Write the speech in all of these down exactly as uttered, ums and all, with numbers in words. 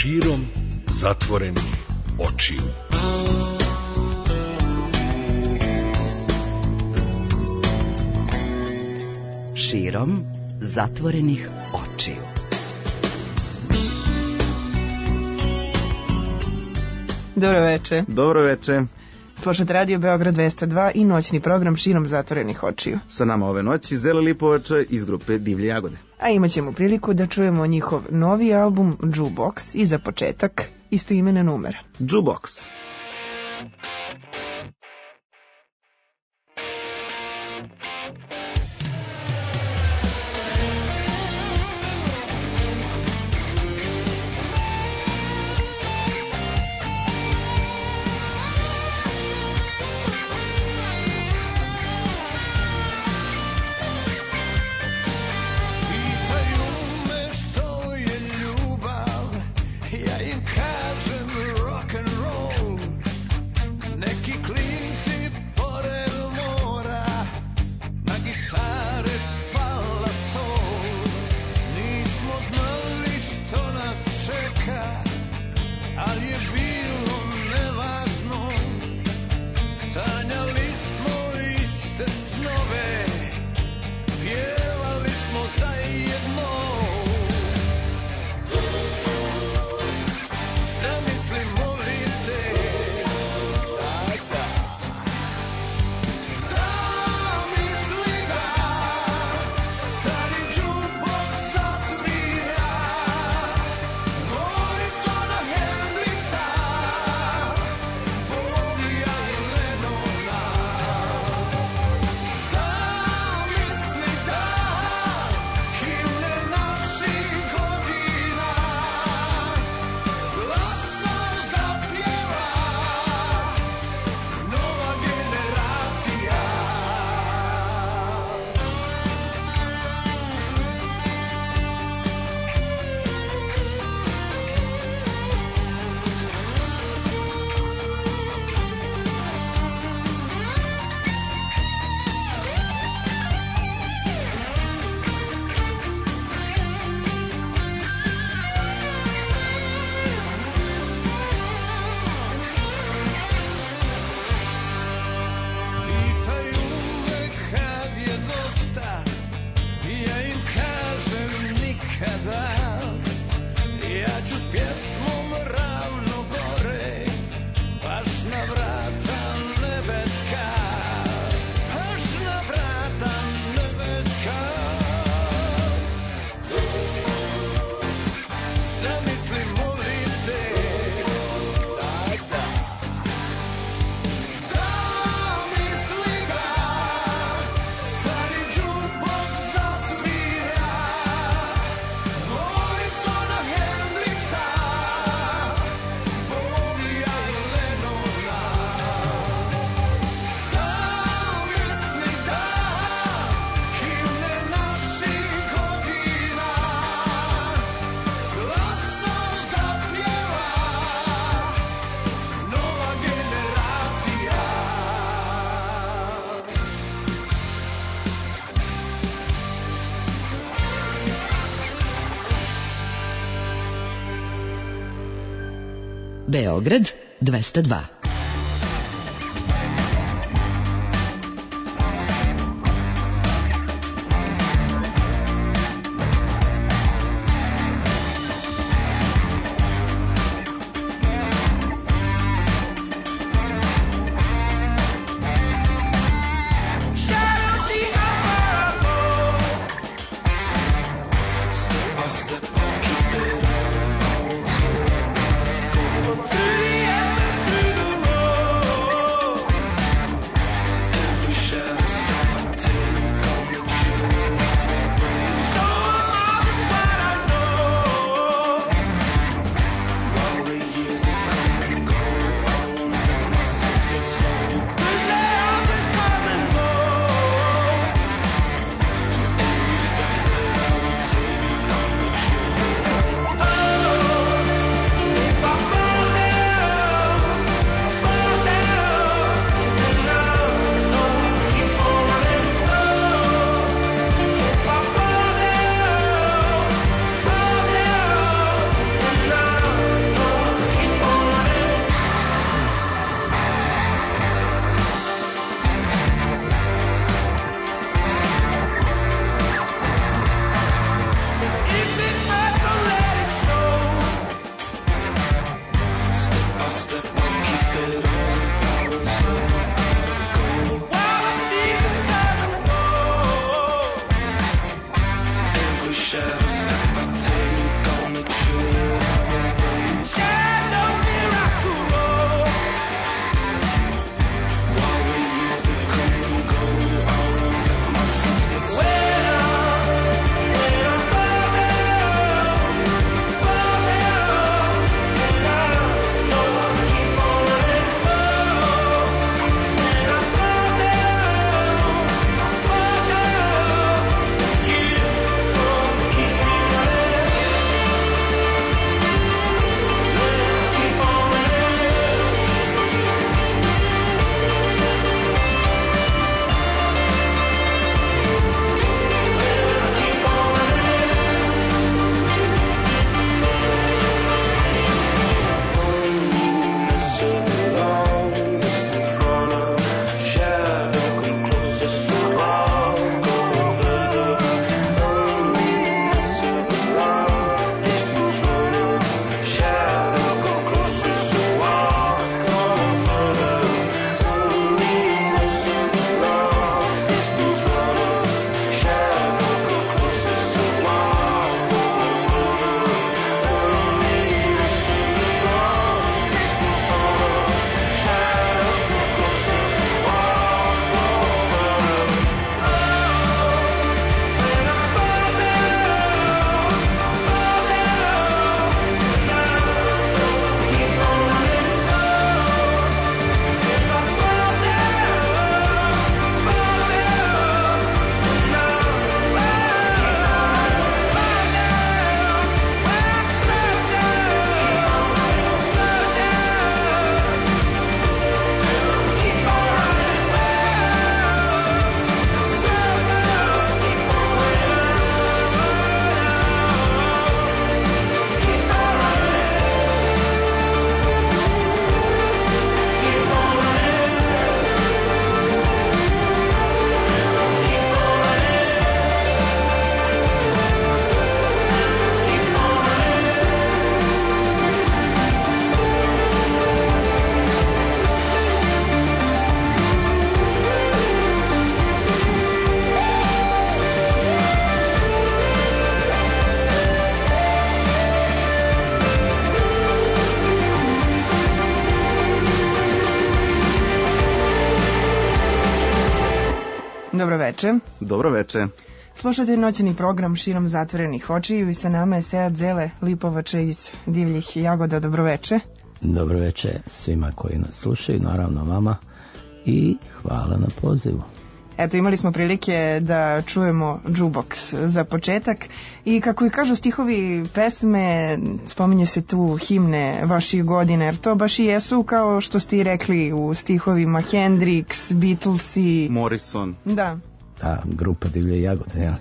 širom zatvorenih očiju. Širom zatvorenih očiju. Dobro veče. Dobro veče. Slušate Radio Beograd dvesta dva i noćni program Širom zatvorenih očiju. Sa nama ove noći Zela Lipovača iz grupe Divlje jagode. A imat ćemo priliku da čujemo njihov novi album Jukebox i za početak istoimene numera. Jukebox. Beograd dvesta dva. Through the veče. Dobro veče. Slušajte noćni program Širom zatvorenih očiju i sa nama je Sead Zele Lipovača iz Divljih Jagoda. Dobro veče. Dobro veče svima koji nas slušaju, naravno vama, i hvala na pozivu. Eto, imali smo prilike da čujemo jukebox za početak i kako i kažu stihovi pesme, spominju se tu himne vaših godina, jer to baš i jesu kao što ste i rekli u stihovima Hendrix, Beatlesi, Morrison. Da. Ta grupa Divlje Jagode, ja.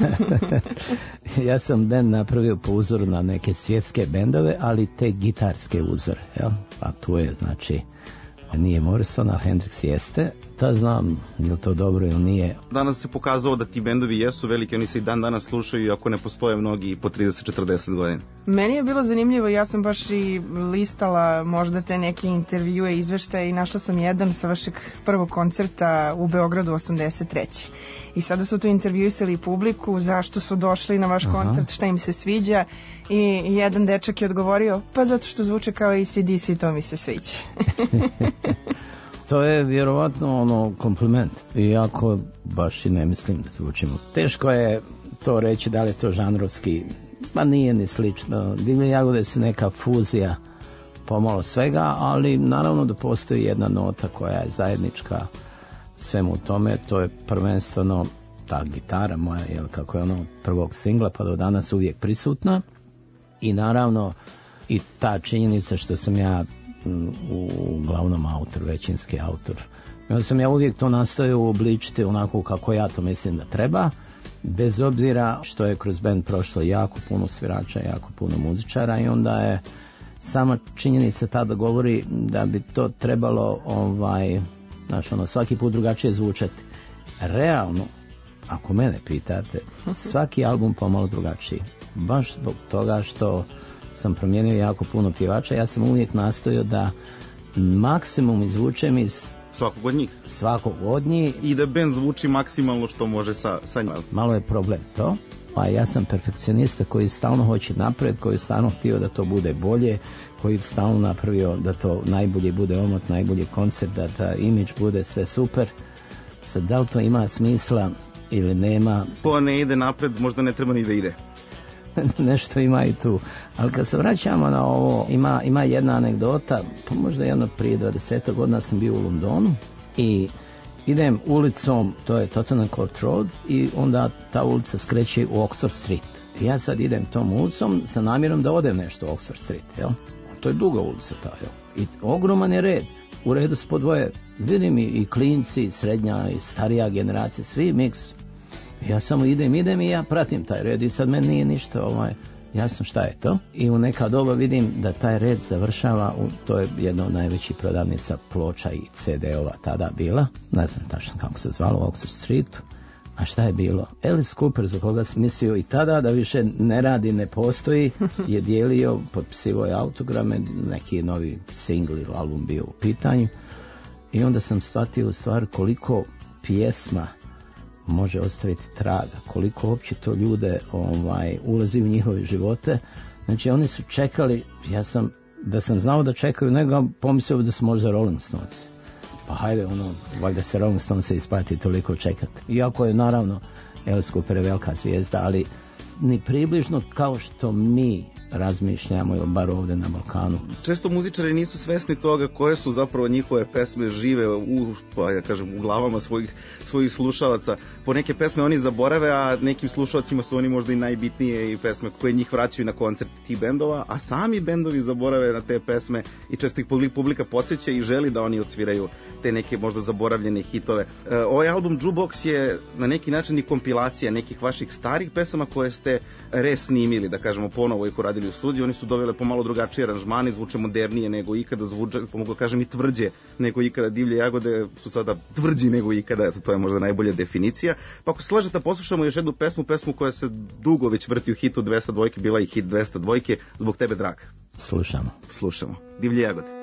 Ja sam bend napravio po uzoru na neke svjetske bendove, ali te gitarske uzore, jel? A tu je, znači, nije Morrison, ali Hendrix jeste. Da znam, je li to dobro ili nije. Danas se pokazalo da ti bendovi jesu veliki, oni se i dan danas slušaju, ako ne postoje mnogi po trideset do četrdeset godina. Meni je bilo zanimljivo, ja sam baš i listala možda te neke intervjue, izveštaje i našla sam jedan sa vašeg prvog koncerta u Beogradu osamdeset treće. I sada su tu intervjuisali publiku, zašto su došli na vaš Aha. koncert, šta im se sviđa, i jedan dečak je odgovorio, pa zato što zvuče kao A C D C, to mi se sviđa. To je vjerovatno ono kompliment, iako baš i ne mislim da zvučimo. Teško je to reći da li je to žanrovski, pa nije ni slično. Divlje Jagode su neka fuzija pomalo svega, ali naravno da postoji jedna nota koja je zajednička svemu tome, to je prvenstveno ta gitara moja, jel, kako je ono od prvog singla pa do danas uvijek prisutna, i naravno i ta činjenica što sam ja uglavnom autor, većinski autor. Ja sam ja uvijek to nastojao uobličiti onako kako ja to mislim da treba, bez obzira što je kroz band prošlo jako puno svirača, jako puno muzičara, i onda je sama činjenica tada govori da bi to trebalo ovaj, znači ono, svaki put drugačije zvučati. Realno, ako mene pitate, svaki album pomalo drugačiji. Baš zbog toga što sam promijenio jako puno pjevača, ja sam uvijek nastojao da maksimum izvučem iz svakog od njih. Svakog od njih. I da band zvuči maksimalno što može sa, sa njima. Malo je problem to, a ja sam perfekcionista koji stalno hoće napred, koji stalno htio da to bude bolje, koji stalno napravio da to najbolje bude omot, najbolji koncert, da ta imidž bude sve super. Sad, da li to ima smisla ili nema? Ko ne ide napred, možda ne treba ni da ide. Nešto ima i tu. Ali kad se vraćamo na ovo, ima, ima jedna anegdota, pa možda jedno prije dvadeset godina sam bio u Londonu i idem ulicom, to je Tottenham Court Road, i onda ta ulica skreće u Oxford Street. I ja sad idem tom ulicom sa namjerom da odem nešto u Oxford Street, jel? To je duga ulica ta, jel? I ogroman je red. U redu su po dvoje, vidim i, i klinci, i srednja, i starija generacija, svi miks. Ja samo idem, idem i ja pratim taj red i sad meni nije ništa ovaj, jasno šta je to. I u neka doba vidim da taj red završava, u, to je jedna od najvećih prodavnica ploča i ce de-ova tada bila, ne znam tačno kako se zvalo, u Oxford Streetu. A šta je bilo? Alice Cooper, za koga sam mislio i tada da više ne radi, ne postoji, je dijelio, potpisivo je autograme, neki novi singl ili album bio u pitanju. I onda sam shvatio u stvari koliko pjesma može ostaviti traga, koliko uopće to ljude ovaj, ulazi u njihove živote. Znači oni su čekali, ja sam, da sam znao da čekaju, nego pomislio da su možda Rolling Stones. Pa hajde, ono, valjda se Rolling Stones isplati toliko čekati. Iako je naravno Alice Cooper je velika zvijezda, ali ni približno kao što mi razmišljamo, ili bar ovdje na Balkanu. Često muzičari nisu svesni toga koje su zapravo njihove pesme žive u, pa ja kažem, u glavama svojih, svojih slušalaca. Po neke pesme oni zaborave, a nekim slušalcima su oni možda i najbitnije i pesme koje njih vraćaju na koncert tih bendova, a sami bendovi zaborave na te pesme i često ih publika podsjeća i želi da oni odsviraju te neke možda zaboravljene hitove. E, ovaj album Jukebox je na neki način i kompilacija nekih vaših starih pesama koje ste resnimili, da kažemo, ponovo ih uradili u studiju. Oni su dovele pomalo drugačije aranžmane, zvuče modernije nego ikada, zvuče, pomogu kažem, i tvrđe nego ikada. Divlje Jagode su sada tvrđi nego ikada, to je možda najbolja definicija. Pa ako se slažete, poslušamo još jednu pesmu, pesmu koja se dugo već vrti u hitu dvesta dvojke, bila i hit dvesta dvojke, Zbog tebe drag. Slušamo. Slušamo. Divlje Jagode.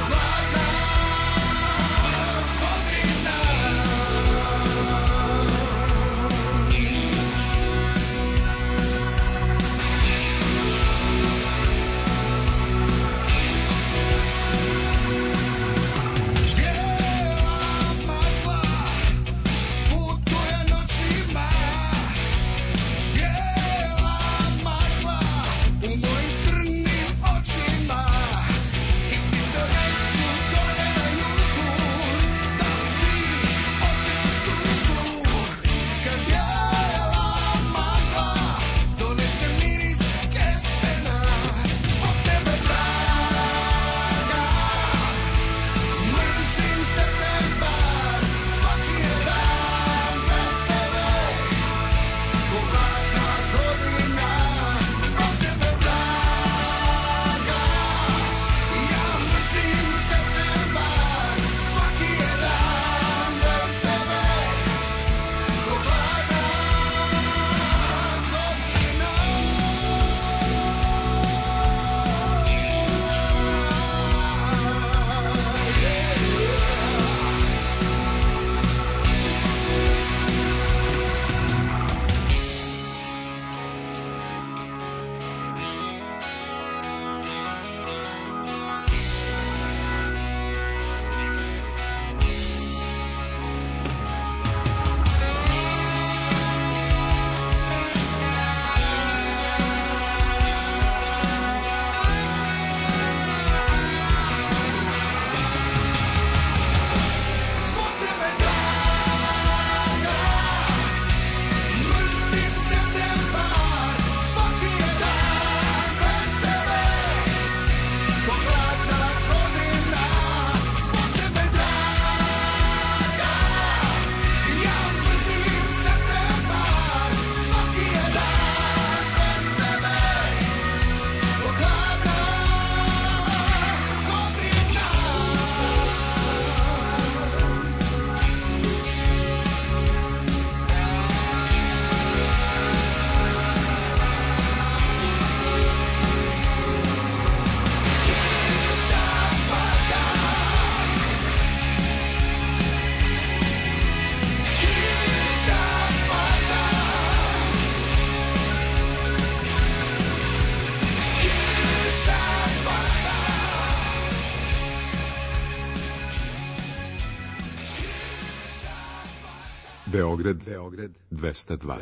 Beograd, Beograd dvesta dva.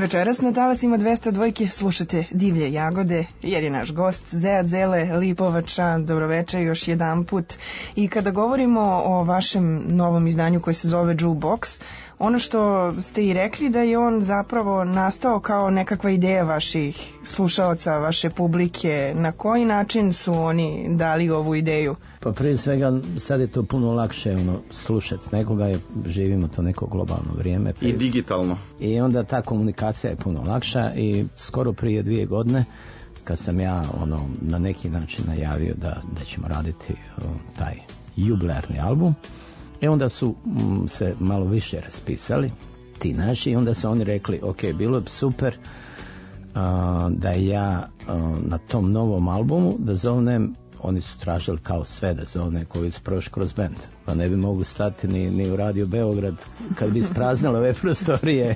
Večeras na talasima dvesta dvojke slušate Divlje jagode, jer je naš gost Zea Zele Lipovača. Dobroveče još jedan put. I kada govorimo o vašem novom izdanju koji se zove Jukebox, ono što ste i rekli da je on zapravo nastao kao nekakva ideja vaših slušaoca, vaše publike. Na koji način su oni dali ovu ideju? Pa prije svega sad je to puno lakše ono, slušati nekoga, je, živimo to neko globalno vrijeme. I digitalno. I onda ta komunikacija je puno lakša i skoro prije dvije godine kad sam ja ono na neki način najavio da, da ćemo raditi o, taj jubilarni album, i onda su m, se malo više raspisali ti naši i onda su oni rekli ok, bilo bi super a, da ja a, na tom novom albumu da zovnem, oni su tražili kao sve da zovne koji su prošli kroz band, pa ne bi mogli stati ni, ni u Radio Beograd kad bi ispraznili ove prostorije.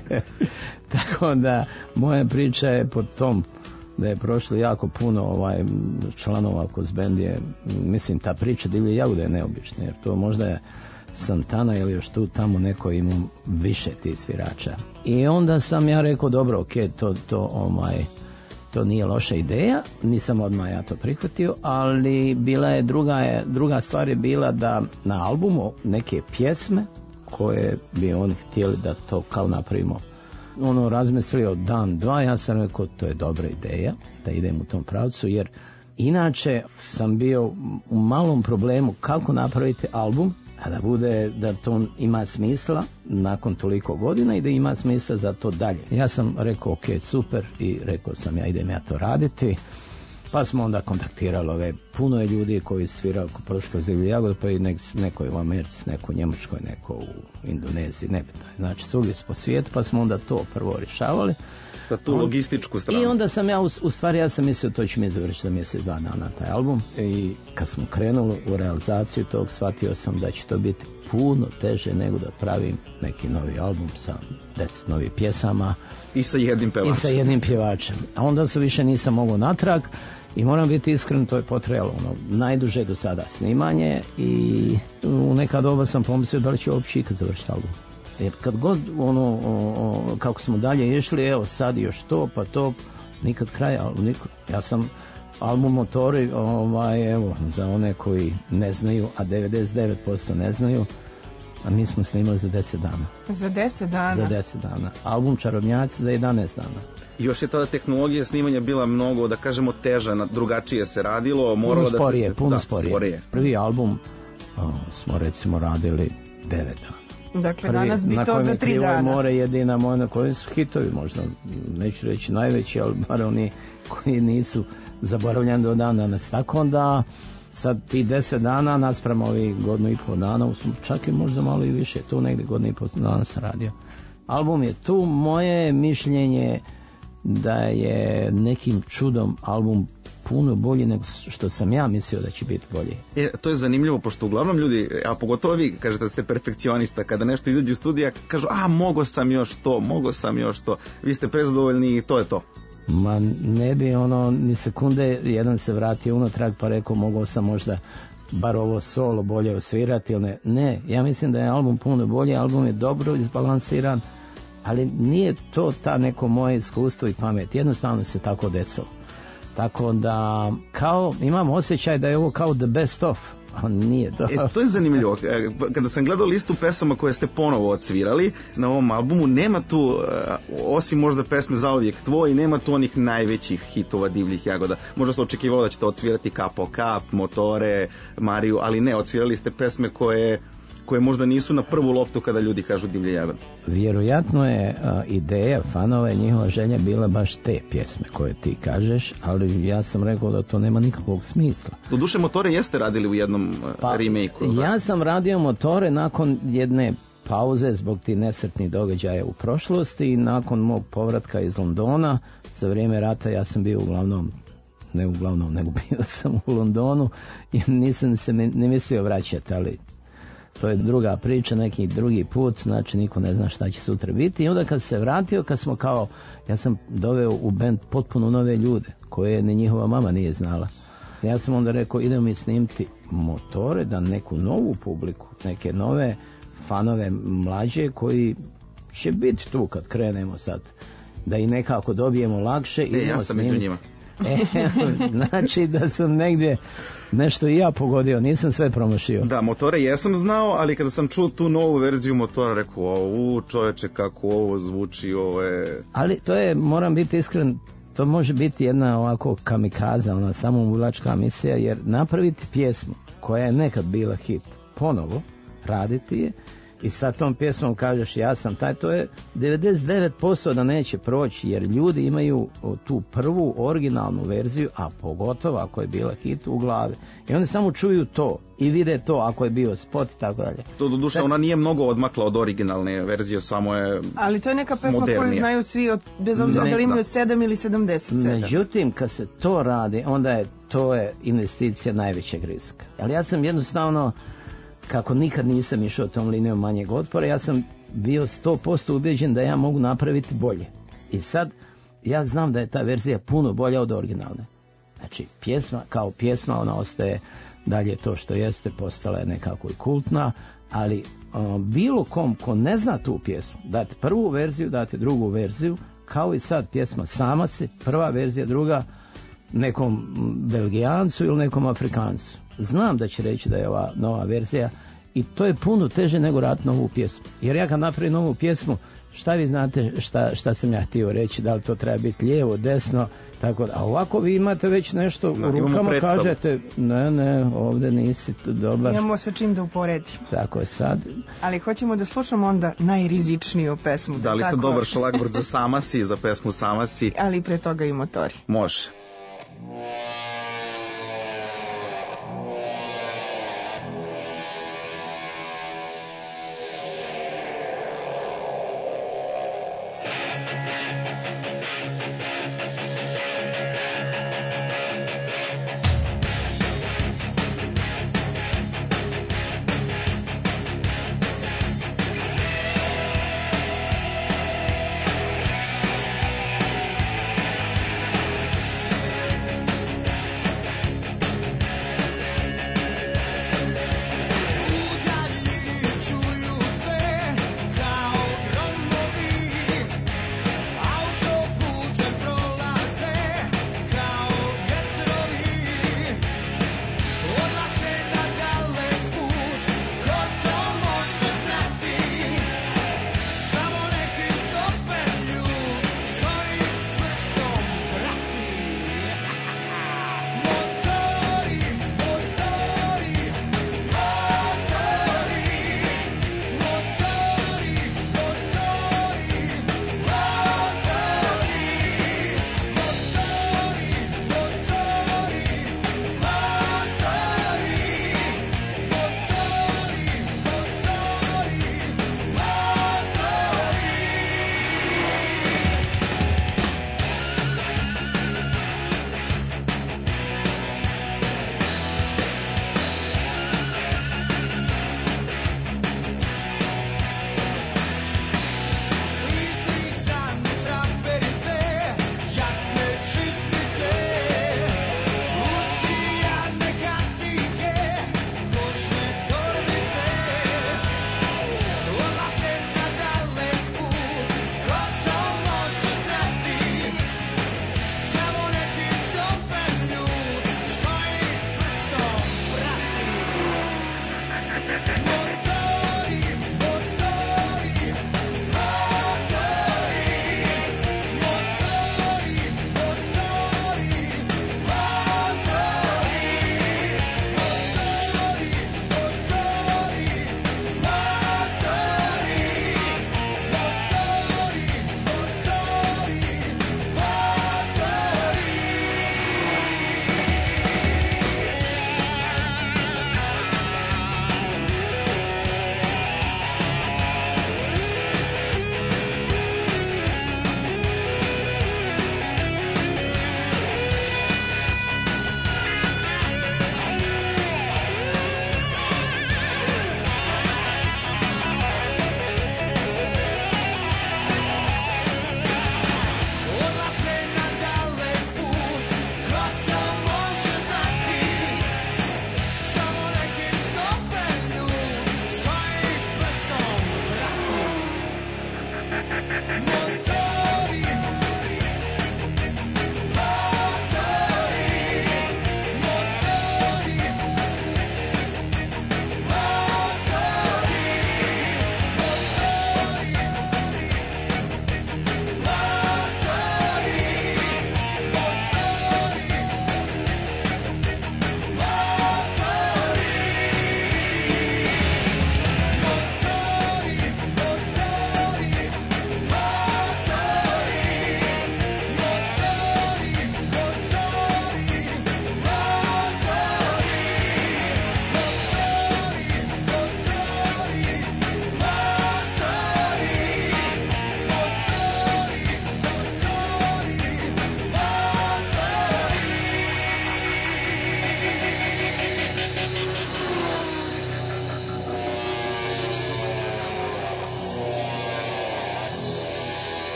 Tako da moja priča je pod tom da je prošlo jako puno ovaj članova kroz band je, mislim ta priča Divlje jagode je neobična, jer to možda je Santana ili još tu tamo neko ima više tih svirača. I onda sam ja rekao dobro, ok, to, to, ovaj, to nije loša ideja, nisam odmah ja to prihvatio, ali bila je druga, je, druga stvar je bila da na albumu neke pjesme koje bi oni htjeli da to kao napravimo. Ono razmislio dan, dva, ja sam rekao to je dobra ideja da idem u tom pravcu, jer inače sam bio u malom problemu kako napraviti album a da bude, da to ima smisla nakon toliko godina i da ima smisla za to dalje. Ja sam rekao ok, super, i rekao sam ja idem ja to raditi, pa smo onda kontaktirali ove, puno je ljudi koji svirao prošli kroz Divlje jagode, pa i nek, neko je u Americi, neko u Njemačkoj, neko u Indoneziji, nebitno. Znači svugdje po svijetu, pa smo onda to prvo rješavali. Da tu logističku stranu. I onda sam ja, u, u stvari ja sam mislio to će mi završiti za mjesec dva dana taj album, i kad smo krenuli u realizaciju tog shvatio sam da će to biti puno teže nego da pravim neki novi album sa deset novih pjesama. I sa jednim pjevačem. I sa jednim pjevačem. A onda se više nisam mogao natrag i moram biti iskren, to je potrajalo ono, najduže do sada snimanje i u neka doba sam pomislio da li će uopće ikad završiti album. Jer kad god ono, o, o, kako smo dalje išli, evo sad još to, pa to, nikad kraja, nikad. Ja sam album Motori, ovaj, evo, za one koji ne znaju, a devedeset devet posto ne znaju, a mi smo snimali za deset dana. Za deset dana? Za deset dana. Album Čarobnjaci za jedanaest dana. Još je tada tehnologija snimanja bila mnogo, da kažemo, teža, drugačije se radilo, moralo puno sporije, da se... Puno da, sporije. sporije. Prvi album o, smo recimo radili devet dana. Dakle, Prvi, danas bi to za tri dana. More jedina moja, na kojoj su hitovi, možda, neću reći najveći, ali bar oni koji nisu zaboravljeni do dan danas. Tako da sad ti deset dana naspram ovih godinu i pol dana, čak i možda malo i više, tu negdje godinu i pol dana sam radio. Album je tu, moje mišljenje da je nekim čudom album puno bolji nego što sam ja mislio da će biti bolji. E, to je zanimljivo, pošto uglavnom ljudi, a pogotovo vi kažete da ste perfekcionista, kada nešto izađe u studija, kažu, a mogo sam još to, mogo sam još to, vi ste prezadovoljni i to je to. Ma ne bi ono, ni sekunde, jedan se vratio unatrag pa rekao, mogao sam možda bar ovo solo bolje osvirati ili ne. Ne, ja mislim da je album puno bolji, album je dobro izbalansiran, ali nije to ta neko moje iskustvo i pamet, jednostavno se tako desilo. Tako da, kao, imam osjećaj da je ovo kao the best of, a nije to. E, to je zanimljivo. Kada sam gledao listu pesama koje ste ponovo odsvirali na ovom albumu, nema tu, osim možda pesme Zauvijek tvoj, nema tu onih najvećih hitova Divljih jagoda. Možda se očekivalo da ćete odsvirati Kap po kap, Motore, Mariju, ali ne, odsvirali ste pesme koje koje možda nisu na prvu loptu kada ljudi kažu Divlje jagode. Vjerojatno je a, ideja fanova i njihova želja bila baš te pjesme koje ti kažeš, ali ja sam rekao da to nema nikakvog smisla. Doduše Motore jeste radili u jednom pa, remake-u. Ja sam radio Motore nakon jedne pauze zbog tih nesretnih događaja u prošlosti i nakon mog povratka iz Londona. Za vrijeme rata ja sam bio uglavnom, ne uglavnom, nego bio sam u Londonu i nisam se ne mislio vraćati, ali to je druga priča, neki drugi put, znači niko ne zna šta će sutra biti. I onda kad se vratio, kad smo kao, ja sam doveo u band potpuno nove ljude, koje ni njihova mama nije znala. Ja sam onda rekao, idemo mi snimiti Motore, da neku novu publiku, neke nove fanove mlađe koji će biti tu kad krenemo sad. da i nekako dobijemo lakše. Ne, ja sam među njima. E, znači da sam negdje nešto i ja pogodio, nisam sve promašio. Da, motore jesam znao, ali kada sam čuo tu novu verziju motora, rekao, u čoveče, kako ovo zvuči, ovo je... Ali to je, moram biti iskren, to može biti jedna ovako kamikaza, ona samouvlačka misija, jer napraviti pjesmu koja je nekad bila hit, ponovo raditi je i sa tom pjesmom kažeš ja sam taj, to je devedeset devet posto da neće proći, jer ljudi imaju tu prvu originalnu verziju, a pogotovo ako je bila hit, u glavi. I oni samo čuju to i vide to ako je bio spot i tako dalje. To do duše, ona nije mnogo odmakla od originalne verzije, samo je ali to je neka pesma modernija. Koju znaju svi, od, bez obzira da li imaju sedam ili sedamdeset sedam. Međutim, kad se to radi, onda je to je investicija najvećeg rizika. Ali ja sam jednostavno, kako nikad nisam išao tom linijom manjeg otpora, ja sam bio sto posto ubeđen da ja mogu napraviti bolje. I sad, ja znam da je ta verzija puno bolja od originalne. Znači, pjesma kao pjesma, ona ostaje dalje to što jeste, postala je nekako i kultna, ali o, bilo kom ko ne zna tu pjesmu, date prvu verziju, date drugu verziju, kao i sad pjesma sama se, prva verzija, druga, nekom Belgijancu ili nekom Afrikancu. Znam da će reći da je ova nova verzija i to je puno teže nego raditi novu pjesmu. Jer ja kad napravim novu pjesmu, šta vi znate šta, šta sam ja htio reći, da li to treba biti lijevo, desno, tako da. A ovako vi imate već nešto da, u rukama, kažete, ne, ne, ovdje nisi dobar. Imamo sa čim da uporedimo. Tako je sad. Ali hoćemo da slušamo onda najrizičniju pesmu. Da li ste dobar šlagvord za Sama si, za pesmu Sama si? Ali pre toga i motori. Može.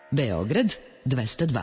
Beograd dvesta dva.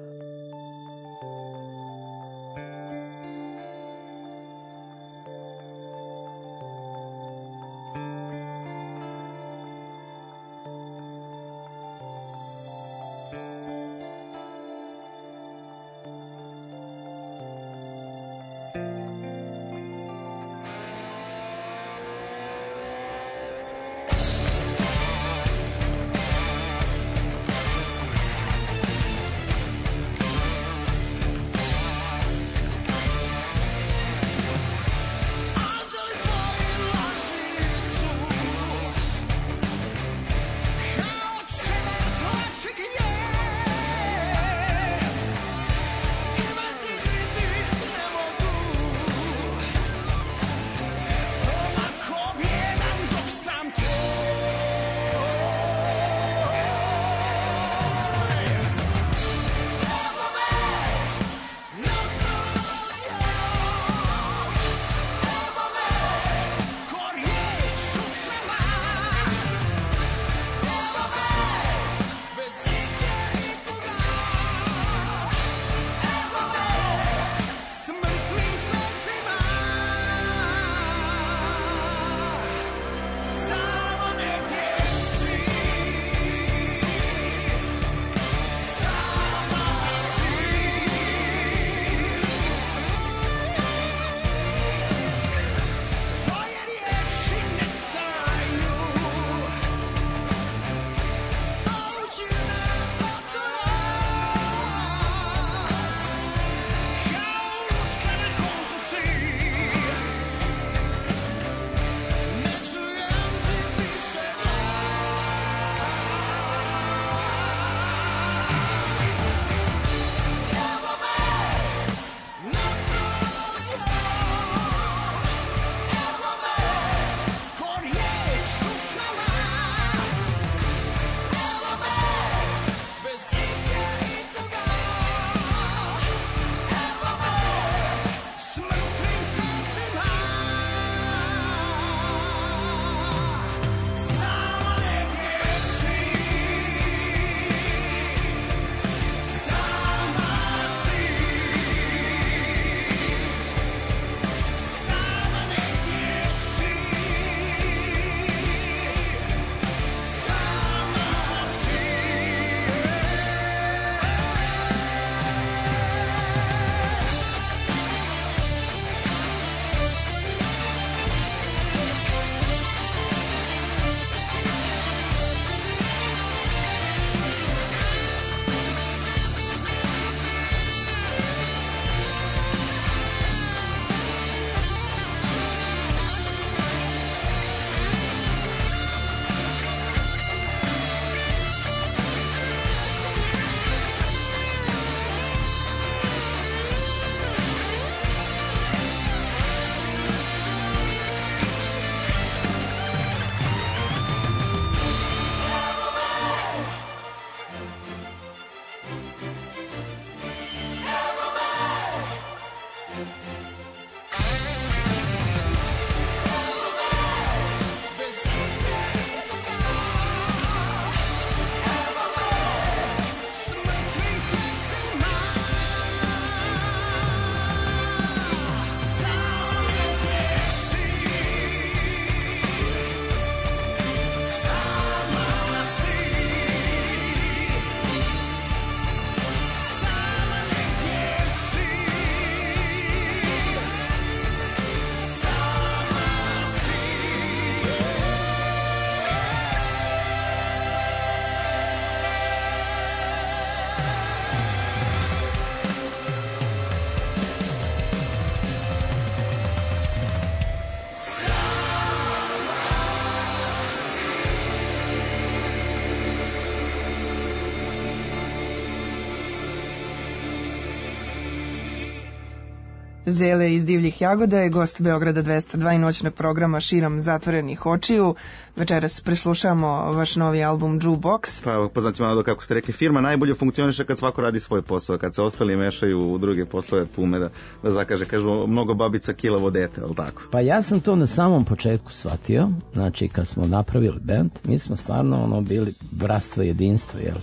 Zele iz Divljih jagoda je gost Beograda dvesta dva i noćnog programa Širom zatvorenih očiju. Večeras preslušamo vaš novi album Jukebox. Pa poznati malo kako ste rekli, firma najbolje funkcioniše kad svako radi svoj posao, kad se ostali mešaju u druge poslove pume da, da zakaže, kažu mnogo babica kilavo dete, ali tako? Pa ja sam to na samom početku shvatio, znači kad smo napravili band, mi smo stvarno ono bili bratstvo jedinstvo, jel?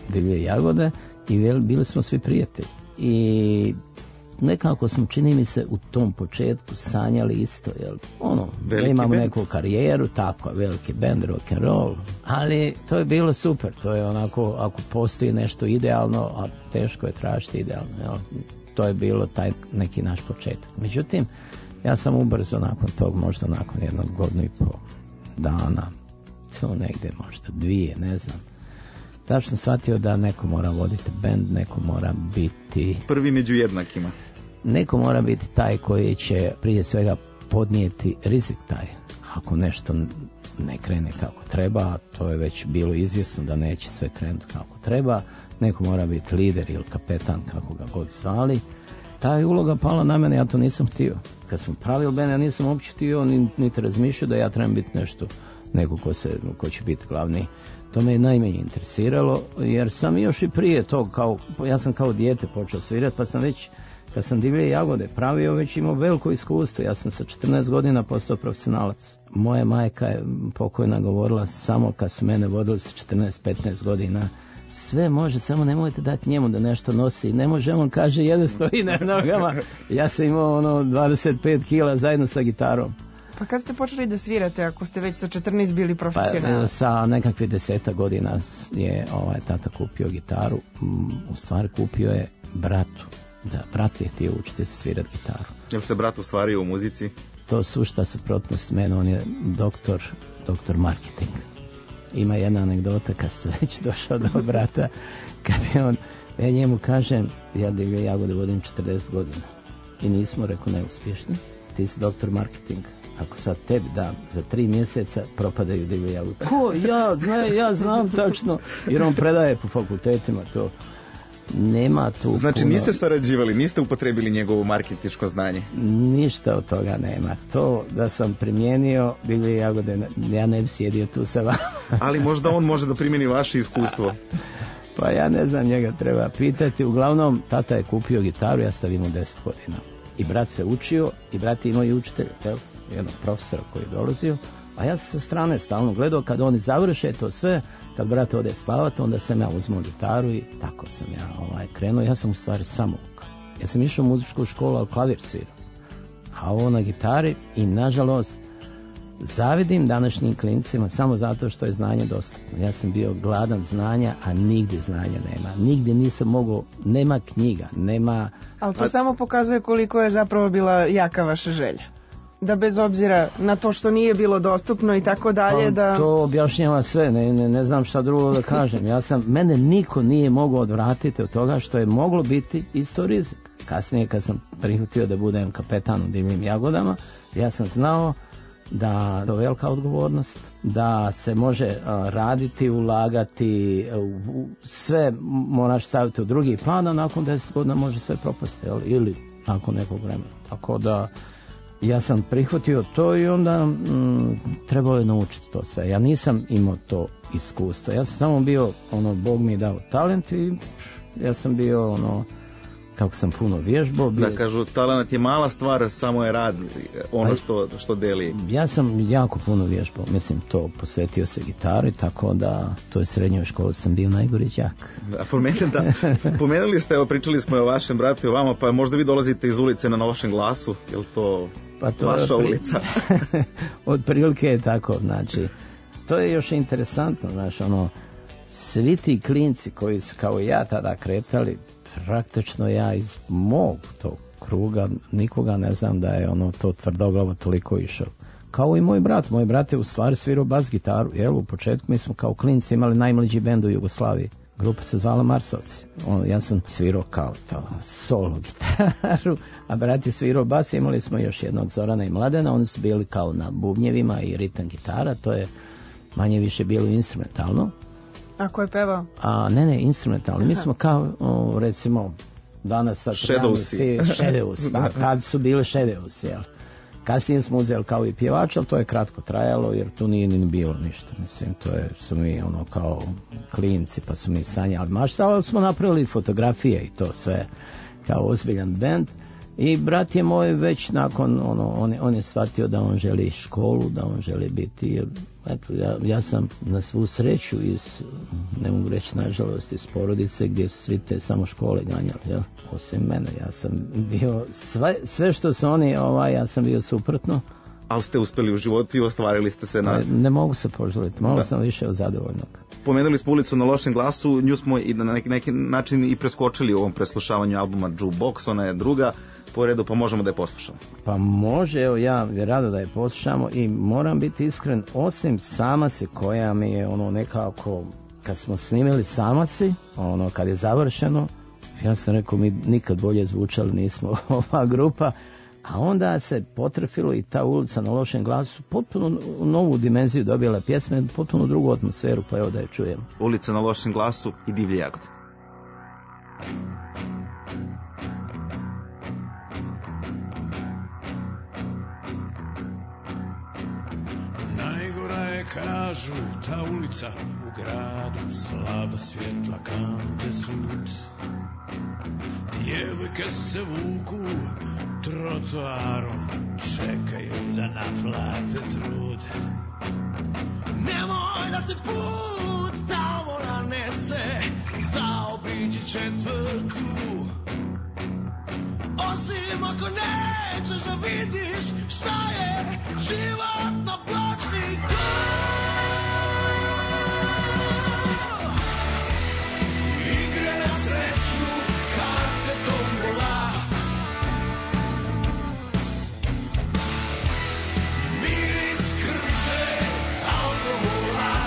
Divlje jagode i bili smo svi prijatelji. I nekako smo, čini mi se, u tom početku sanjali isto, jel? Ono, da imamo band. Neku karijeru, tako, veliki band, rock and roll, ali to je bilo super, to je onako, ako postoji nešto idealno, a teško je tražiti idealno, jel? To je bilo taj neki naš početak. Međutim, ja sam ubrzo nakon tog, možda nakon jednog godinu i pol dana, to negde možda dvije, ne znam, tačno shvatio da neko mora voditi band, neko mora biti... Prvi među jednakima. Neko mora biti taj koji će prije svega podnijeti rizik taj. Ako nešto ne krene kako treba, to je već bilo izvjesno da neće sve krenuti kako treba, neko mora biti lider ili kapetan, kako ga god zvali. Ta je uloga pala na mene, ja to nisam htio. Kad sam pravio band, ja nisam uopće htio, niti razmišljao da ja trebam biti nešto, neko ko, se, ko će biti glavni. To me je najmanje interesiralo, jer sam još i prije tog, kao, ja sam kao dijete počeo svirati, pa sam već, kad sam Divlje jagode pravio, već imao veliko iskustvo. Ja sam sa četrnaest godina postao profesionalac. Moja majka je pokojna govorila, samo kad su mene vodili sa četrnaest petnaest godina, sve može, samo nemojte dati njemu da nešto nosi. Ne može, on kaže, jedan stoji na nogama. Ja sam imao ono dvadeset pet kila zajedno sa gitarom. Pa kad ste počeli da svirate, ako ste već sa četrnaest bili profesionalni? Pa sa nekakvih deseta godina je ovaj tata kupio gitaru. U stvari kupio je bratu. Da, brat je htio učiti se svirati gitaru. Jel se brat ustvario u muzici? To sušta suprotnost mene, on je doktor, doktor marketing. Ima jedna anegdota kad ste već došao do brata, kad je on, ja njemu kažem, ja Divlje jagode vodim četrdeset godina i nismo, rekao, neuspješni. Ti si doktor marketing. Ako sad tebi dam, za tri mjeseca propadaju Divlje jagode. Ko? Ja, zna, ja znam tačno, jer on predaje po fakultetima to. Nema tu Znači puno... niste sarađivali, niste upotrebili njegovo marketinško znanje? Ništa od toga nema. To da sam primijenio Divlje jagode, ja ne bi sjedio tu sa vama. Ali možda on može da primjeni vaše iskustvo. Pa ja ne znam, njega treba pitati. Uglavnom, tata je kupio gitaru, ja stavim u deset godina. I brat se učio, i brat je imao i učitelja, jednog profesora koji je dolazio, a ja sam sa strane stalno gledao kad oni završe to sve, kad brat ode spavati, onda sam ja uzmao gitaru i tako sam ja ovaj, krenuo. Ja sam u stvari samouk. Ja sam išao u muzičku školu, ali klavir svirao. A ovo na gitari i nažalost zavidim današnjim klincima samo zato što je znanje dostupno. Ja sam bio gladan znanja, a nigdje znanja nema. Nigdje nisam mogao, nema knjiga, nema... Ali to a... samo pokazuje koliko je zapravo bila jaka vaša želja. Da bez obzira na to što nije bilo dostupno i tako dalje, da... To objašnjava sve, ne, ne, ne znam šta drugo da kažem. Ja sam, mene niko nije mogao odvratiti od toga što je moglo biti isto rizik. Kasnije kad sam prihvatio da budem kapetan u Divljim jagodama, ja sam znao da je to velika odgovornost, da se može uh, raditi, ulagati, uh, sve moraš staviti u drugi plan, a nakon deset godina može sve propasti, ili nakon nekog vremena. Tako da ja sam prihvatio to i onda mm, trebalo je naučiti to sve. Ja nisam imao to iskustvo. Ja sam samo bio, ono, Bog mi je dao talent i ja sam bio, ono, kako sam puno vježbao. Bio... Da kažu, talent je mala stvar, samo je rad, ono što, što deli. Ja sam jako puno vježbao, mislim, to posvetio se gitari, tako da to je srednjoj školi sam bio najgori đak. Da, pomenuli, da, pomenuli ste, evo, pričali smo o vašem bratu i o vama, pa možda vi dolazite iz ulice na Novošem glasu, je li to, pa to vaša pri... ulica? Od prilike je tako, znači, to je još interesantno, znaš, ono, svi ti klinci koji su kao ja tada kretali, praktično ja iz mog tog kruga nikoga ne znam da je ono to tvrdoglavo toliko išao. Kao i moj brat. Moj brat je u stvari svirao bas gitaru. Jel, u početku mi smo kao klinci imali najmlađi bend u Jugoslaviji. Grupa se zvala Marsovci. On, ja sam svirao kao to solo gitaru, a brat je svirao bas. Imali smo još jednog Zorana i Mladena. Oni su bili kao na bubnjevima i ritam gitara. To je manje više bilo instrumentalno. A ko je pevao? A, ne, ne, instrumentalni. Mi smo kao, o, recimo, danas sad... Shadowsi. Shadows, da, kad su bile Shadows, jel? Kasnije smo uzeli kao i pjevač, ali to je kratko trajalo, jer tu nije ni bilo ništa. Mislim, to je, su mi ono kao klinci, pa su mi sanjali maštali, ali smo napravili fotografije i to sve kao ozbiljan band. I brat je moj već nakon, ono, on, on je shvatio da on želi školu, da on želi biti, jer, eto, ja, ja sam na svu sreću iz, ne mogu reći nažalost, iz porodice gdje su svi te samo škole ganjali, jel? Osim mene, ja sam bio, sve, sve što su oni, ovaj, ja sam bio suprotno. Ali ste uspeli u životu i ostvarili ste se na... Ne, ne mogu se poželiti, malo da. sam više od zadovoljnog. Pomenuli smo Ulicu na lošem glasu, nju smo i na neki, neki način i preskočili u ovom preslušavanju albuma Jukebox, ona je druga po redu, pa možemo da je poslušamo. Pa može, evo ja je rado da je poslušamo i moram biti iskren, osim Samasi koja mi je ono nekako, kad smo snimili Samasi, ono kad je završeno, ja sam rekao mi nikad bolje zvučali nismo ova grupa, a onda se potrefilo i ta Ulica na lošem glasu potpuno novu dimenziju dobila pjesme, potpuno drugu atmosferu, pa evo da je čujem. Ulica na lošem glasu i Divlje jagode. Najgora je, kažu, ta ulica u gradu, slaba svjetla kante sud. Djevojke se vuku trotoarom, čekaju da naplate trud. Nemoj da te put tamo nanese, zaobiđi četvrtu. Osim ako nećeš da vidiš šta je život na pločniku. Igre na sreću, karte tombola, miris krče, alkohola.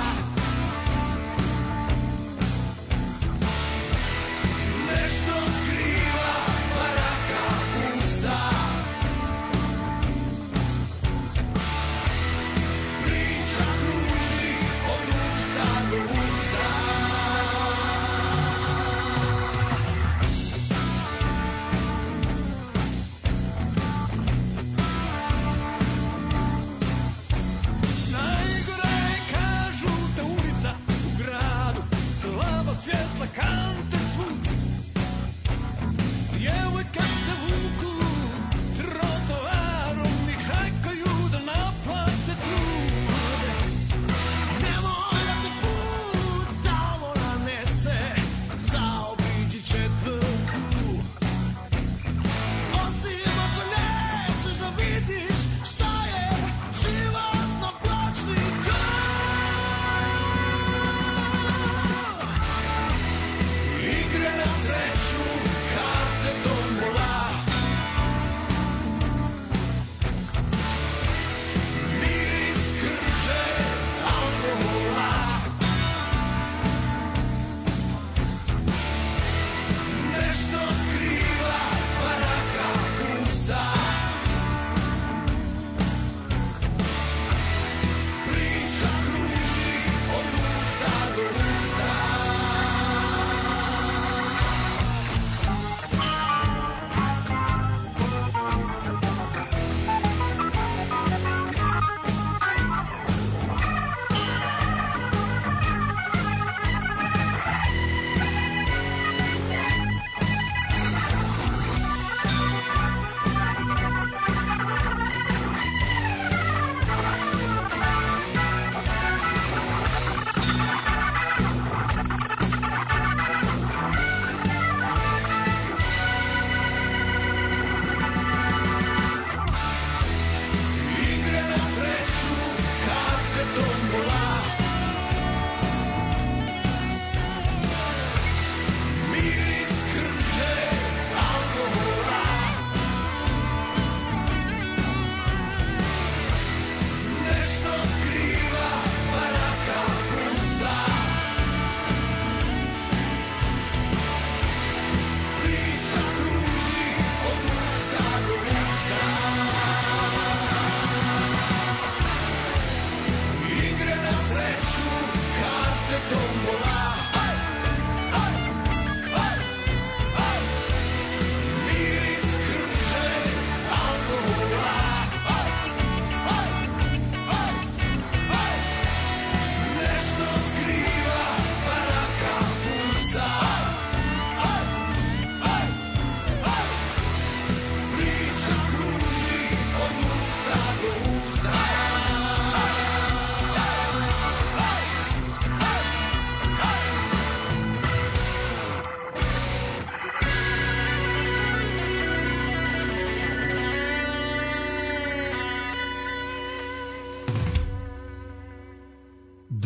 Nešto skriva baraka usta, priča kruži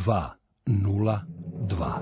dva nula dva.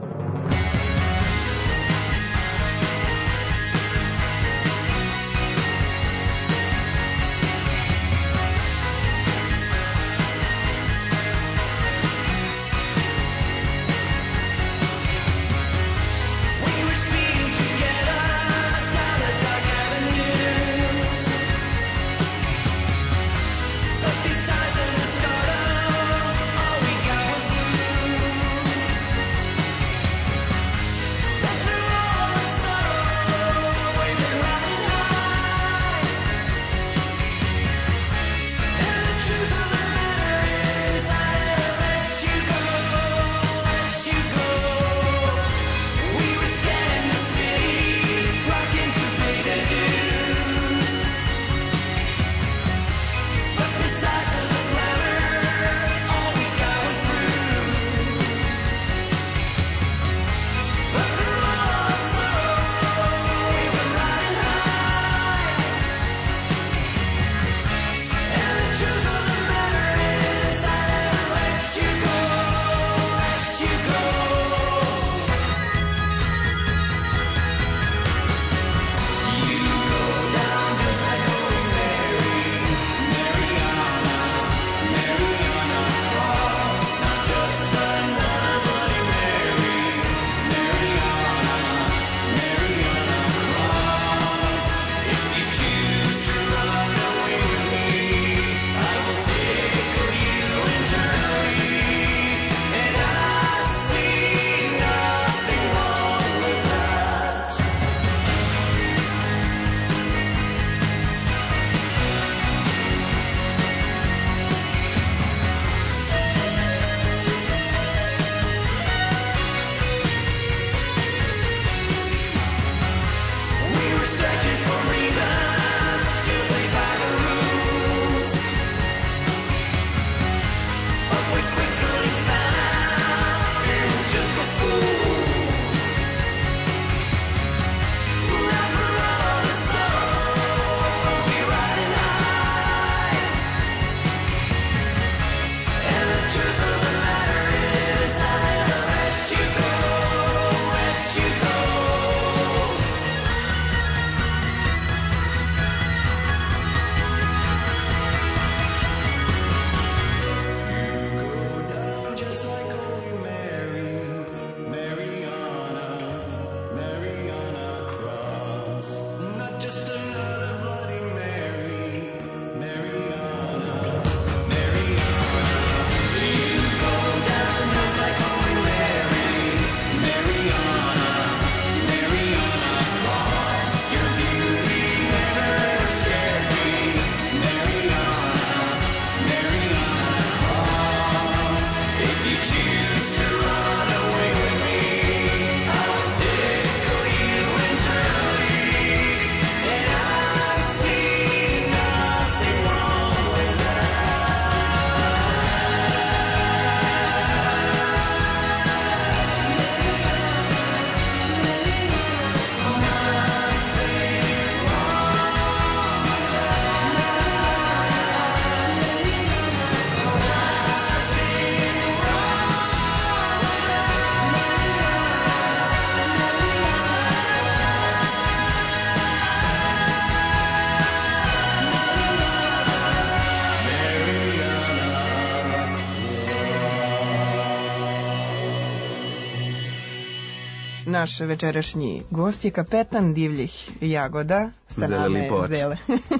Naš večerašnji gost je kapetan divljih jagoda sa name Zele.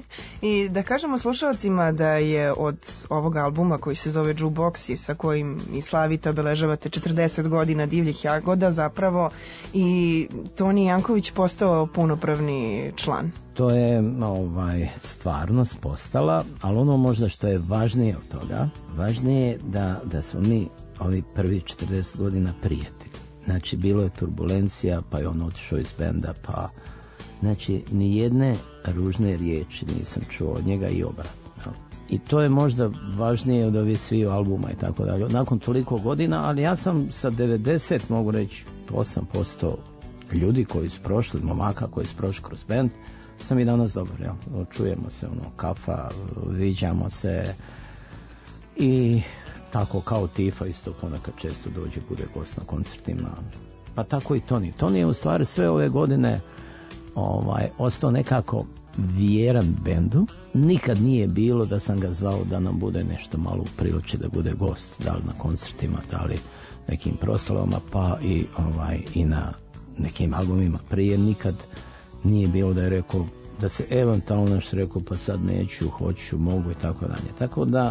I da kažemo slušalcima da je od ovog albuma koji se zove Jukebox i sa kojim i slavite, obeležavate četrdeset godina divljih jagoda, zapravo i Toni Janković postao punopravni član. To je ovaj, stvarnost postala, ali ono možda što je važnije od toga, važnije je da, da smo mi ovi prvi četrdeset godina prijatelji. Znači, bilo je turbulencija, pa je on otišao iz benda, pa... Znači, ni jedne ružne riječi nisam čuo od njega i obratno. I to je možda važnije od ovih svih albuma i tako dalje. Nakon toliko godina, ali ja sam sa devedeset, mogu reći, osam posto ljudi koji su prošli, momaka koji su prošli kroz bend, sam i danas dobro, jel? Čujemo se, ono, kafa, viđamo se i tako kao Tifa isto ponekad često dođe, bude gost na koncertima. Pa tako i Toni. Toni je u stvari sve ove godine ovaj, ostao nekako vjeran bendu. Nikad nije bilo da sam ga zvao da nam bude nešto malo u prilici da bude gost, da li na koncertima, da li nekim proslavama, pa i, ovaj, i na nekim albumima. Prije nikad nije bilo da je rekao da se eventualno nešto rekao pa sad neću, hoću, mogu i tako dalje. Tako da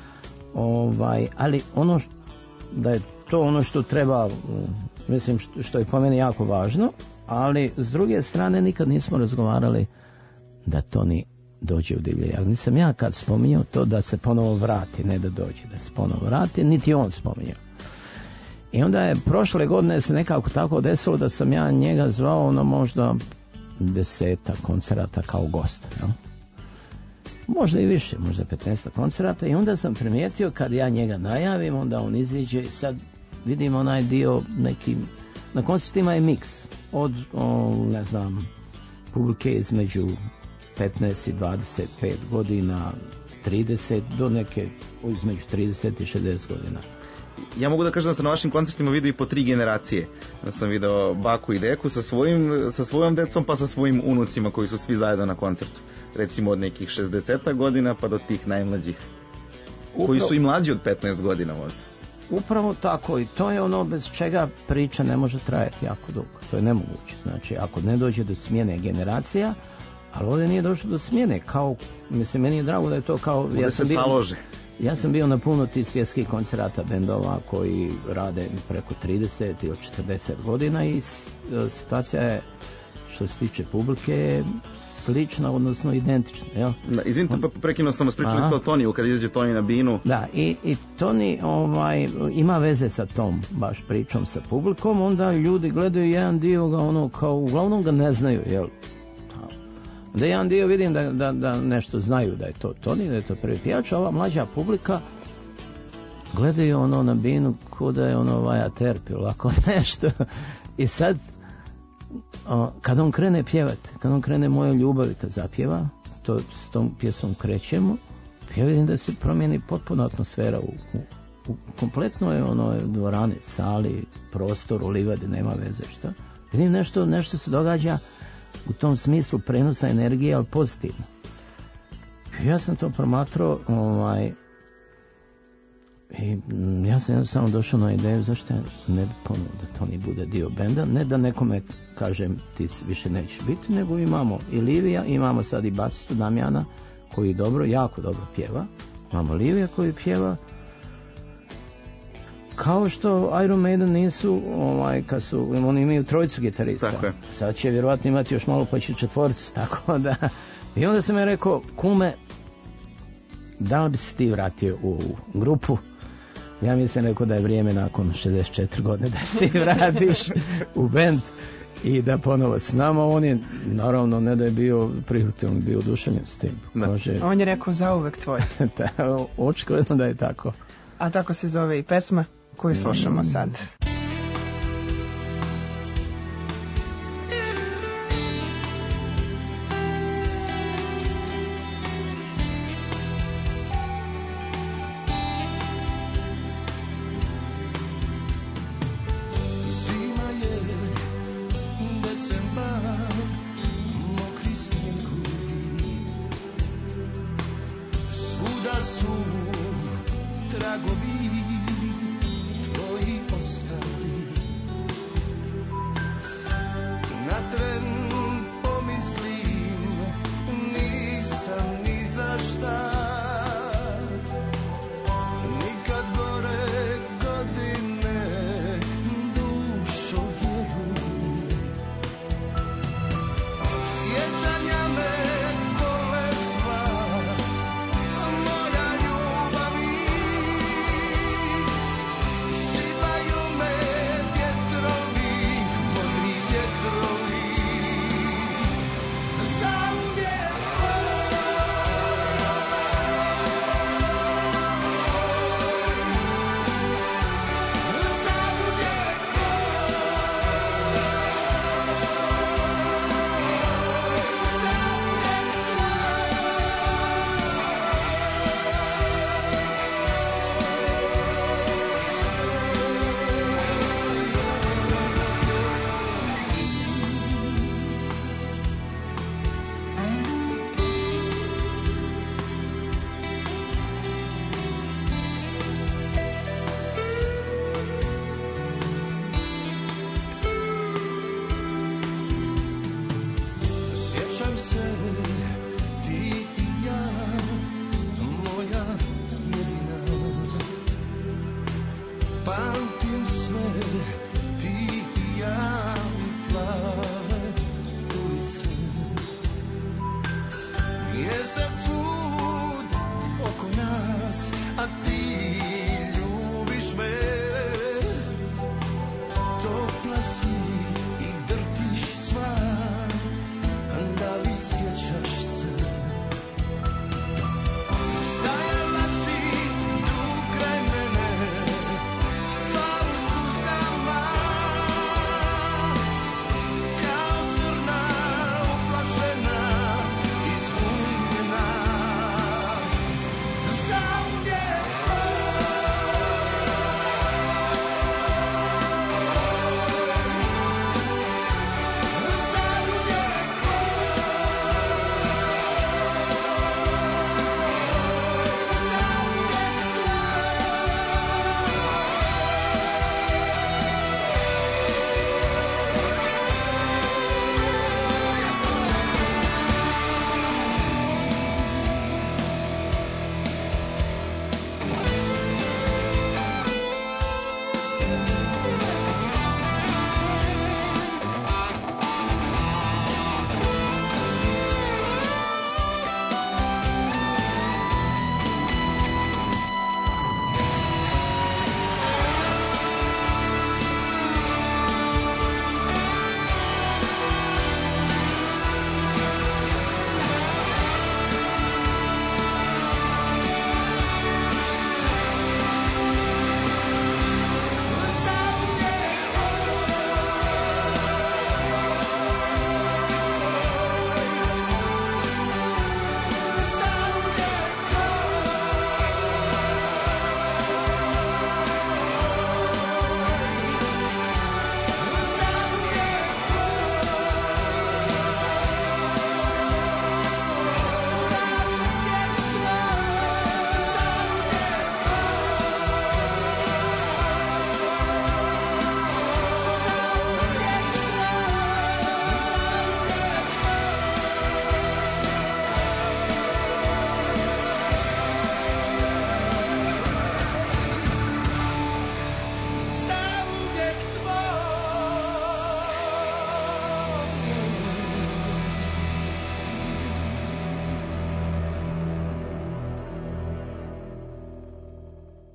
ovaj, ali ono što, da je to ono što treba, mislim što, što je po meni jako važno, ali s druge strane nikad nismo razgovarali da Toni dođe u Divlje Jagode. Nisam ja kad spominjao to da se ponovo vrati, ne da dođe, da se ponovo vrati, niti on spominjao. I onda je prošle godine se nekako tako desilo da sam ja njega zvao ono možda deseta koncerata kao gost. No? Možda i više, možda petnaest koncerata. I onda sam primijetio kad ja njega najavim, onda on iziđe i sad vidim onaj dio nekim, na koncertima je miks od, o, ne znam, publike između petnaest i dvadeset pet godina, trideset do neke između trideset i šezdeset godina. Ja mogu da kažem da sam na vašim koncertima vidio i po tri generacije. Da sam video baku i deku sa, svojim, sa svojom decom pa sa svojim unucima koji su svi zajedno na koncertu. Recimo od nekih šezdeset godina pa do tih najmlađih. Upravo, koji su i mlađi od petnaest godina možda. Upravo tako, i to je ono bez čega priča ne može trajati jako dugo. To je nemoguće. Znači, ako ne dođe do smjene generacija, ali ovdje nije došlo do smjene, kao, mislim, meni je drago da je to kao... Ovdje ja se sam bio, talože. Ja sam bio na puno tih svjetskih koncerata bendova koji rade preko trideset ili četrdeset godina i situacija je, što se tiče publike, slična, odnosno identična. Jel? Da, izvinite, pa prekinuo sam vas, pričali ste o Toniju, kad izađe Toni na binu. Da, i, i Toni ovaj, ima veze sa tom baš pričom sa publikom, onda ljudi gledaju jedan dio ga ono kao, uglavnom ga ne znaju, jel? Da jedan dio vidim da, da, da nešto znaju da je to Toni, da je to prvi pjevač, a ova mlađa publika gledaju ono na binu ko da je ono Vaja Terpil, ovako nešto. I sad, o, kad on krene pjevati, kad on krene Moja ljubav, kad zapjeva, to s tom pjesmom krećemo, ja vidim da se promijeni potpuno atmosfera u, u, u kompletnoj ono dvorani, sali, prostoru, livadi, nema veze šta. Vidim nešto, nešto se događa u tom smislu prenosa energije, ali pozitivno. Ja sam to promatrao, ovaj, i ja sam jednostavno došao na ideju zašto ne bi ponovno da Toni bude dio benda, ne da nekome kažem ti više nećeš biti, nego imamo i Livija, imamo sad i basistu Damjana koji dobro, jako dobro pjeva, imamo Livija koji pjeva, kao što Iron Maiden nisu, ovaj, kad su, oni imaju trojicu gitarista. Tako je. Sad će vjerovatno imati još malo pa će četvoricu, tako da. I onda sam je rekao, kume, da li bi se ti vratio u grupu? Ja mislim rekao da je vrijeme nakon šezdeset četiri godine da se ti vratiš u bend i da ponovo s nama. On je, naravno, ne da je bio prihvatio, on je bio oduševljen s tim. Može, on je rekao zauvek tvoj. Očigledno da je tako. A tako se zove i pesma koju slušamo sad. Tragovi tvoji ostali.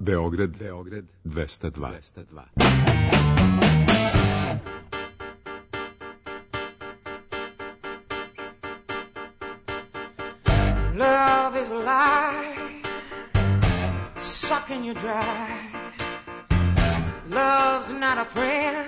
Beograd, Beograd dvesta dva. Love is a lie, sucking you dry. Love's not a friend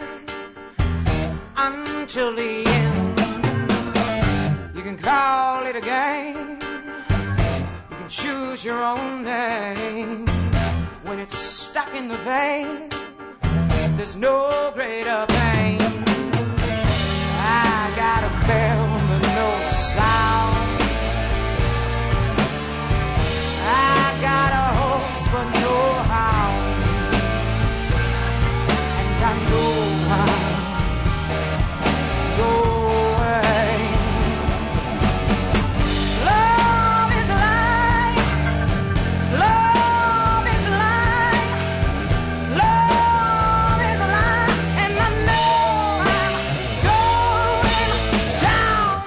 until the end. You can call it a game, you can choose your own name. When it's stuck in the vein, there's no greater pain. I got a bell but no sound, I got a horse but no hound, and I know I'll go away. Love is life, love is life, love is life, and I know I'm going down.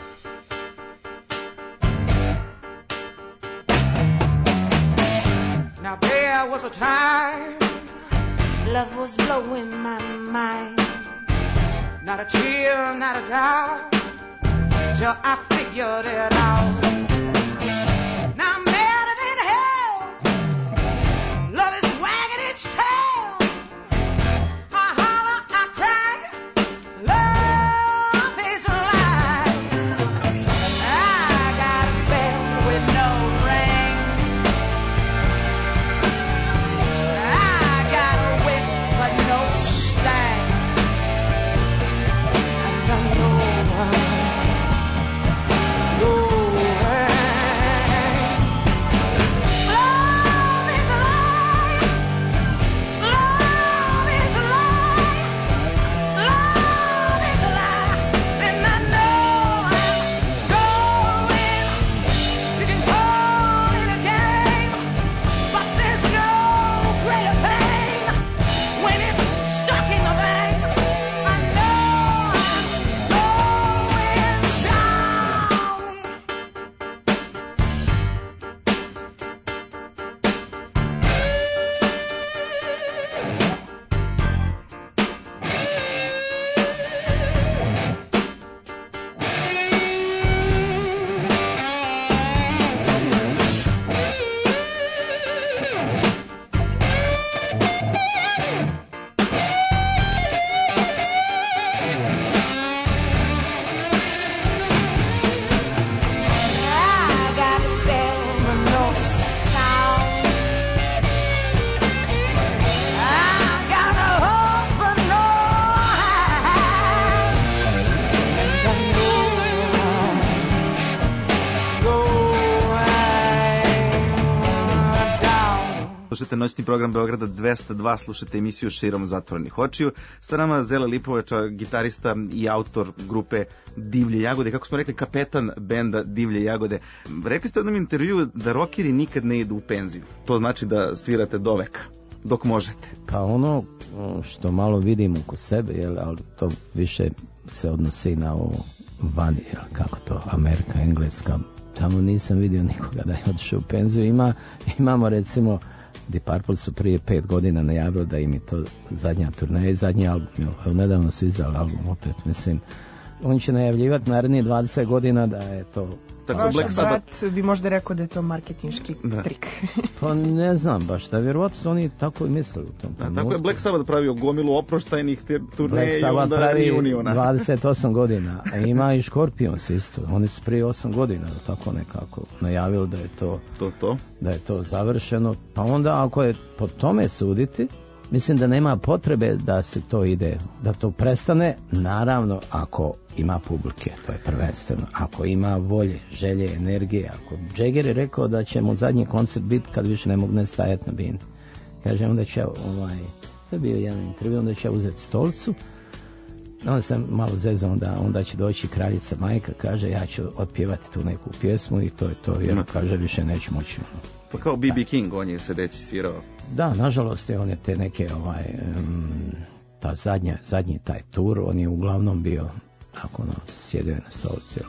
Now there was a time love was blowing my mind. Not a tear, not a doubt, till I figured it out. Now I'm better than hell, love is wagging its tail. I holler, I cry, love is alive. I got a bell with no ring, I got a whip but no stang, and I know I'm going. Love is alive, love is alive, love is alive, and I know I'm going. You can call it a game, but there's no greater pain when it's stuck in the vein. I know I'm going down. I got a bell but no sound, I got a horse but no hound, and I know I'm going down. Slušajte noćni program Beograda dvesta dva, slušajte emisiju Širom zatvorenih očiju. Sa nama Zela Lipovača, gitarista i autor grupe Divlje jagode, kako smo rekli, kapetan benda Divlje jagode. Rekli ste u jednom intervjuu da rokeri nikad ne idu u penziju. To znači da svirate do veka, dok možete. Pa ono što malo vidim oko sebe, jel, ali to više se odnosi na ovo vani, jel, kako to, Amerika, Engleska. Tamo nisam vidio nikoga da je otišao u penziju. Ima, imamo recimo, Deep Purple su prije pet godina najavili da im je to zadnja turneja i zadnji album. Jel, nedavno su izdali album opet, mislim. On će najavljivati narednih dvadeset godina da je to... Tako Vaš Black Sabbath. brat bi možda rekao da je to marketinški Da. trik. Pa ne znam baš, da vjerovatno su oni tako i mislili u tom Da, trenutku. tako je Black Sabbath pravio gomilu oproštajnih te- Black turneja i Sabbath onda pravi reuniona. dvadeset osam godina, a ima i Scorpions isto. Oni su prije osam godina tako nekako najavili da je to To, to. da je to završeno. Pa onda ako je po tome suditi, mislim da nema potrebe da se to ide, da to prestane, naravno ako ima publike, to je prvenstveno, ako ima volje, želje, energije, ako Jagger je rekao da će mu zadnji koncert biti kad više ne mogne stajati na bini. Kaže, onda će, ovaj, to je bio jedan intervju, onda će uzeti stolicu, onda sam malo zezao, onda, onda će doći kraljica majka, kaže, ja ću otpjevati tu neku pjesmu i to je to, jer No. kaže, više neću moći. Pa kao B B King, on je sedeći svirao. Da, nažalost je on je te neke ovaj um, ta zadnja, zadnji taj tur, on je uglavnom bio tako ono, sjedio je na stolici.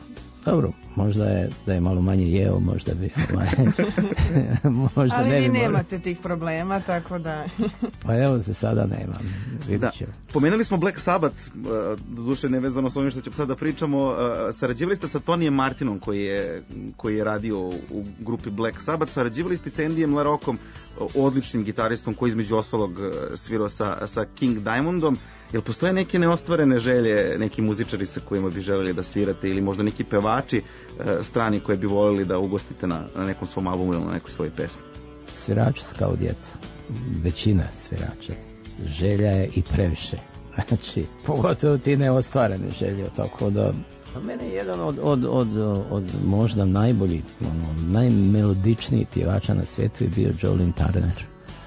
Dobro, možda je da je malo manje jeo, možda bi ovaj, možda ali ne vi bi nemate tih problema, tako da pa evo se sada nemam, vidit ćemo. Pomenuli smo Black Sabbath, doduše nevezano s ovim što ćemo sada pričamo, sarađivali ste sa Tonijem Martinom koji je, koji je radio u grupi Black Sabbath, sarađivali ste sa Andyjem LaRockom, odličnim gitaristom koji između ostalog svirao sa, sa King Diamondom. Jel postoje neke neostvarene želje, neki muzičari sa kojima bi želeli da svirate ili možda neki pevači e, strani koje bi voljeli da ugostite na, na nekom svom albumu ili na nekoj svojoj pesmi? Svirači su kao djeca, većina svirača. Želja je i previše. Znači, pogotovo ti neostvarene želje, tako da mene je jedan od, od, od, od možda najboljih, ono, najmelodičnijih pjevača na svijetu je bio Jolene Turner.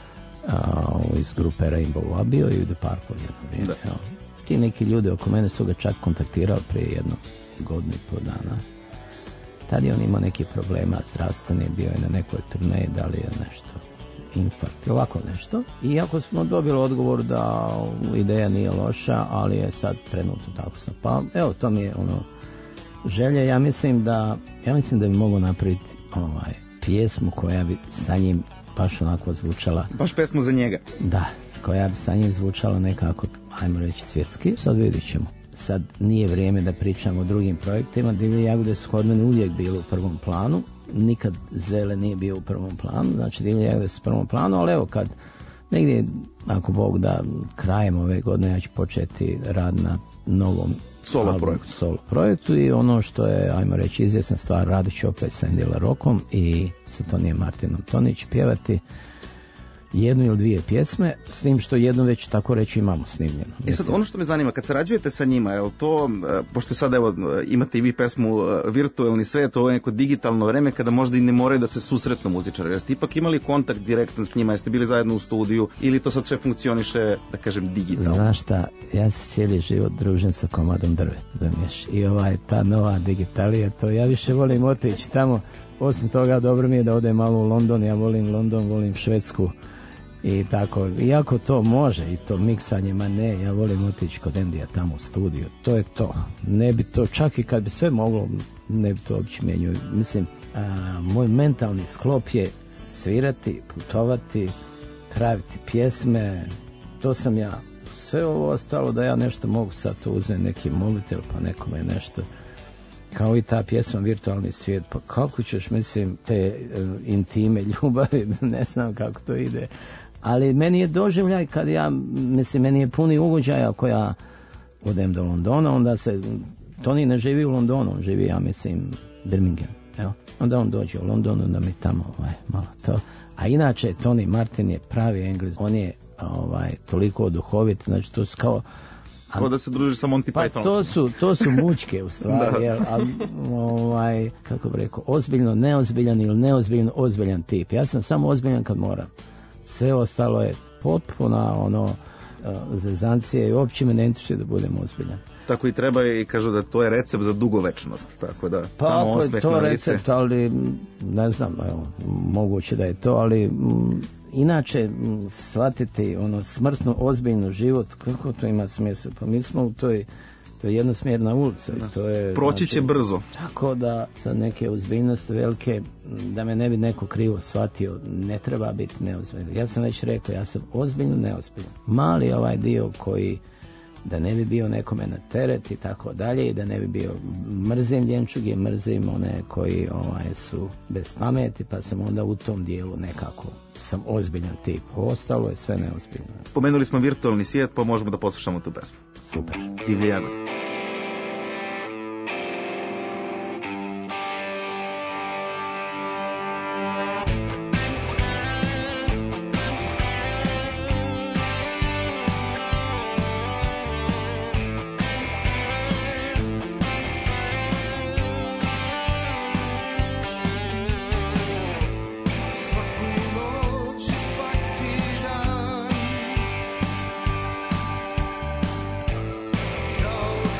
Uh, iz grupe Rainbow, a bio i u The Purple jedno vrijeme. Ja. Ti neki ljudi oko mene su ga čak kontaktirali prije jedno godinu i pol dana. Tad je on imao neki problema zdravstveni, bio je na nekoj turneji, da li je nešto infarkt, ovako nešto. Iako smo dobili odgovor da ideja nije loša, ali je sad trenutno tako sam. Pa evo, to mi je ono želje, ja mislim da ja mislim da bi mogao napraviti ovaj, pjesmu koja bi sa njim baš onako zvučala. Baš pesmu za njega. Da, koja bi sa njim zvučala nekako, ajmo reći, svjetski. Sad vidit ćemo. Sad nije vrijeme da pričamo o drugim projektima. Divlje jagode su kod mene uvijek bili u prvom planu. Nikad Zele nije bio u prvom planu. Znači Divlje jagode su u prvom planu, ali evo kad negdje, ako Bog da, krajem ove godine ja ću početi rad na novom solo album, projektu. Solo projektu i ono što je, ajmo reći, izvjesna stvar, radit ću opet sa Andyjem LaRockom i sa Tonijem Martinom. Toni će pjevati jednu ili dvije pjesme, s tim što jednu već tako reći imamo snimljeno. E sad, ono što me zanima, kad sarađujete sa njima, je li to, pošto sad evo imate i vi pesmu Virtualni svet, ovo je neko digitalno vreme kada možda i ne moraju da se susretnu muzičari, jeste ipak imali kontakt direktan s njima, jeste bili zajedno u studiju ili to sad sve funkcioniše, da kažem, digitalno? Znaš šta, ja se cijeli život družim sa komadom drveta, zamiješ, i ovaj, ta nova digitalija, to ja više volim otići tamo, osim toga dobro mi je da odem malo u London, ja volim London, volim Švedsku, i tako, iako to može i to miksanje, ma ne, ja volim otići kod Andyja tamo u studiju, to je to, ne bi to, čak i kad bi sve moglo, ne bi to uopće menio, mislim, a, moj mentalni sklop je svirati, putovati, praviti pjesme, to sam ja, sve ovo ostalo da ja nešto mogu sad to uzeti neki mobitel pa nekome nešto, kao i ta pjesma Virtualni svijet, pa kako ćeš, mislim, te uh, intime ljubavi, ne znam kako to ide, ali meni je doživljaj kad ja, mislim, meni je puni ugođaja ako ja odem do Londona, onda se, Toni ne živi u Londonu, on živi, ja mislim, Birmingham, evo, onda on dođe u Londonu, onda mi tamo, ovaj, malo to, a inače, Toni Martin je pravi Englez, on je, ovaj, toliko duhovit, znači, to su kao, kao da se družiš sa Monty pa Pythonom. To su, to su mučke u stvari, jel, ali, ovaj, kako bi rekao, ozbiljno neozbiljan ili neozbiljno ozbiljan tip. Ja sam samo ozbiljan kad moram. Sve ostalo je potpuno ono, zezancije i uopće me ne interesuje da budem ozbiljan. Tako i treba i kažu da to je recept za dugovečnost, tako da pa, samo osmeh na lice. Pa to recept, ali ne znam, evo, moguće da je to, ali m, inače m, shvatiti ono smrtno ozbiljno život, kako to ima smisla, pa mi smo u toj, to je jednosmjerna ulica. Da. To je, proći će znači, brzo. Tako da sa neke ozbiljnosti velike, da me ne bi neko krivo shvatio, ne treba biti neozbiljno. Ja sam već rekao, ja sam ozbiljno neozbiljno. Mali ovaj dio koji da ne bi bio nekome na teret i tako dalje i da ne bi bio mrzim ljenčuge, mrzim one koji ovaj, su bez pameti, pa sam onda u tom dijelu nekako sam ozbiljan tip. Ostalo je sve neozbiljno. Pomenuli smo Virtualni svijet, pa možemo da poslušamo tu pesmu. Super. Divlje jagode. Go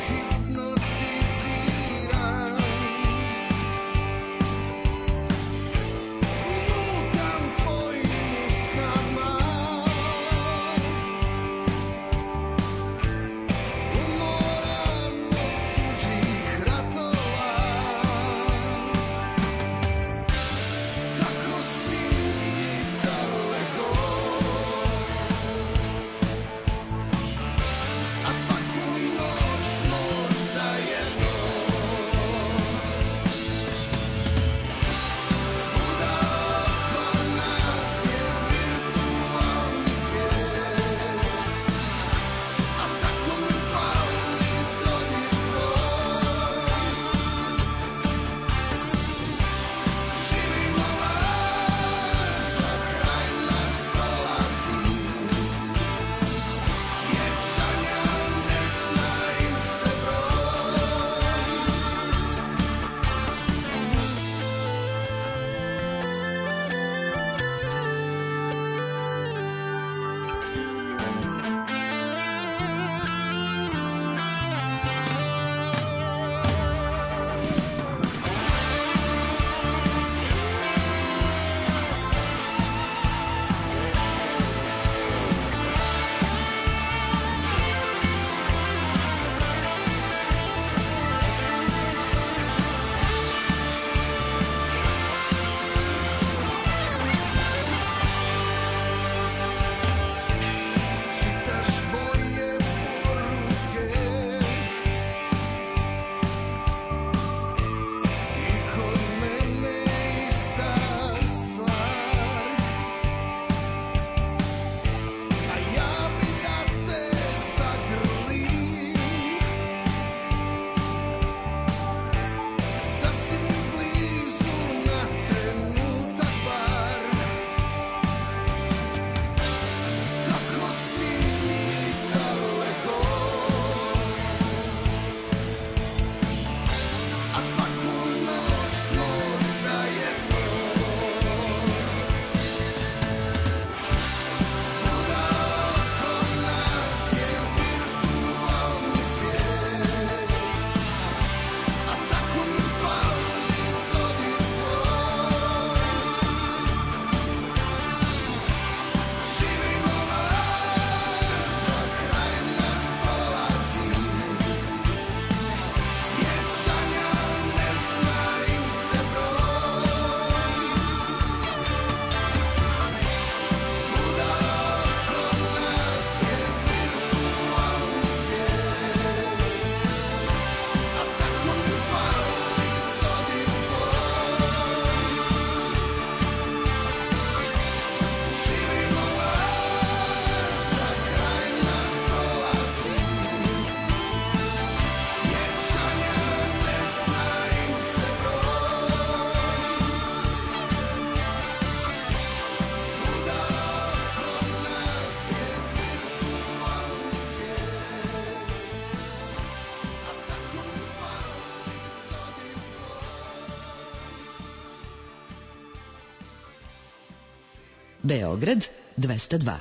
Beograd dvesta dva.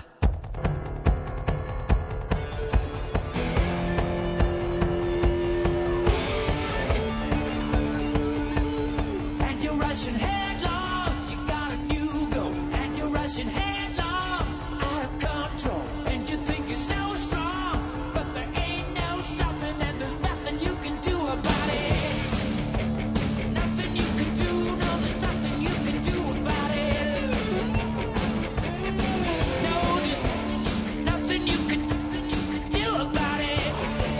And you're rushing headlong, you got a new goal. And you're rushing headlong, out of control. And you think you're so strong, but there ain't no stopping, and there's nothing you can do about it. Nothing you can do, no, there's nothing you can do about it. No, there's nothing you can, nothing you can do about it.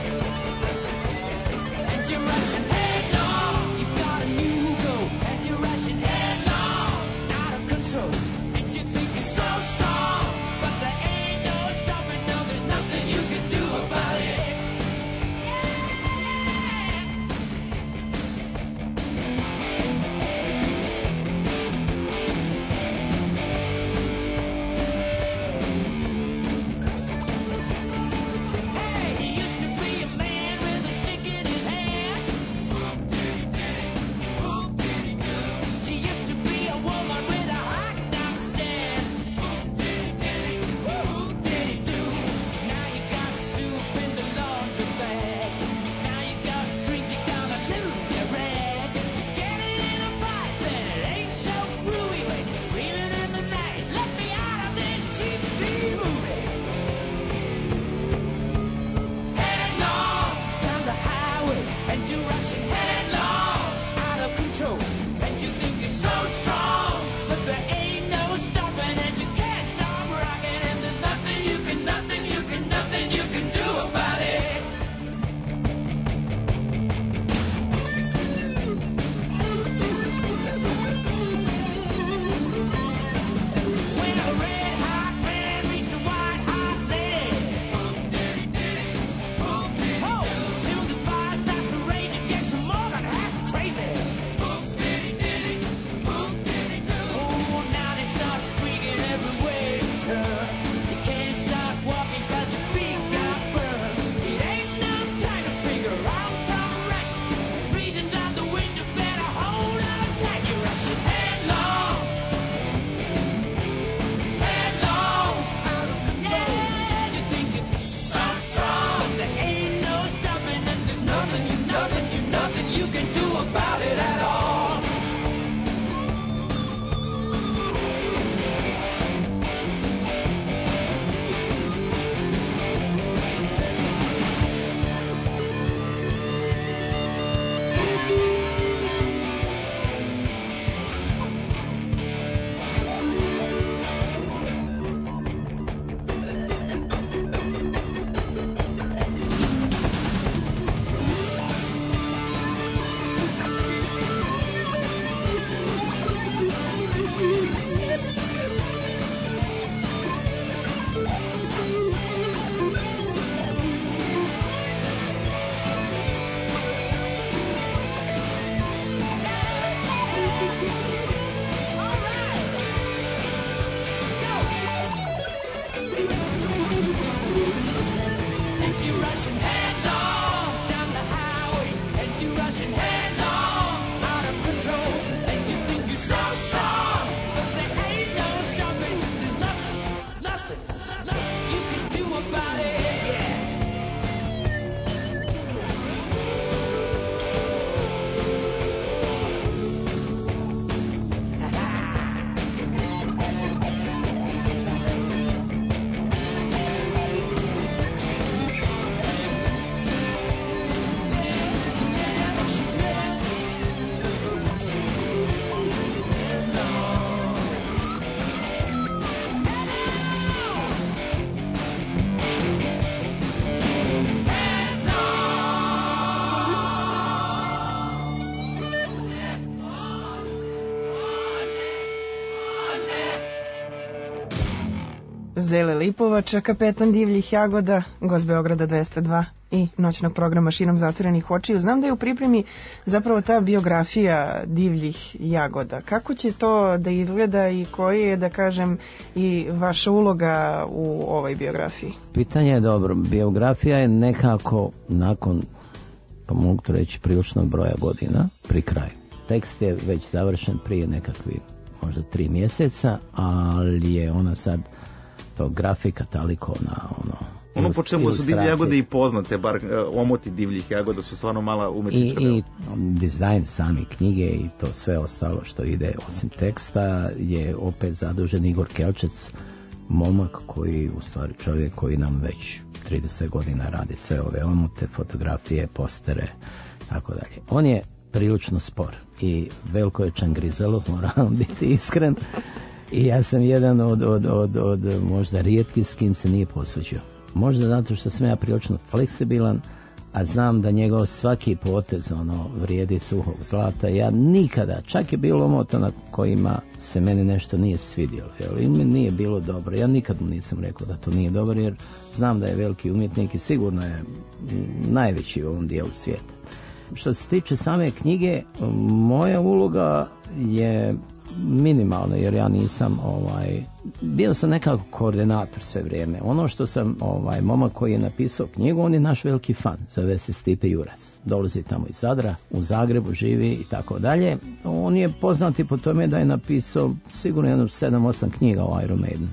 And you're rushing headlong, you've got a new goal. And you're rushing headlong, out of control. And you think you're so strong, but there ain't no stopping, no, there's nothing you can do about it. Hey, he used to be a man with a stick in his hand. She used to be a woman with a hot dog stand. Who did he do? Now you got soup in the laundry bag. Now you got strings, you're gonna lose your rag. Get it in a fight, then it ain't so groovy when you're screaming in the night. Let me out of this cheap movie. Headlong down the highway, and you're rushing headlong, out of control. And you think you're so strong, but there ain't no stopping, and you can't stop rocking, and there's nothing you can, nothing you can, nothing you can do about it. When a red hot man meets a white hot lady, oh, soon the fire starts to rage and gets more than half crazy. Oh, now they start freaking everywhere you turn. You can't start walking 'cause your feet got burned. It ain't no time to figure out some right. There's reasons out the window, better hold on tight. You're rushing headlong, headlong, out of control. Yeah, you think you're so strong, there ain't no stopping, and there's nothing you, nothing you, nothing you can do about it at all. And you're rushing headlong down the highway, and you're rushing headlong, out of control. And you think you're so strong, but there ain't no stopping. There's nothing, nothing, nothing you can do about it. Yeah. Zele Lipovača, kapetan divljih jagoda, gost Beograda dvesta dva i noćnog programa Širom zatvorenih očiju. Znam da je u pripremi zapravo ta biografija divljih jagoda. Kako će to da izgleda i koji je, da kažem, i vaša uloga u ovoj biografiji? Pitanje je dobro. Biografija je nekako nakon, pa mogu to reći, priličnog broja godina pri kraju. Tekst je već završen prije nekakvih možda tri mjeseca, ali je ona sad to grafika toliko na ono... Ono po čemu su divlje jagode i poznate, bar uh, omoti divljih jagoda su stvarno mala umetnička. I, i dizajn same knjige i to sve ostalo što ide osim teksta je opet zadužen Igor Kelčec, momak koji, u stvari čovjek koji nam već trideset godina radi sve ove omote, fotografije, postere, tako dalje. On je prilično spor i veliko je čangrizalo, moram biti iskren. I ja sam jedan od, od, od, od možda rijetkih s kim se nije posveđio. Možda zato što sam ja prilično fleksibilan, a znam da njegov svaki potez ono vrijedi suhog zlata. Ja nikada, čak je bilo omota na kojima se meni nešto nije svidjelo, jer i mi nije bilo dobro. Ja nikad mu nisam rekao da to nije dobro, jer znam da je veliki umjetnik i sigurno je najveći u ovom dijelu svijeta. Što se tiče same knjige, moja uloga je minimalno, jer ja nisam ovaj, bio sam nekako koordinator sve vrijeme. Ono što sam, ovaj, momak koji je napisao knjigu, on je naš veliki fan, zove se Stipe Juras. Dolazi tamo iz Zadra, u Zagrebu živi i tako dalje. On je poznati po tome da je napisao sigurno jedno sedam osam knjiga o Iron Maiden.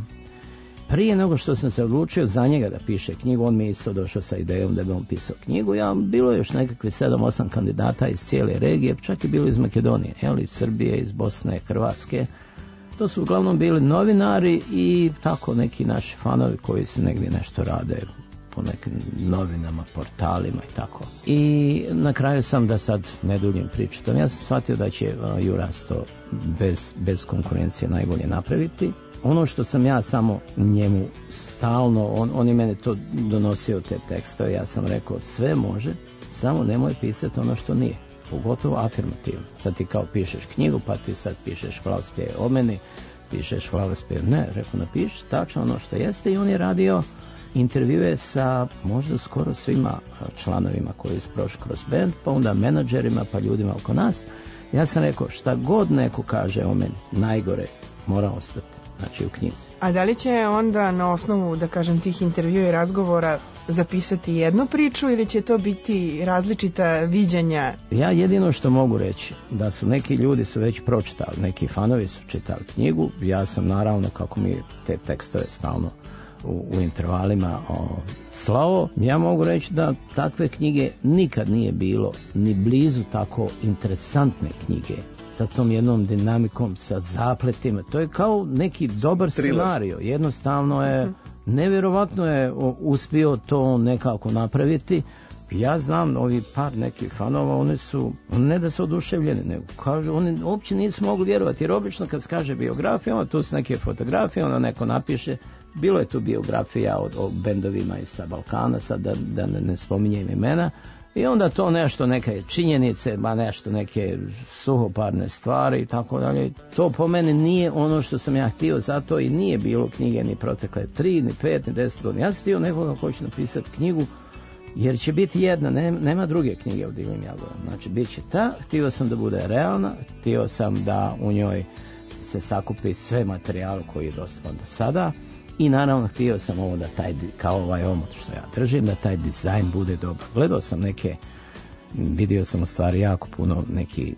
Prije nego što sam se odlučio za njega da piše knjigu, on mi je isto došao sa idejom da bi on pisao knjigu. Ja, bilo je još nekakve sedam osam kandidata iz cijele regije, čak i bilo iz Makedonije, jel, iz Srbije, iz Bosne, Hrvatske. To su uglavnom bili novinari i tako neki naši fanovi koji se negdje nešto rade po nekim novinama, portalima i tako. I na kraju sam, da sad ne duljim priču, ja sam shvatio da će uh, Juras to bez, bez konkurencije najbolje napraviti. Ono što sam ja samo njemu stalno, on, on je mene to donosio te tekstove, ja sam rekao sve može, samo nemoj pisati ono što nije, pogotovo afirmativno. Sad ti kao pišeš knjigu, pa ti sad pišeš hvalospjev o meni, pišeš hvalospjev, ne, rekao napiši tačno ono što jeste. I on je radio intervjue sa možda skoro svima članovima koji su prošli kroz band, pa onda menadžerima, pa ljudima oko nas. Ja sam rekao šta god neko kaže o meni, najgore mora ostati. Znači u knjizi. A da li će onda na osnovu, da kažem, tih intervjua i razgovora zapisati jednu priču ili će to biti različita viđenja? Ja jedino što mogu reći da su neki ljudi su već pročitali, neki fanovi su čitali knjigu, ja sam naravno kako mi te tekstove stalno u, u intervalima o, slao, ja mogu reći da takve knjige nikad nije bilo ni blizu tako interesantne knjige sa tom jednom dinamikom, sa zapletima. To je kao neki dobar scenario. Jednostavno je, nevjerovatno je uspio to nekako napraviti. Ja znam, ovi par nekih fanova, oni su, ne da su oduševljeni, nego kažu, oni uopće nisu mogli vjerovati, jer obično kad se kaže biografija, tu su neke fotografije, onda neko napiše, bilo je tu biografija o, o bendovima iz sa Balkana, sad da, da ne, ne spominjem imena, i onda to nešto, neke činjenice, ma nešto, neke suhoparne stvari i tako dalje. To po meni nije ono što sam ja htio, zato i nije bilo knjige ni protekle tri, ni pet, ni deset godina. Ja sam htio nekoga koji će napisati knjigu, jer će biti jedna, ne, nema druge knjige o divljim jagodama. Znači, bit će ta, htio sam da bude realna, htio sam da u njoj se sakupi sve materijale koji je dostupan do sada. I naravno htio sam ovo da taj, kao ovaj omot što ja držim, da taj dizajn bude dobar. Gledao sam neke, vidio sam u stvari jako puno nekih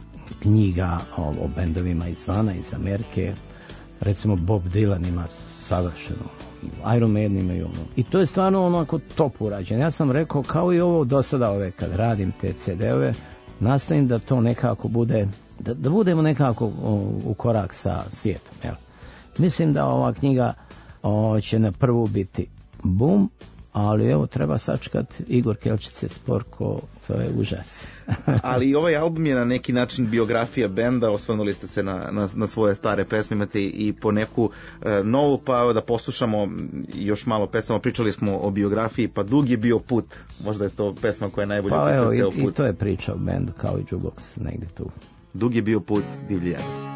knjiga o, o bendovima izvana, iz Amerike. Recimo Bob Dylan ima savršeno, Iron Maiden imaju ono. I to je stvarno onako top urađeno. Ja sam rekao, kao i ovo do sada ove, kad radim te ce de ove, nastojim da to nekako bude, da, da budemo nekako u, u korak sa svijetom. Jel? Mislim da ova knjiga o, će na prvu biti bum, ali evo treba sačekati. Igor Kelčić je sporko, to je užas. Ali i ovaj album je na neki način biografija benda, osvrnuli ste se na, na, na svoje stare pesme, imate i po neku e, novu, pa evo da poslušamo još malo pesama, pričali smo o biografiji, pa Dug je bio put, možda je to pesma koja je najbolje pa opisuje ceo put. I to je priča o bendu, kao i Jukebox, negdje tu. Dug je bio put, divlji jagode.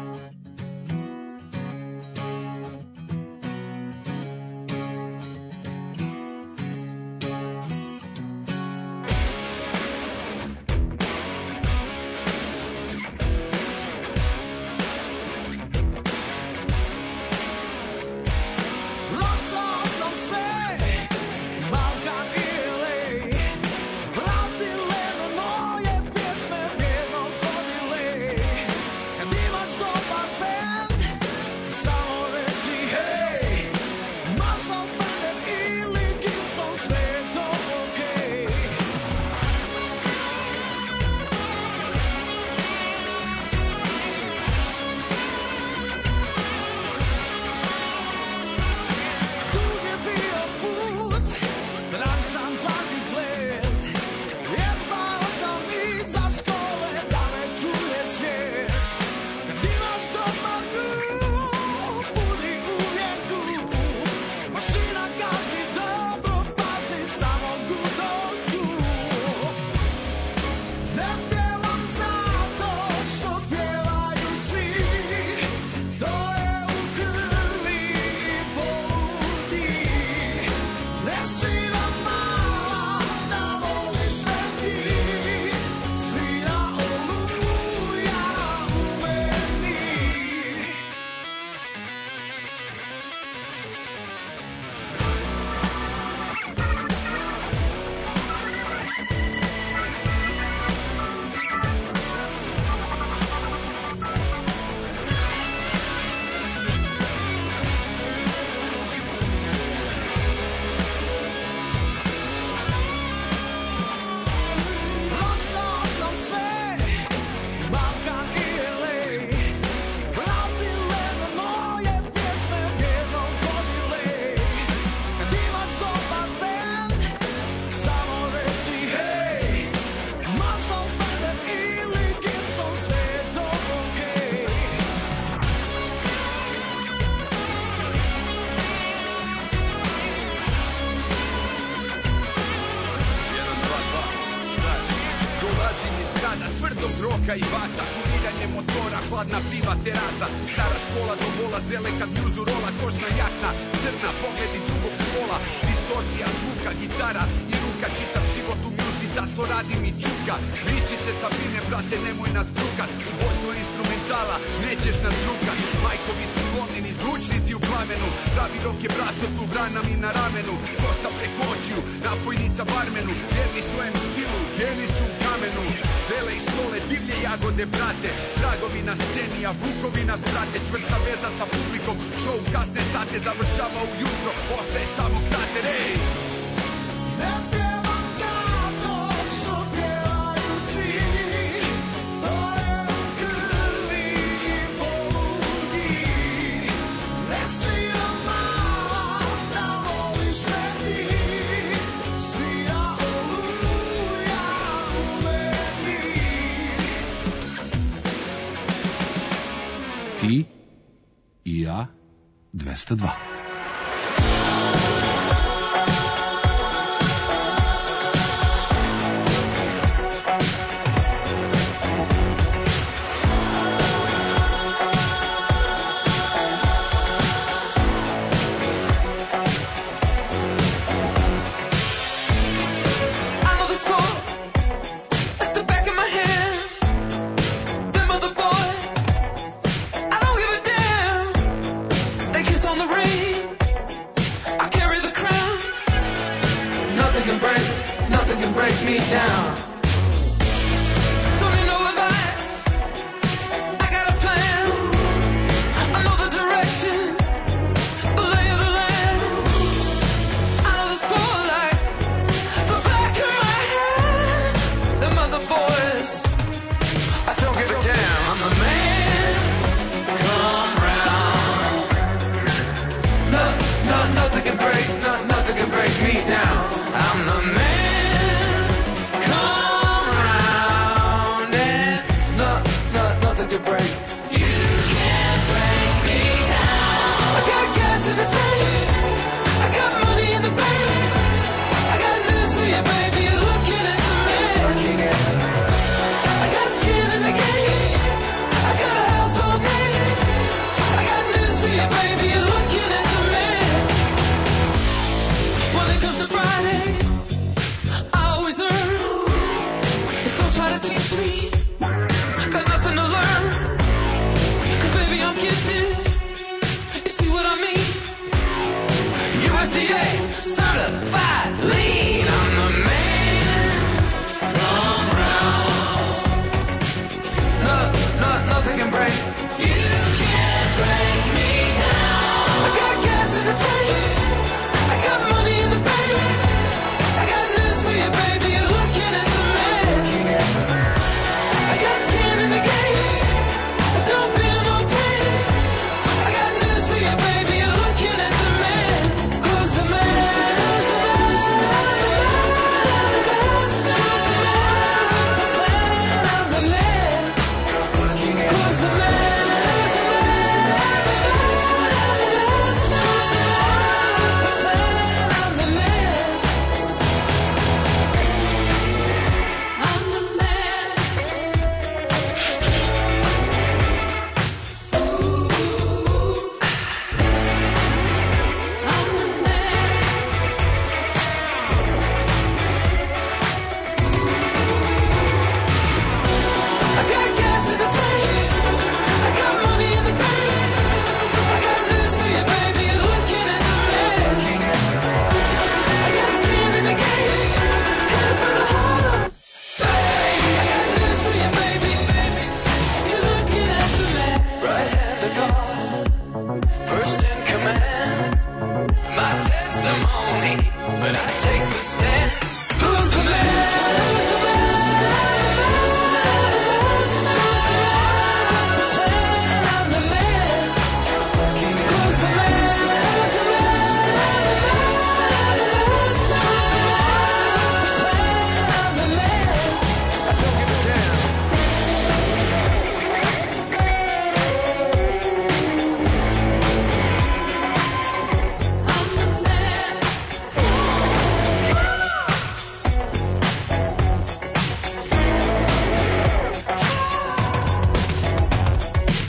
Kad imaš dobro i basa, kuriranje motora, hladna piva, terasa, stara škola do bola, zele kad bluzu rola, kožna jakna, crna, pogledi drugog spola, distorcija, zvuka, gitara i ruka, čitav život u mjuzi, zato radim i čuka. Riči se Sabine, brate, nemoj nas brukat, ubojstvo instrumentala, nećeš nas drugat. Majkovi su sklonjeni, zvučnici u plamenu, pravi rok je brato tu vrana mi na ramenu, kosa preko očiju, napojnica barmenu, vjerni svojem stilu, geni su u kamenu. Zvele i stole, divlje jagode brate, dragovi na sceni, a vukovi nas prate, čvrsta veza sa publikom, show kasne sate, završava ujutro, ostaje samo krater, ej! Ne pjevam zato što pjevaju svi, to je u krvi i poludi. Ne sviram mala da voliš me ti, svira oluja u meni. Ti i ja dvesta dva. On the rain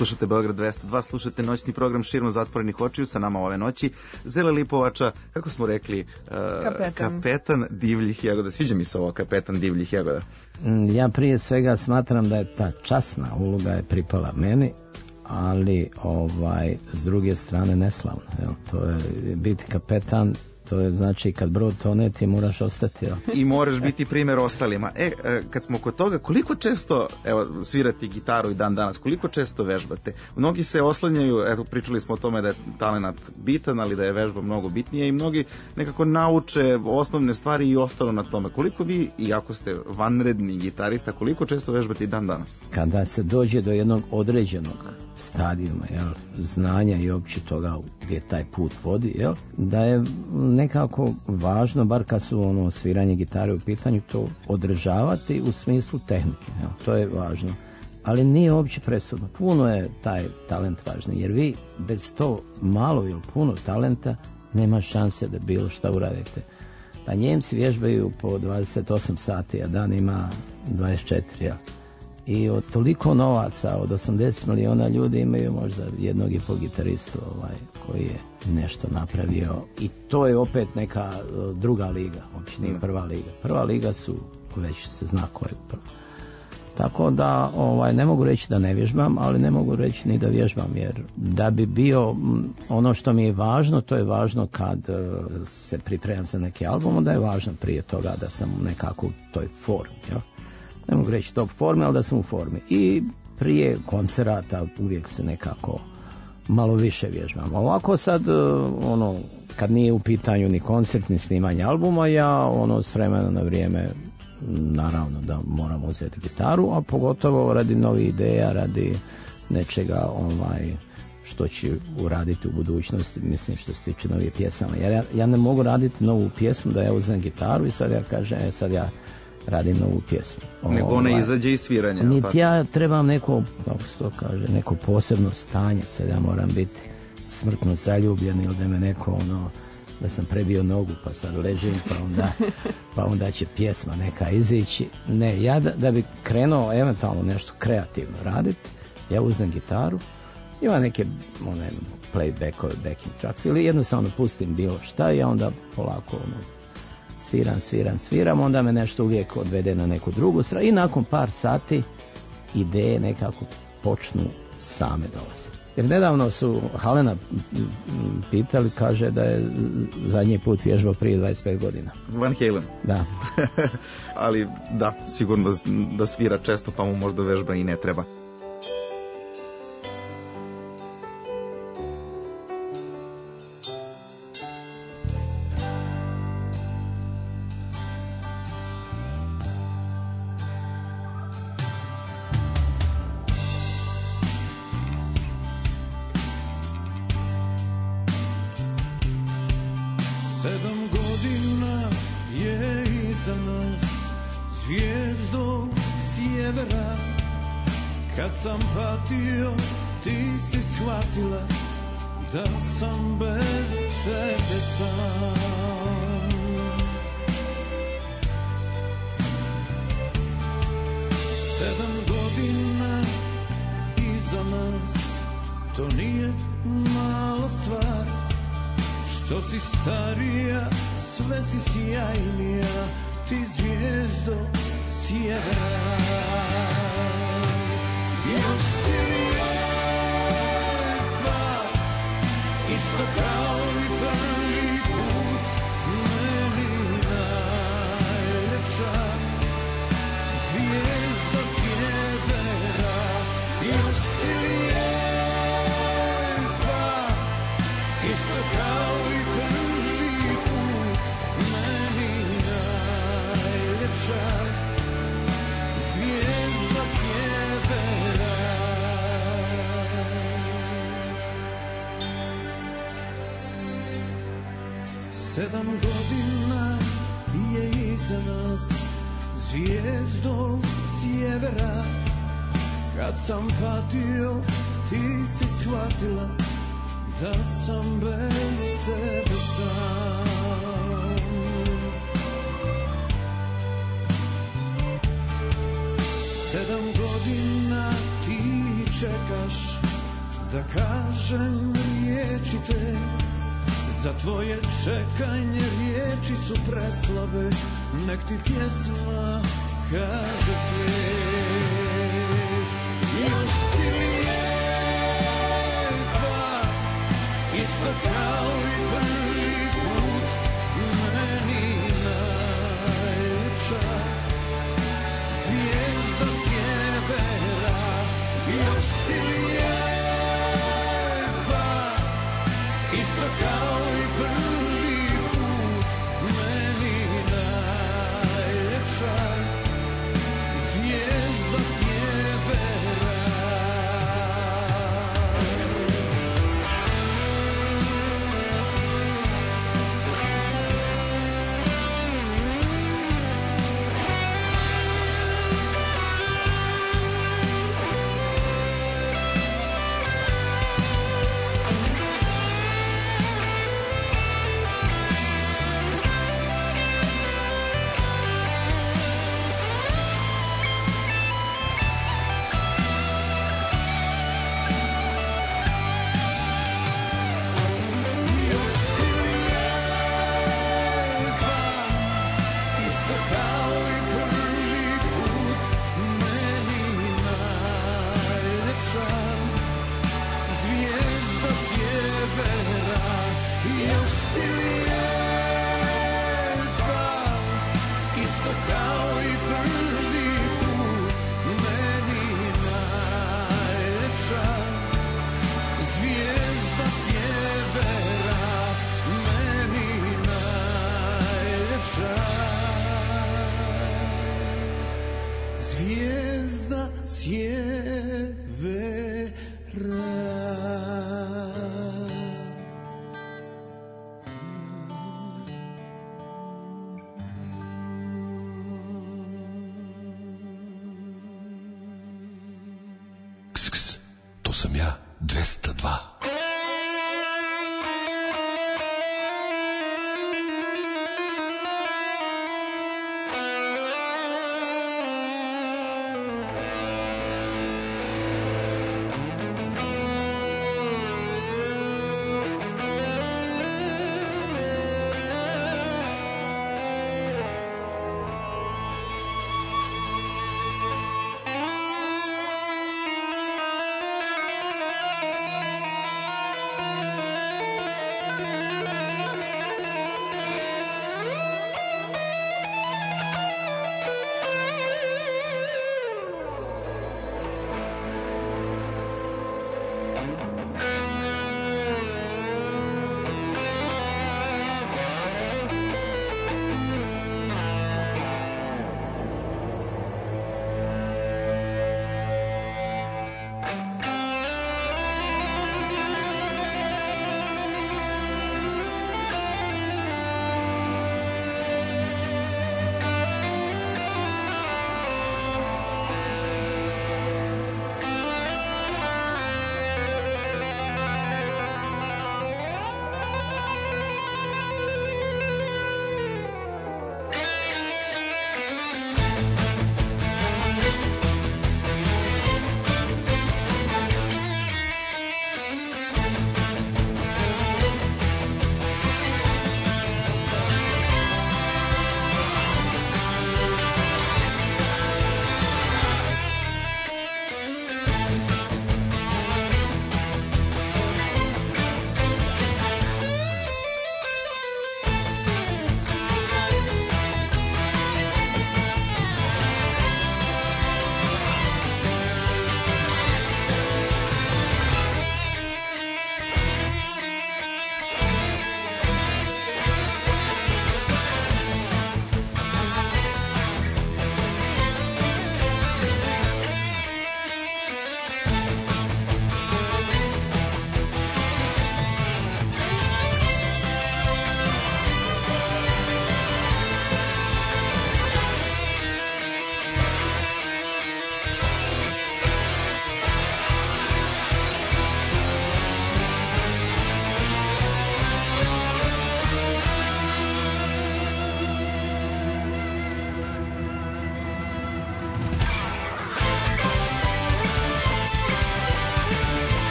Slušate Beograd dvesta dva, slušate noćni program Širom zatvorenih očiju, sa nama ove noći Zele Lipovača, kako smo rekli, uh, kapetan. kapetan divljih jagoda. Sviđa mi se ovo, kapetan divljih jagoda. Ja prije svega smatram da je ta časna uloga je pripala meni, ali ovaj s druge strane neslavno. Jel? To je biti kapetan, to je znači kad brod tone ti moraš ostati. Jel? I moraš biti primjer ostalima. E, kad smo kod toga, koliko često, evo, svirati gitaru i dan danas, koliko često vežbate? Mnogi se oslanjaju, eto, pričali smo o tome da je talenat bitan, ali da je vežba mnogo bitnija i mnogi nekako nauče osnovne stvari i ostalo na tome. Koliko vi, iako ste vanredni gitarista, koliko često vežbate i dan danas? Kada se dođe do jednog određenog stadijuma, jel, znanja i opće toga gdje taj put vodi, jel, da je nekako važno, bar kad su ono sviranje gitare u pitanju, to održavati u smislu tehnike, jel, to je važno. Ali nije uopće presudno. Puno je taj talent važni, jer vi bez to malo ili puno talenta nema šanse da bilo šta uradite. Pa Njemci vježbaju po dvadeset osam sati, a dan ima dvadeset četiri, jel? I od toliko novaca, od osamdeset miliona ljudi imaju možda jednog i pol gitaristu ovaj, koji je nešto napravio. I to je opet neka uh, druga liga, uopće nije prva liga. Prva liga su, već se zna ko je prva. Tako da ovaj, ne mogu reći da ne vježbam, ali ne mogu reći ni da vježbam, jer da bi bio m, ono što mi je važno, to je važno kad uh, se pripremam za neki album, onda je važno prije toga da sam nekako u toj formi, jel? Ne mogu reći top forme, ali da sam u formi. I prije koncerata uvijek se nekako malo više vježbam. Ovako sad, ono, kad nije u pitanju ni koncert, ni snimanje albuma, ja ono s vremena na vrijeme, naravno da moram uzeti gitaru, a pogotovo radi novih ideja, radi nečega ovaj, što ću uraditi u budućnosti, mislim što se tiče novih pjesama. Jer ja, ja ne mogu raditi novu pjesmu da ja uzem gitaru i sad ja kažem, e, sad ja radim novu pjesmu. Nego ona ovaj, izađe iz sviranja. Niti ja trebam neko, kako se to kaže, neko posebno stanje, sad ja moram biti smrtno zaljubljen ili da me neko ono, da sam prebio nogu pa sad ležim pa onda, pa onda će pjesma neka izići. Ne, ja da, da bi krenuo eventualno nešto kreativno raditi, ja uzem gitaru, ima neke one playbackove, backing tracks ili jednostavno pustim bilo šta i ja onda polako ono, sviram, sviram, sviram, onda me nešto uvijek odvede na neku drugu stranu i nakon par sati ideje nekako počnu same dolaziti. Jer nedavno su Halena pitali, kaže da je zadnji put vježbao prije dvadeset pet godina. Van Halen. Da. Ali da, sigurno da svira često pa mu možda vežba i ne treba. Sedam godina je iza nas, zvijezdo sjevera. Kad sam patio, ti si shvatila da sam bez tebe sam. Sedam godina ti čekaš da kažem riječi te, za tvoje čekanje riječi su preslabe, nek ti pjesma kaže sve. Još si lijepa, isto kao i prvi put, meni najljepša zvijezda sjevera. Još si lijepa, isto kao i prvi put, meni najljepša zvijezda sjevera. Zvijezda sjevera. Ks, ks, to sam ja, dvesta dva.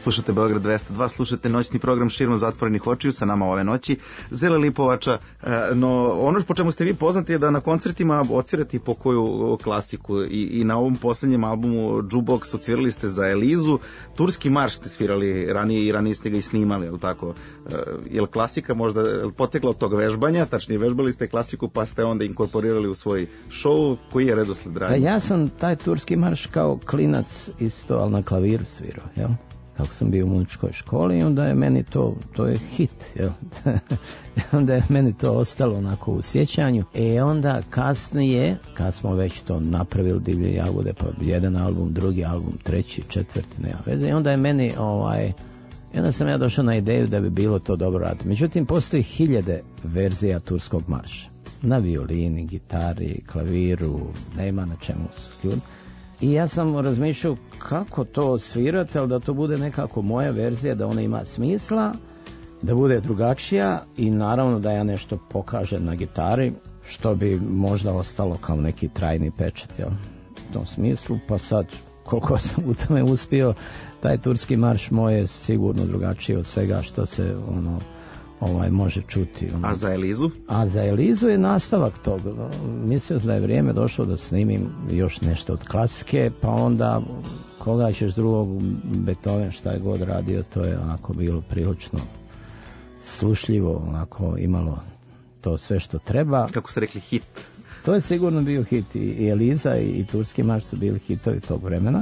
Slušate Beograd dvesta dva, slušate noćni program Širom zatvorenih očiju, sa nama ove noći Zele Lipovača. No, ono po čemu ste vi poznati je da na koncertima odsvirate po koju klasiku i, i na ovom posljednjem albumu Jukebox odsvirali ste za Elizu, Turski marš ste svirali ranije i ranije ste ga i snimali, je li tako? Je li klasika možda potekla od tog vežbanja, tačnije vežbali ste klasiku pa ste onda inkorporirali u svoj show, koji je redosled radnje? Ja sam taj Turski marš kao klinac isto, ali na klaviru svirao, jel? Kako sam bio u muzičkoj školi, onda je meni to, to je hit, jel? Onda je meni to ostalo onako u sjećanju. E onda kasnije, kad smo već to napravili Divlje jagode, pa jedan album, drugi album, treći, četvrti, nema veze, i onda je meni, ovaj, onda sam ja došao na ideju da bi bilo to dobro raditi. Međutim, postoji hiljade verzija Turskog marša. Na violini, gitari, klaviru, nema na čemu skljud. I ja sam razmišljao kako to svirati, ali da to bude nekako moja verzija, da ona ima smisla, da bude drugačija i naravno da ja nešto pokažem na gitari, što bi možda ostalo kao neki trajni pečat, jel? U tom smislu, pa sad koliko sam u tome uspio, taj Turski marš moj je sigurno drugačiji od svega što se ono ovaj može čuti. Ono. A za Elizu? A za Elizu je nastavak toga. Mislio sam da je vrijeme došlo da snimim još nešto od klasike, pa onda koga ćeš drugog, Beethoven šta je god radio, to je onako bilo prilično slušljivo, onako imalo to sve što treba. Kako ste rekli, hit? To je sigurno bio hit. I Eliza i, i Turski marš su bili hitovi tog vremena.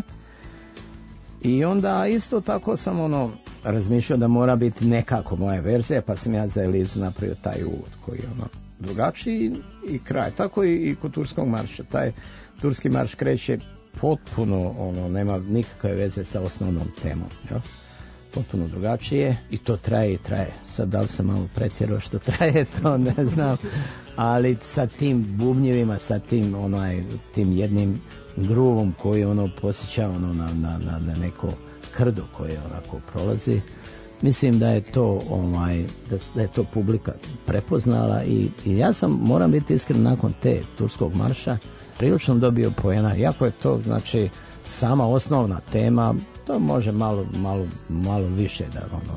I onda isto tako sam ono razmišljao da mora biti nekako moja verzija, pa sam ja za Elizu napravio taj uvod koji je ono drugačiji i kraj. Tako i, i kod Turskog marša. Taj Turski marš kreće potpuno, ono, nema nikakve veze sa osnovnom temom, jel? Potpuno drugačije i to traje i traje. Sad da li sam malo pretjerao što traje, to ne znam, ali sa tim bubnjevima, sa tim onaj, tim jednim gruvom koji ono posjeća ono na, na, na, na neko krdo koje onako prolazi, mislim da je to ovaj, da, da je to publika prepoznala i, i ja sam, moram biti iskren, nakon te Turskog marša prilično dobio poena, iako je to znači sama osnovna tema, to može malo, malo, malo više da ono,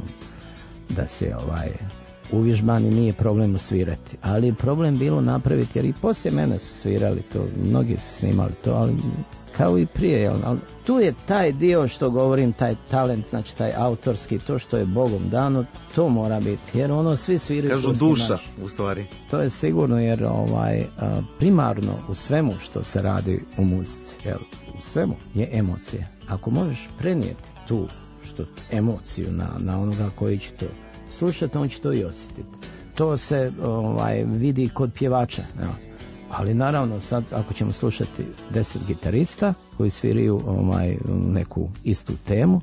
da se ovaj uvježban i nije problem osvirati, ali je problem bilo napraviti, jer i poslije mene su svirali to, mnogi su snimali to, ali kao i prije, jel? Ali tu je taj dio što govorim, taj talent, znači taj autorski, to što je Bogom dano, to mora biti, jer ono svi sviraju. Kažu duša, naš. U stvari. To je sigurno, jer ovaj, primarno u svemu što se radi u muzici, jel? U svemu je emocija. Ako možeš prenijeti tu što emociju na, na onoga koji će to slušati, on će to i osjetiti. To se ovaj, vidi kod pjevača, ja. Ali naravno sad ako ćemo slušati deset gitarista koji sviraju ovaj, neku istu temu,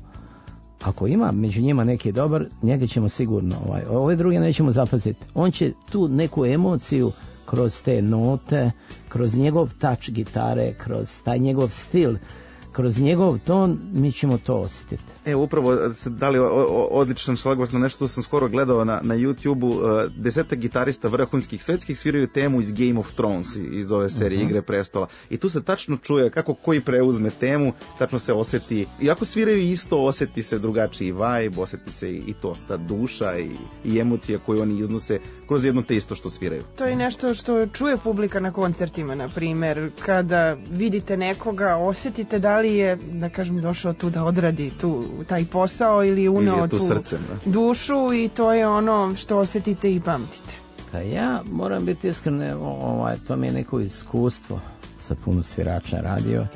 ako ima među njima neki dobar, njega ćemo sigurno, ovaj, ove druge nećemo zapaziti. On će tu neku emociju kroz te note, kroz njegov touch gitare, kroz taj njegov stil, kroz njegov ton, mi ćemo to osjetiti. E, upravo ste dali odličan šlagvort na nešto što sam skoro gledao na, na YouTube-u. Desetak gitarista vrhunskih svetskih sviraju temu iz Game of Thrones, iz ove serije uh-huh. Igre prestola. I tu se tačno čuje kako koji preuzme temu, tačno se osjeti. Iako sviraju isto, osjeti se drugačiji vibe, osjeti se i to, ta duša i, i emocija koju oni iznose kroz jedno te isto što sviraju. To je nešto što čuje publika na koncertima, na primjer. Kada vidite nekoga, osjetite da li je, da kažem, došao tu da odradi tu taj posao ili uneo tu, tu srcem, dušu i to je ono što osjetite i pamtite. Ka ja moram biti iskren, ovaj, to mi je neko iskustvo sa puno svirača radio.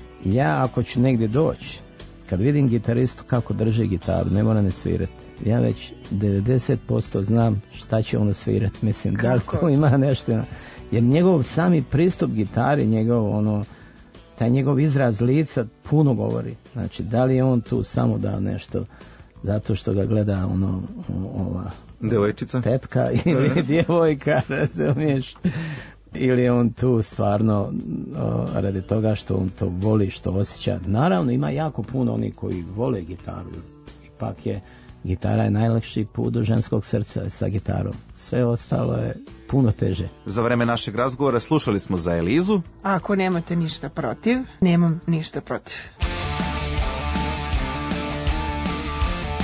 Ja ako ću negdje doći, kad vidim gitaristu kako drži gitaru, ne mora ne svirati. Ja već devedeset posto znam šta će ono svirati. Mislim, kako? Da li to ima nešto? Jer njegov sami pristup gitari, njegov ono, taj njegov izraz lica puno govori. Znači, da li je on tu samo da nešto zato što ga gleda ono, ova devojčica, tetka ili djevojka, razumiješ? Ili je on tu stvarno o, radi toga što on to voli, što osjeća. Naravno, ima jako puno onih koji vole gitaru. Ipak je gitara je najlakši put do ženskog srca sa gitarom. Sve ostalo je puno teže. Za vreme našeg razgovora slušali smo za Elizu. A ako nemate ništa protiv, nemam ništa protiv.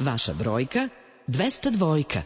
Vaša brojka dvesta dvojka.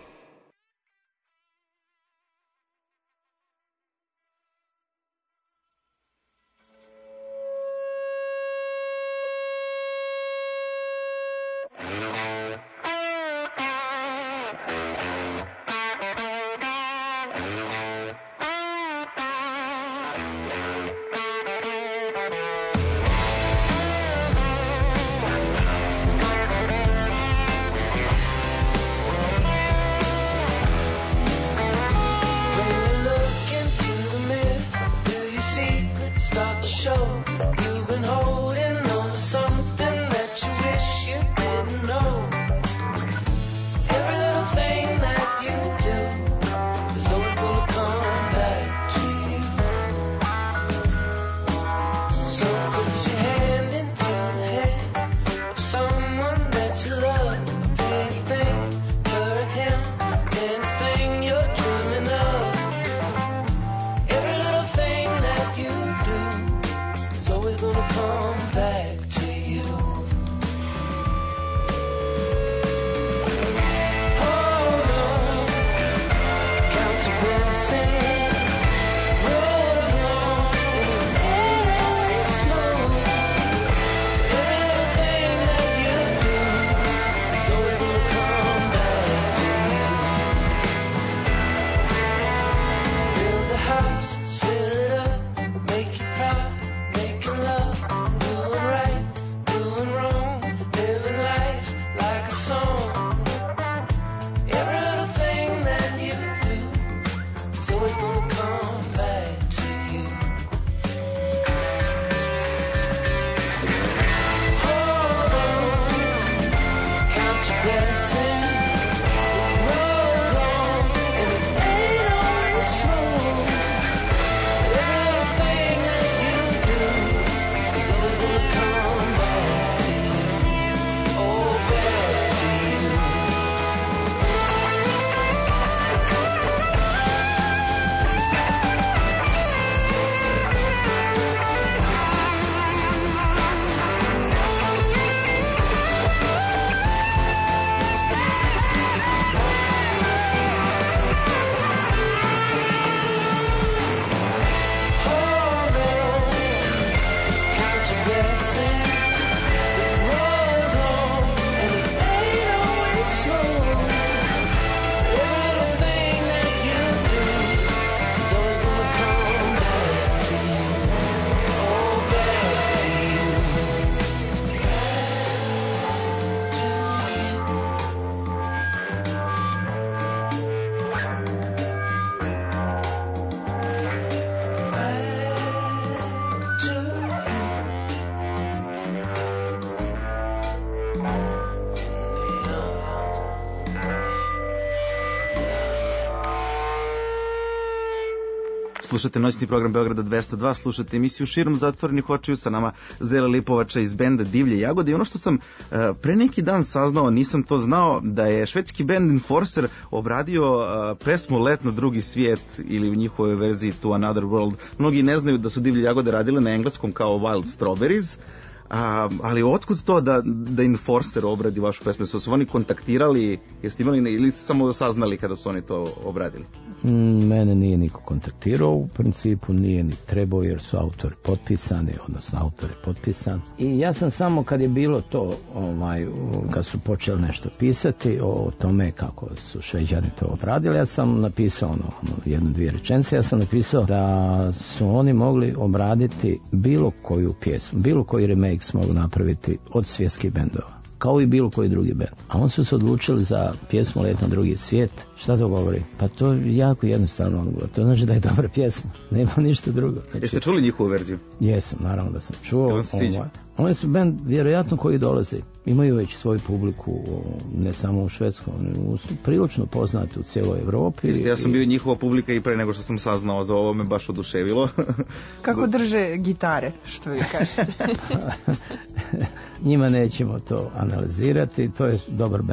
Slušate noćni program Beograda dvesta dva, slušate emisiju Širom zatvorenih očiju, sa nama Zela Lipovača iz benda Divlje jagode. I ono što sam uh, pre neki dan saznao, nisam to znao, da je švedski bend Enforcer obradio uh, pesmu Let na drugi svijet, ili u njihovoj verziji To Another World. Mnogi ne znaju da su Divlje jagode radile na engleskom kao Wild Strawberries. A, ali otkud to da, da Enforcer obradi vašu pesmu? Su se oni kontaktirali, jeste imali, ili samo saznali kada su oni to obradili? Mm, mene nije niko kontaktirao, u principu nije ni trebao, jer su autori potpisani, odnosno autor je potpisan. I ja sam samo kad je bilo to, ovaj, kad su počeli nešto pisati o tome kako su Šveđani to obradili, ja sam napisao ono, ono, jednu, dvije rečenice, ja sam napisao da su oni mogli obraditi bilo koju pjesmu, bilo koji remake mogu napraviti od svjetskih bendova, kao i bilo koji drugi bend. A oni su se odlučili za pjesmu Let na drugi svijet. Šta to govori? Pa to je jako jednostavno odgovor. To znači da je dobra pjesma. Nema ništa drugo. Znači, jeste čuli njihovu verziju? Jesam, naravno da sam čuo. Oni su bend vjerojatno koji dolaze. Imaju već svoju publiku, ne samo u Švedskom, oni su prilično poznati u cijeloj Evropi. Jeste, ja sam bio njihova publika i pre nego što sam saznao za ovo, me baš oduševilo. Kako drže gitare, što vi kažete? Njima nećemo to analizirati, to je dobar bend.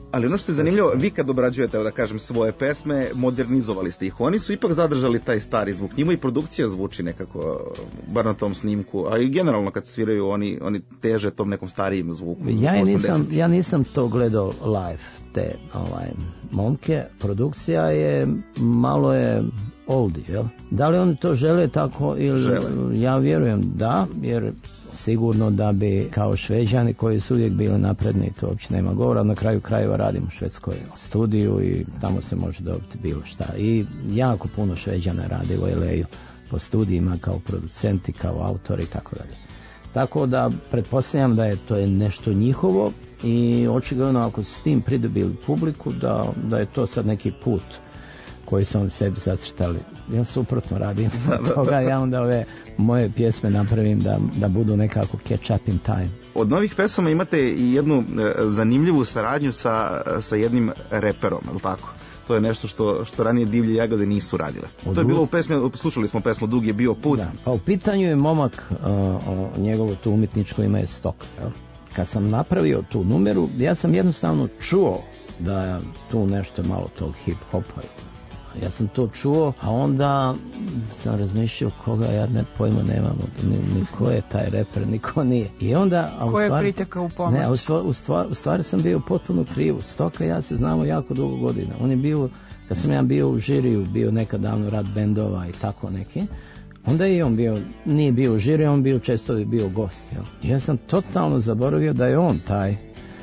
Ali ono što je zanimljivo, vi kad obrađujete, evo da kažem, svoje pesme, modernizovali ste ih. Oni su ipak zadržali taj stari zvuk. Njima i produkcija zvuči nekako, bar na tom snimku. A i generalno kad sviraju, oni, oni teže tom nekom starijem zvuku. Ja, je nisam, ja nisam to gledao live, te ovaj, momke. Produkcija je, malo je oldie, jel? Da li oni to žele tako ili... Žele. Ja vjerujem da, jer... sigurno da bi kao Šveđani koji su uvijek bili napredni, to uopće nema govora, na kraju krajeva radim u Švedskoj studiju i tamo se može dobiti bilo šta. I jako puno Šveđana radi u L A-u po studijima kao producenti, kao autori i tako dalje. Tako da pretpostavljam da je to je nešto njihovo i očigledno ako su s tim pridobili publiku da, da je to sad neki put koji su oni sebi zacrtali. Ja suprotno radim toga, ja onda ove moje pjesme napravim da, da budu nekako catch up in time. Od novih pesama imate i jednu e, zanimljivu saradnju sa, sa jednim reperom, je li tako? To je nešto što, što ranije Divlje jagode nisu radile. Od to je bilo u pesmi, slušali smo pesmu Dug je bio put. Da, pa u pitanju je momak, uh, o, njegovo tu umjetničko ime je Stok. Jel? Kad sam napravio tu numeru, ja sam jednostavno čuo da tu nešto malo tog hip-hopa. Ja sam to čuo, a onda sam razmišljao koga, ja ne pojma nemam, ni, ni ko je taj reper, niko nije. I onda, a u ko je stvari, pritekao u pomoć? Ne, a u, stvari, u, stvari, u stvari sam bio potpuno krivu. Stoka ja se znamo jako dugo godina. On je bio, kad sam ja bio u žiriju, bio nekad davno rad bendova i tako neki, onda je i on bio, nije bio u žiriju, on bio često je bio gost. Jel? Ja sam totalno zaboravio da je on taj,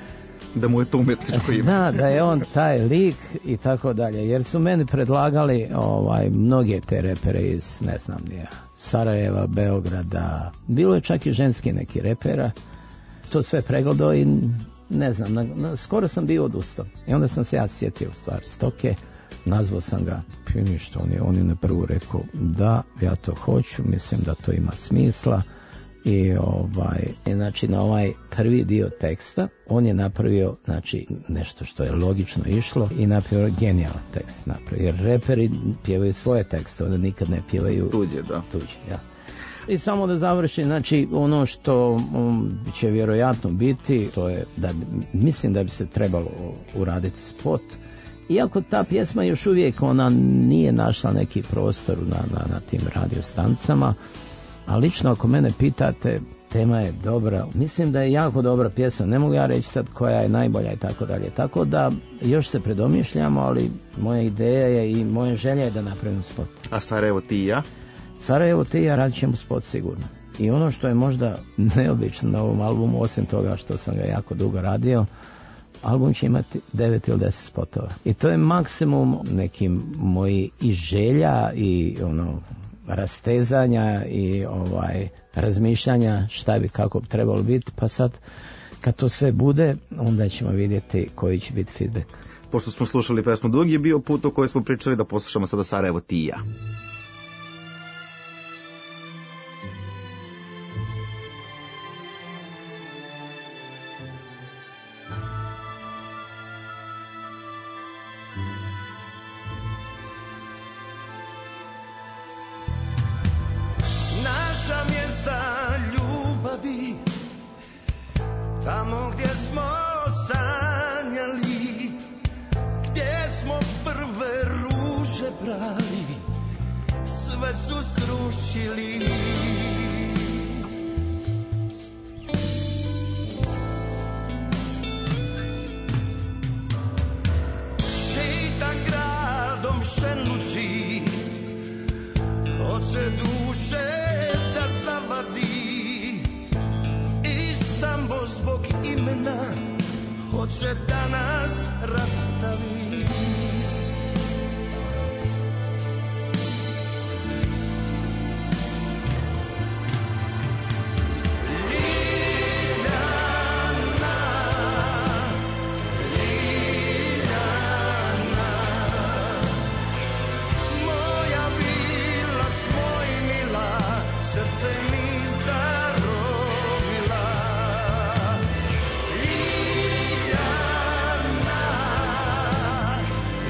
da mu je to umjetničko ime. Da, da je on taj lik i tako dalje, jer su meni predlagali ovaj, mnoge te repere iz, ne znam, ja, Sarajeva, Beograda, bilo je čak i ženski neki repera, to sve pregledao i ne znam, na, na, skoro sam bio odustao. I onda sam se ja sjetio u stvari Stoke, nazvao sam ga, ništa, on je, on je na prvu rekao da, ja to hoću, mislim da to ima smisla. I ovaj, znači na ovaj prvi dio teksta on je napravio znači nešto što je logično išlo i napravio genijalan tekst napravio, jer reperi pjevaju svoje tekste, onda nikad ne pjevaju tuđe, da. Tuđe, ja. I samo da završim, znači ono što um, će vjerojatno biti, to je da mislim da bi se trebalo uraditi spot. Iako ta pjesma još uvijek ona nije našla neki prostor na, na, na tim radiostancama, a lično ako mene pitate, tema je dobra. Mislim da je jako dobra pjesma. Ne mogu ja reći sad koja je najbolja i tako dalje. Tako da još se predomišljamo, ali moja ideja je i moja želja je da napravim spot. A Sarajevo ti i ja? Sarajevo ti i ja radit ćemo spot sigurno. I ono što je možda neobično na ovom albumu, osim toga što sam ga jako dugo radio, album će imati devet ili deset spotova. I to je maksimum nekim moji i želja i ono rastezanja i ovaj razmišljanja šta bi kako bi trebalo biti, pa sad kad to sve bude, onda ćemo vidjeti koji će biti feedback. Pošto smo slušali pesmu Dug je bio put o kojoj smo pričali, da poslušamo sada Sarajevo ti i ja. Tamo gdje smo sanjali, gdje smo prve ruže brali, sve su srušili. Šetam gradom šenući, hoće duše da zavadi, samo zbog imena hoće da nas rastavi. Ljiljana, Ljiljana, moja bila svoj mila, srce mi zarobila. Ljiljana,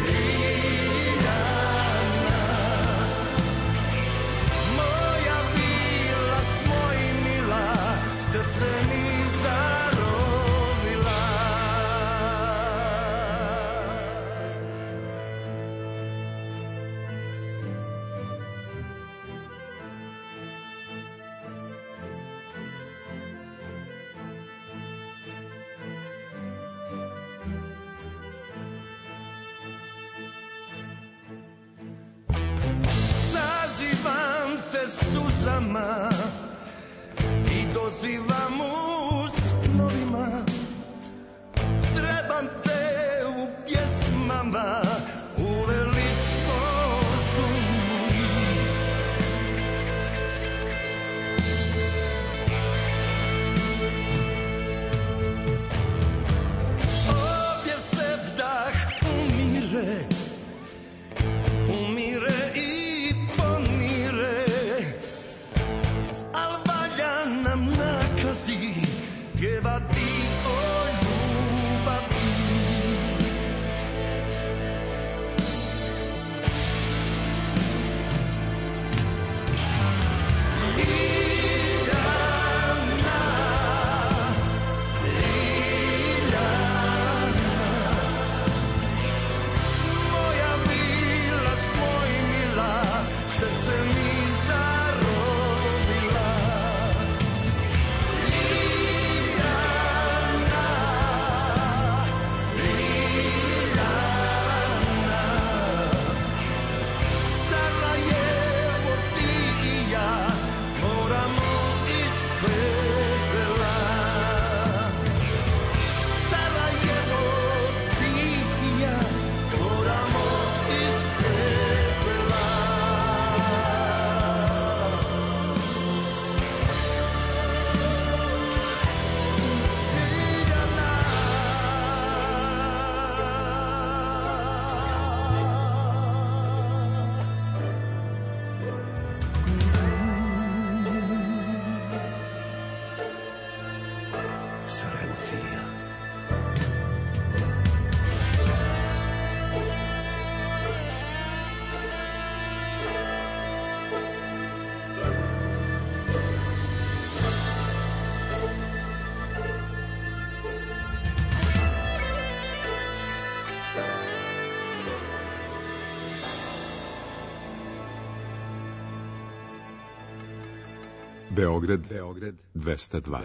Beograd, Beograd, dvesta dva.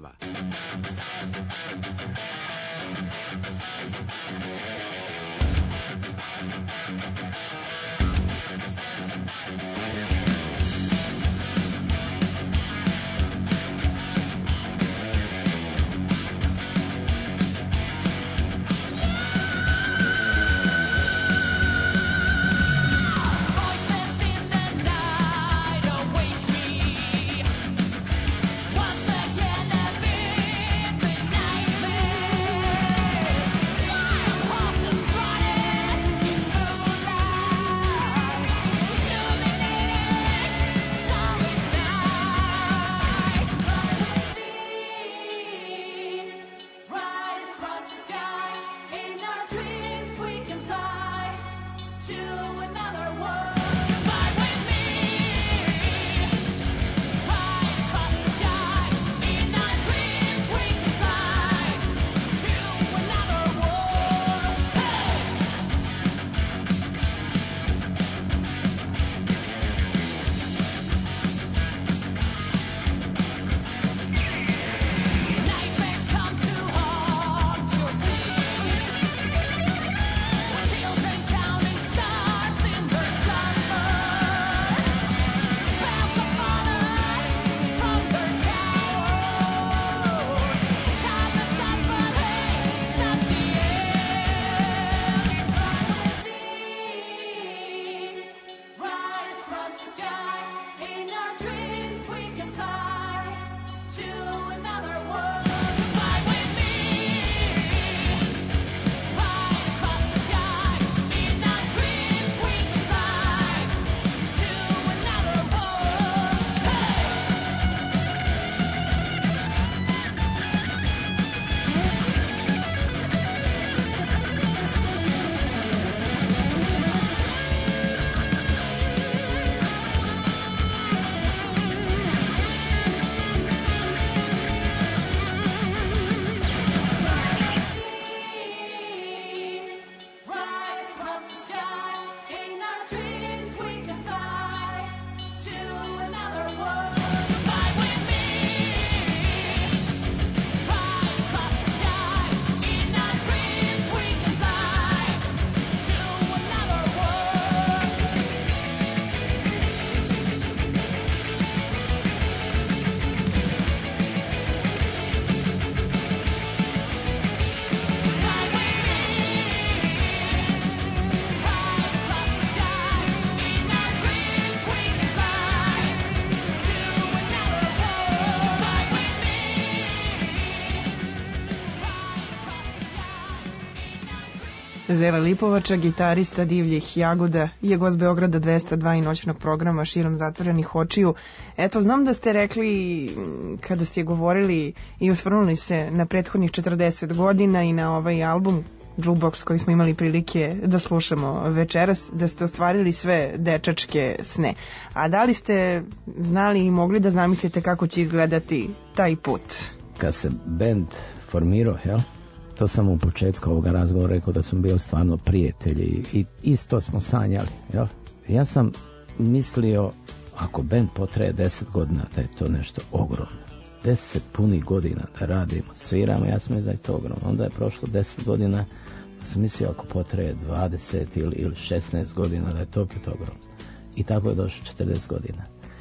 Zela Lipovača, gitarista Divljih jagoda, je gost Beograda dvesta dva i noćnog programa Širom zatvorenih očiju. Eto, znam da ste rekli, kada ste govorili i osvrnuli se na prethodnih četrdeset godina i na ovaj album Jukebox koji smo imali prilike da slušamo večeras, da ste ostvarili sve dečačke sne. A da li ste znali i mogli da zamislite kako će izgledati taj put? Kad se band formirao, jel? To sam u početku ovoga razgovora rekao da smo bili stvarno prijatelji i isto smo sanjali, jel? Ja sam mislio, ako band potraje deset godina, da je to nešto ogromno. Deset punih godina da radimo, sviramo, ja sam mislio da je to ogromno. Onda je prošlo deset godina, da sam mislio ako potraje dvadeset ili, ili šesnaest godina, da je to opet ogromno. I tako je došlo četrdeset godina.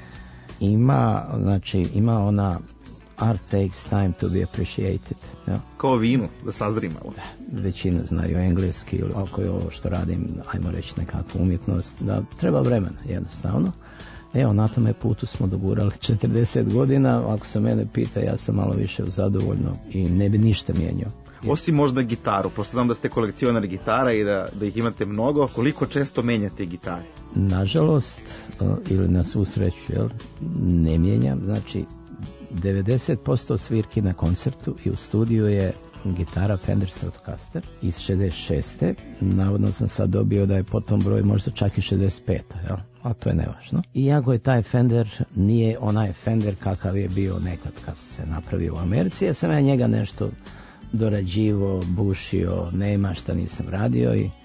Ima, znači, ima ona art takes time to be appreciated. Ja? Kao vino, da sazri malo. Većina znaju engleski ili ako je ovo što radim, ajmo reći nekakvu umjetnost, da treba vremena jednostavno. Evo, na tome putu smo dogurali četrdeset godina, ako se mene pita, ja sam malo više zadovoljno i ne bi ništa mijenjao. Osim možda gitaru, pošto znam da ste kolekcionar gitara i da, da ih imate mnogo, koliko često menjate gitare? Nažalost, ili na svu sreću, jel, ne mijenjam, znači devedeset posto svirki na koncertu i u studiju je gitara Fender Stratocaster iz šezdeset šeste. Navodno sam sad dobio da je po tom broju možda čak i šezdeset peta, jel? A to je nevažno. Iako je taj Fender nije onaj Fender kakav je bio nekad kad se napravio u Americi, ja sam ja njega nešto dorađivo, bušio, nema šta nisam radio i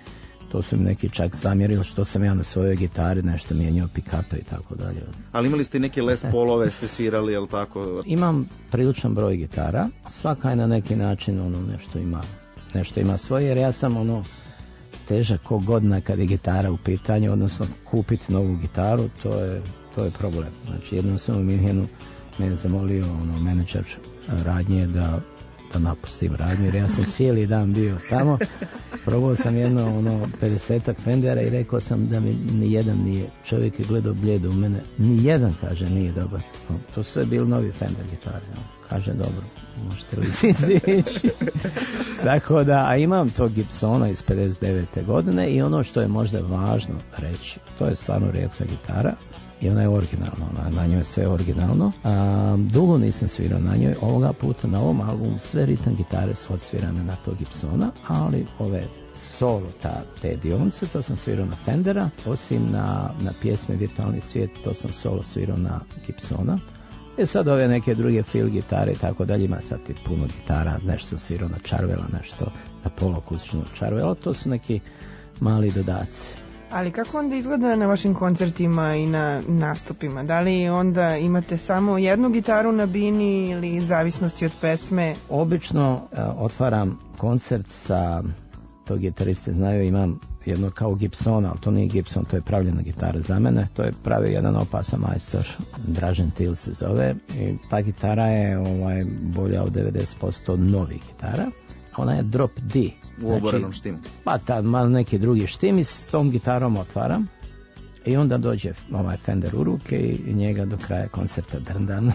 To su mi neki čak zamjerili što sam ja na svojoj gitari nešto mijenjao pick-upe i tako dalje. Ali imali ste neke Les Paulove, ste svirali, jel tako? Imam priličan broj gitara, svaka je na neki način ono nešto ima, nešto ima svoje, jer ja sam ono težak ko godina kad je gitara u pitanju, odnosno kupiti novu gitaru, to je, to je problem. Znači jednom sam u Minhenu mene zamolio ono menadžer radnje da da napustim radnju, jer ja sam cijeli dan bio tamo, probao sam jedno ono pedesetak Fendera i rekao sam da mi ni jedan nije, čovjek je gledao bljedo u mene, ni jedan, kaže, nije dobar. No, to su sve bili novi Fender gitari, no. Kaže, dobro, možete li ići? Tako da, a imam to Gibsona iz pedeset devete godine i ono što je možda važno reći, to je stvarno rijetka gitara, i ona je originalna, ona, na njoj je sve originalno. A, dugo nisam svirao na njoj, ovoga puta na ovom albumu sve ritam gitare su odsvirane na to Gibsona, ali ove solo, ta, te dionice, to sam svirao na Fendera, osim na, na pjesme Virtualni svijet, to sam solo svirao na Gibsona. I sad ove neke druge feel gitare i tako dalje, ima sad i puno gitara, nešto sam svirao na Charvela, nešto na poloakustičnu Charvela, to su neki mali dodaci. Ali kako onda izgleda na vašim koncertima i na nastupima? Da li onda imate samo jednu gitaru na bini ili zavisnosti od pesme? Obično uh, otvaram koncert sa, to gitariste znaju, imam jedno kao Gibsona, ali to nije Gibson, to je pravljena gitara za mene. To je pravio jedan opasan majstor, Dražen Til se zove. I ta gitara je ovaj, bolja od devedeset posto novih gitara. Ona je drop D. U oborenom štimu. Pa tad malo neki drugi štim i s tom gitarom otvaram. I onda dođe ovaj Fender u ruke i njega do kraja koncerta drndan.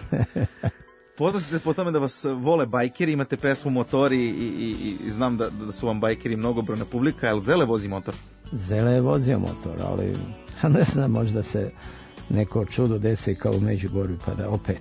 Poznate po tome da vas vole bajkeri, imate pesmu Motori i, i, i znam da, da su vam bajkeri mnogobrojna publika, jel Zele vozi motor? Zele je vozio motor, ali ne znam, možda se neko čudo desi kao u Međugorju pa da opet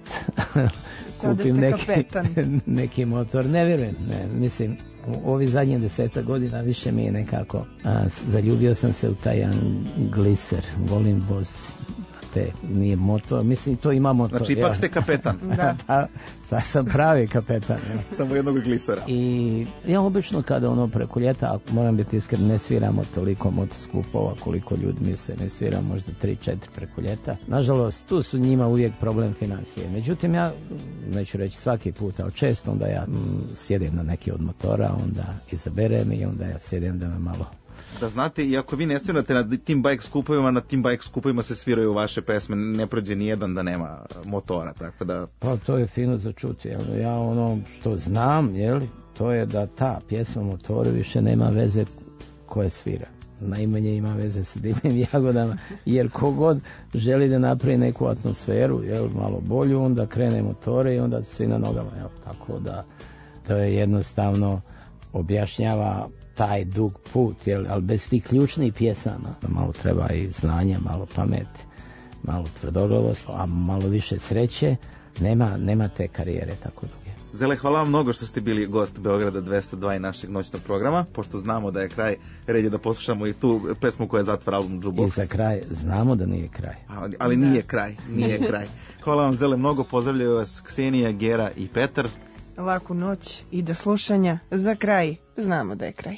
kupim neki, neki motor. Ne vjerujem, ne, mislim, u ovi zadnjih deseta godina više mi je nekako, a, zaljubio sam se u taj jedan gliser, volim voziti. Te, nije motor, mislim to ima motor. Znači ipak ja. Ste kapetan. Da. Pa, sad sam pravi kapetan. Ja. Samo jednog glisera. I ja obično kada ono preko ljeta, ako moram biti iskren, ne sviramo toliko motoskupova koliko ljudi misle, ne sviramo možda tri četiri preko ljeta. Nažalost, tu su njima uvijek problem financije. Međutim, ja, neću reći svaki put, ali često onda ja mm, sjedim na neki od motora, onda izaberem i onda ja sjedim da me malo... Da znate, i ako vi ne svirate na tim bike skupovima, na tim bike skupovima se sviraju vaše pesme, ne prođe ni jedan da nema motora, tako da... Pa to je fino za čuti, jel? Ja ono što znam, jel, to je da ta pjesma Motori više nema veze koje svira. Najmanje ima veze sa Divnim jagodama, jer kogod želi da napravi neku atmosferu, jel, malo bolju, onda krene Motore i onda svi na nogama, jel, tako da to je jednostavno objašnjava taj dug put, jel, ali bez tih ključnih pjesama malo treba i znanja, malo pameti, malo tvrdoglavost, a malo više sreće, nema, nema te karijere tako duge. Zele, hvala vam mnogo što ste bili gost Beograda dvesta dva i našeg noćnog programa, pošto znamo da je kraj, red je da poslušamo i tu pesmu koja zatvara album Jukebox. I za kraj znamo da nije kraj. Ali, ali nije kraj, nije kraj. Hvala vam, Zele, mnogo, pozdravljaju vas Ksenija, Gera i Petar. Laku noć i do slušanja. Za kraj znamo da je kraj.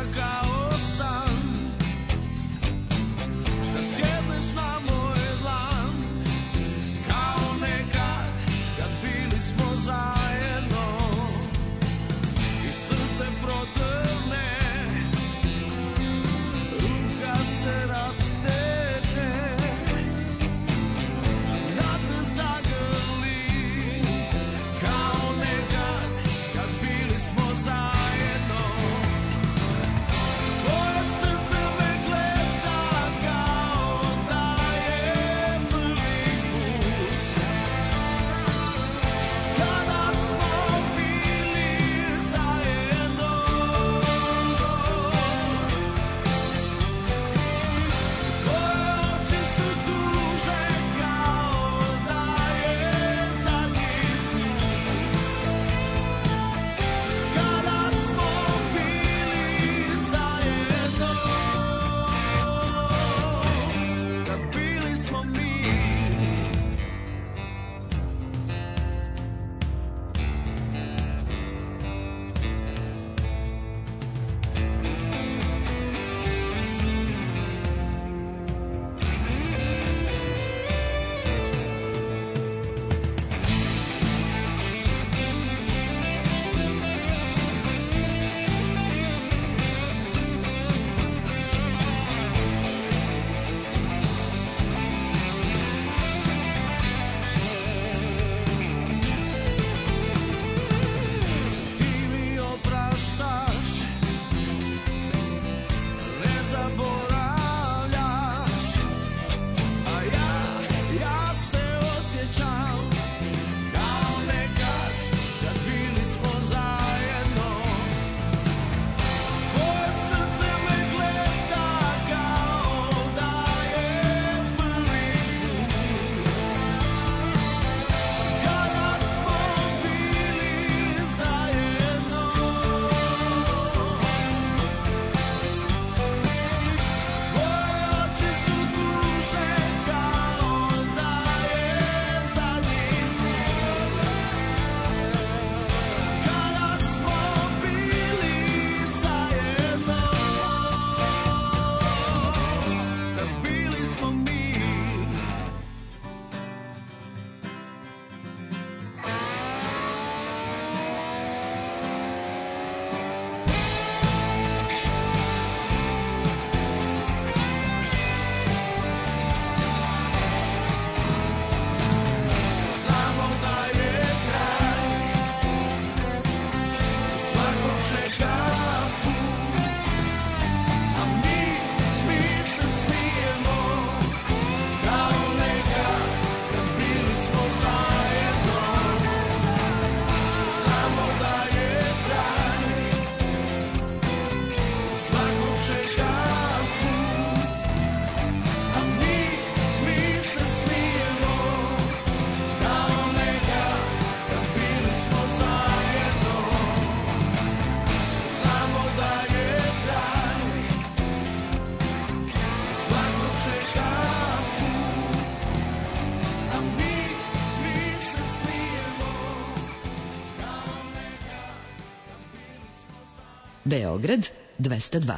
Sjedneš na moj dlan Beograd dvesta dva.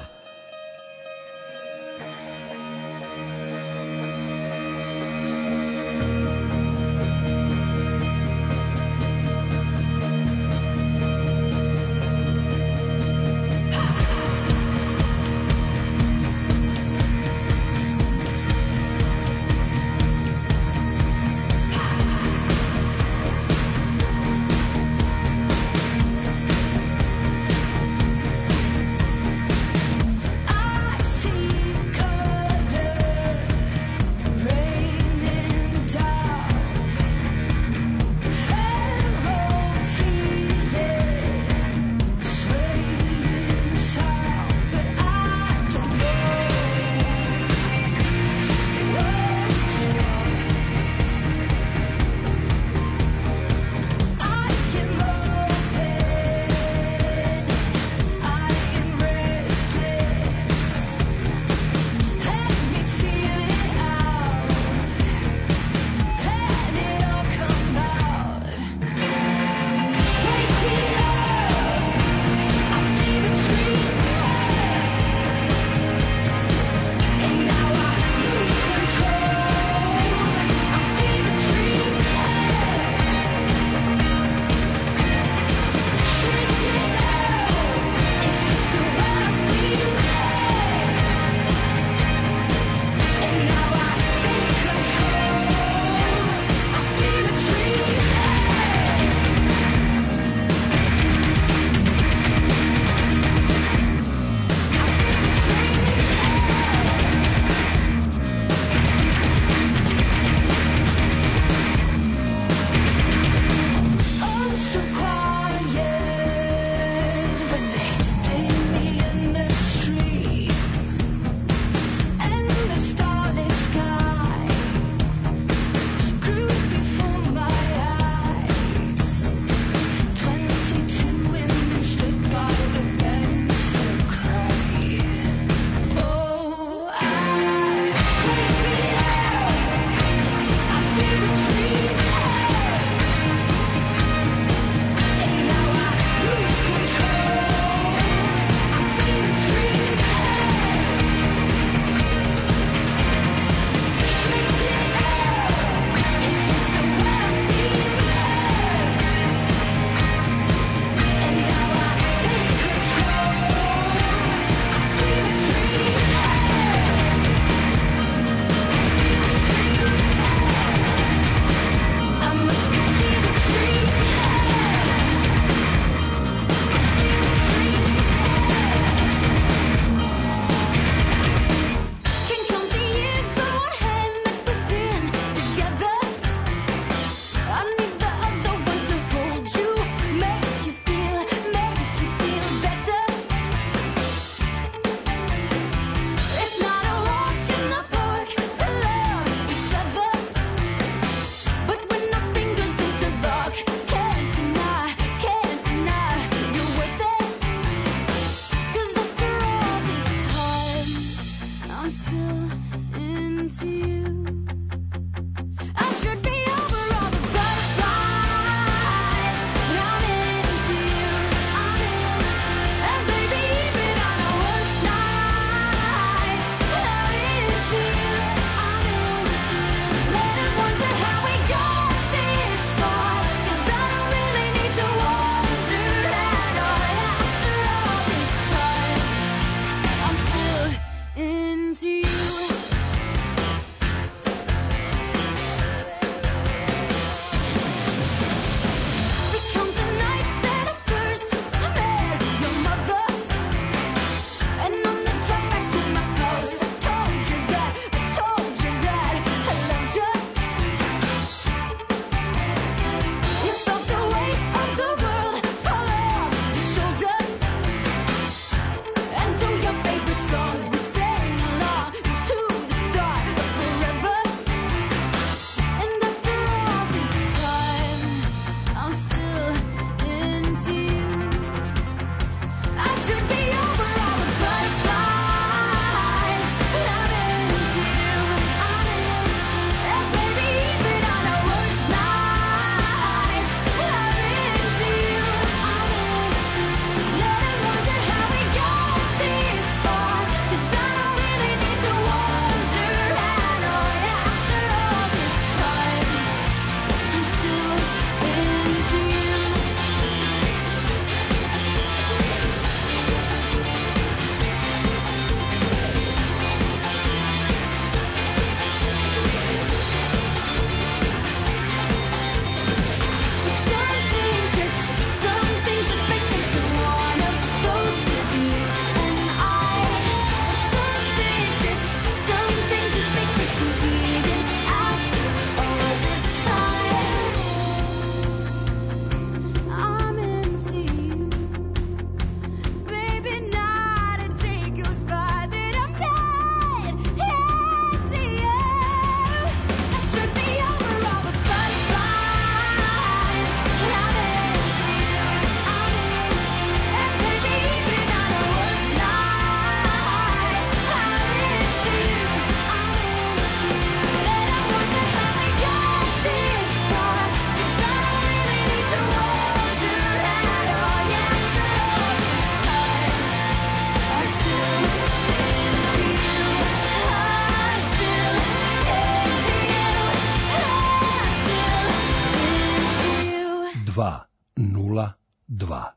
dva.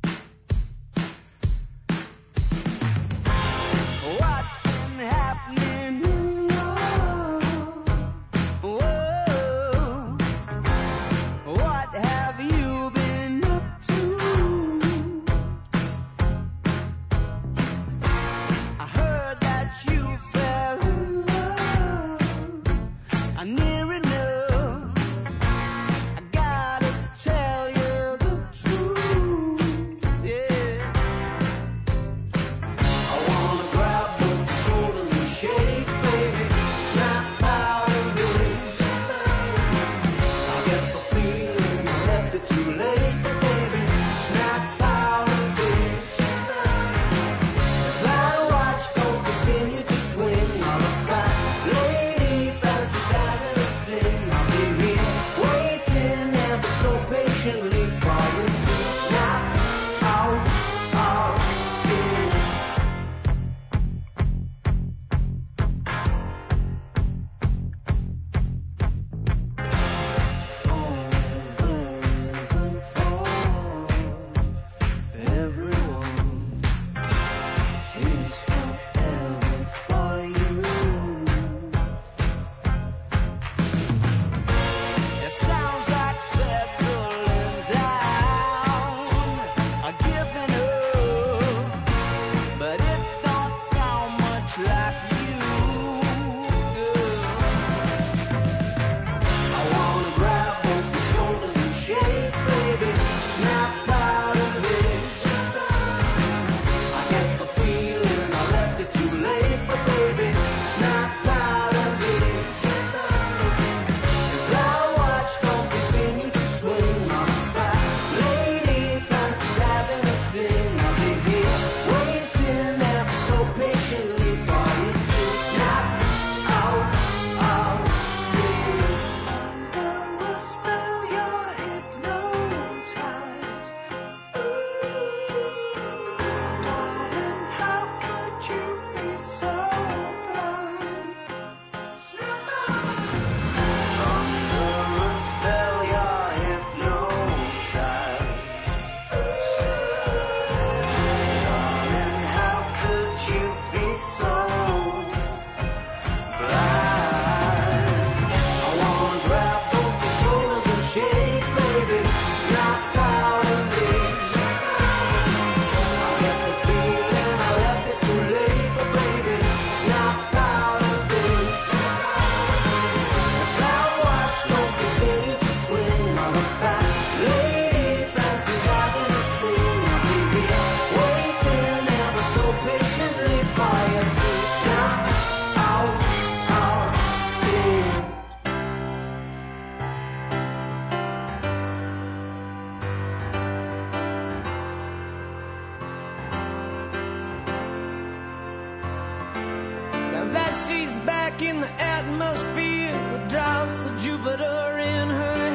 She's back in the atmosphere with drops of Jupiter in her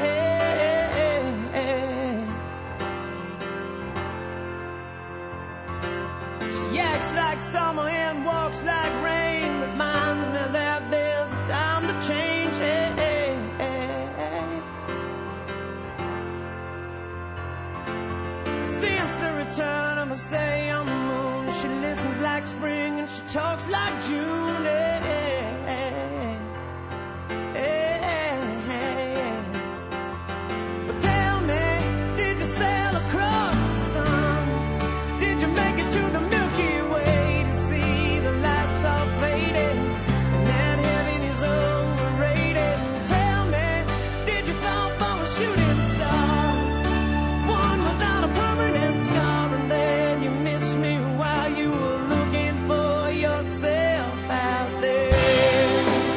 head. She acts like summer and walks like rain, reminds me that there's a time to change. Since the return of her stay on the moon, she listens like spring and she talks like June. Hey, hey, hey, hey. But tell me, did you sail across the sun? Did you make it to the Milky Way to see the lights all faded and that heaven is overrated? Tell me, did you fall for a shooting star? One without a permanent scar, and then you missed me while you were looking for yourself out there.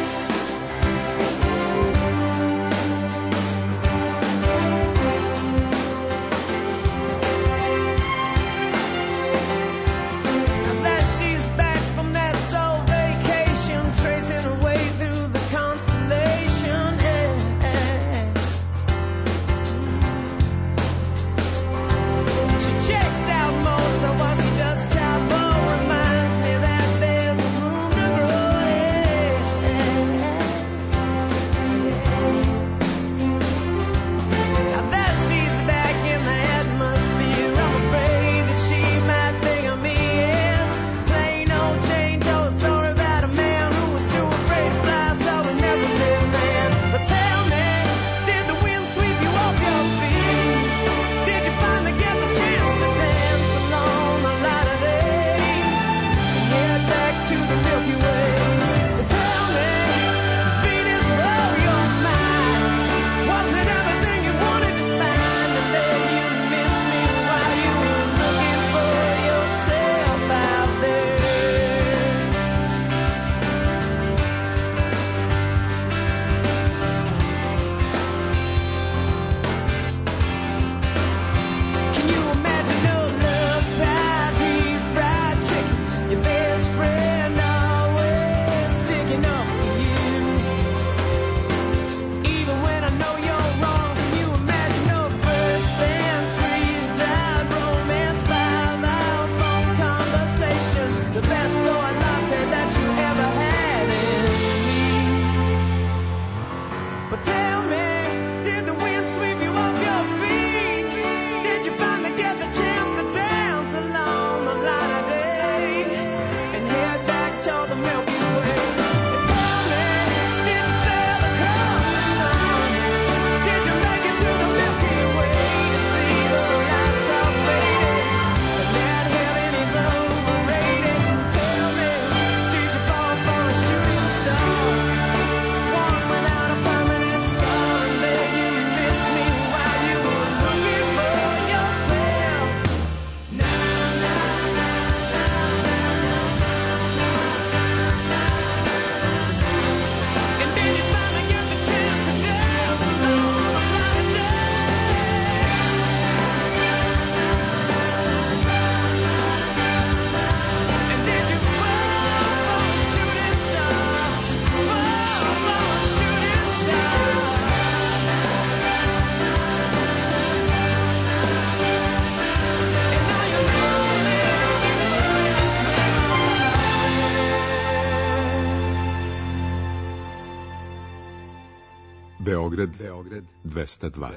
Beograd, Beograd dvesta dva.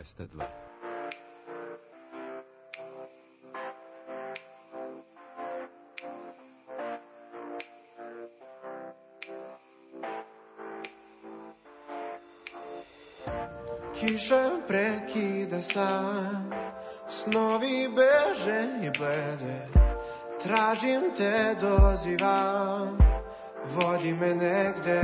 Kiša prekida san, snovi beže i blede, tražim te, dozivam, vodi me negde.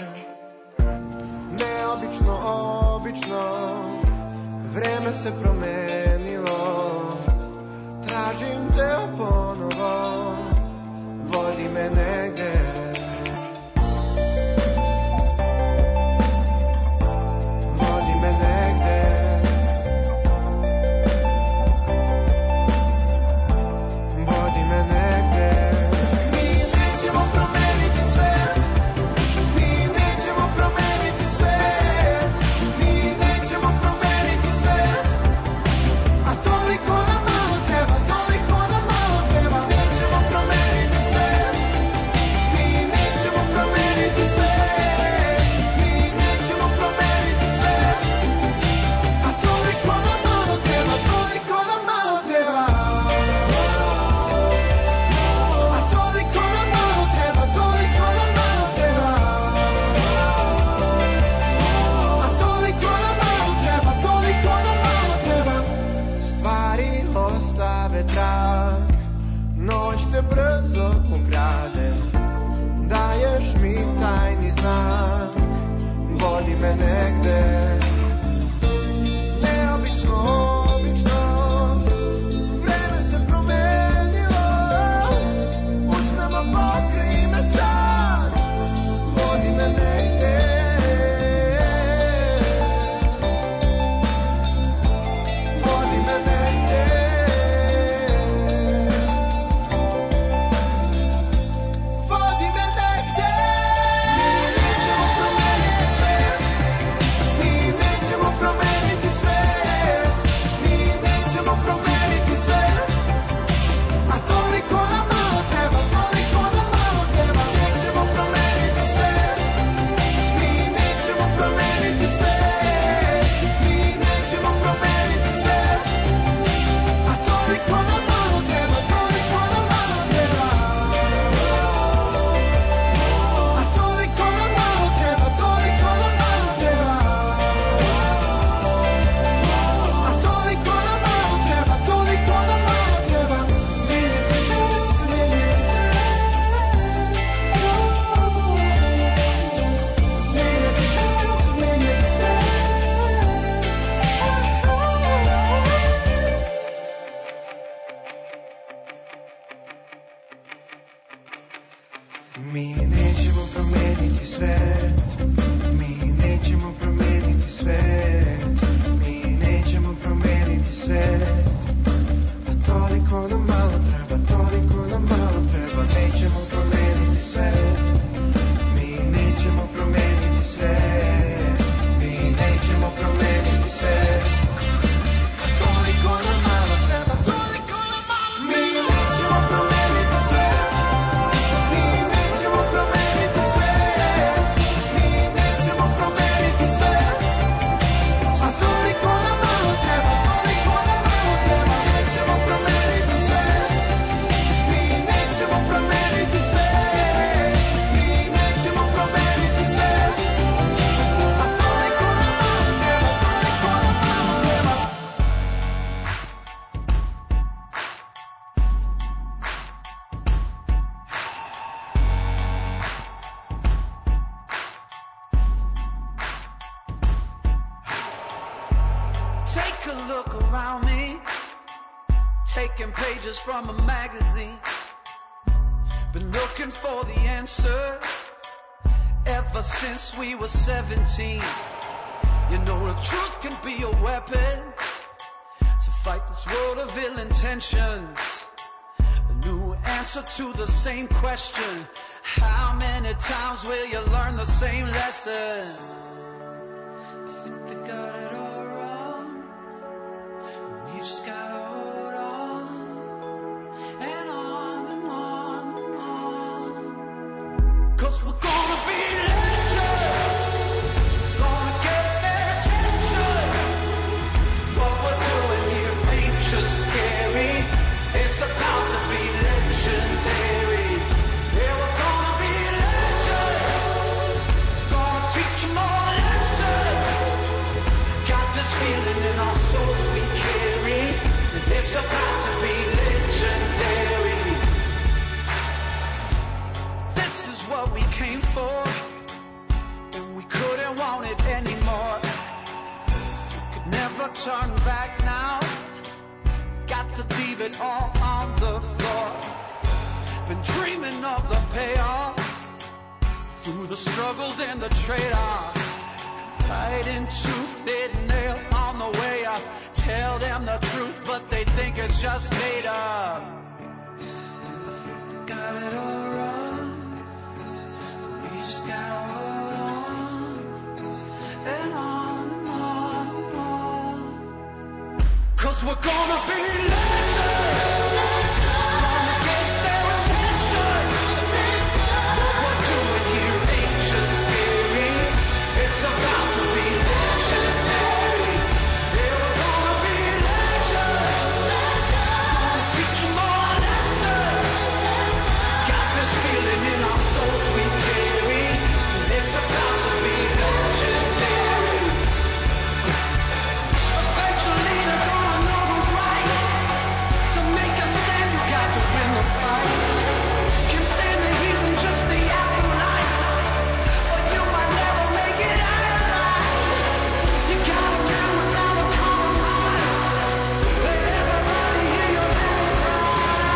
Neobično, obično, vreme se promenilo, tražim te ponovo, vodi me negde. You know the truth can be a weapon to fight this world of ill intentions. A new answer to the same question. How many times will you learn the same lesson? I think they got it all wrong. We just gotta hold on and on and on and on. 'Cause we're gonna be legends. Gonna get there been dreaming of the payoff through the struggles and the trade-offs. Fighting tooth and nail on the way up. Tell them the truth, but they think it's just made up. Got it all wrong. We just gotta hold on and on and on and on. 'Cause we're gonna be legends. Gonna get their attention. What we're doing here ain't just scary. It's about to be legendary. Yeah, we're gonna be legends. Gonna teach them all a lesson. Got this feeling in our souls we carry. It's about to be legendary. Eventually they're gonna know who's right. To make a stand, you got to win the fight. Can't stand the heat and just the afterlife. But you might never make it out alive. You gotta live without a compromise. Let everybody hear your battle cry.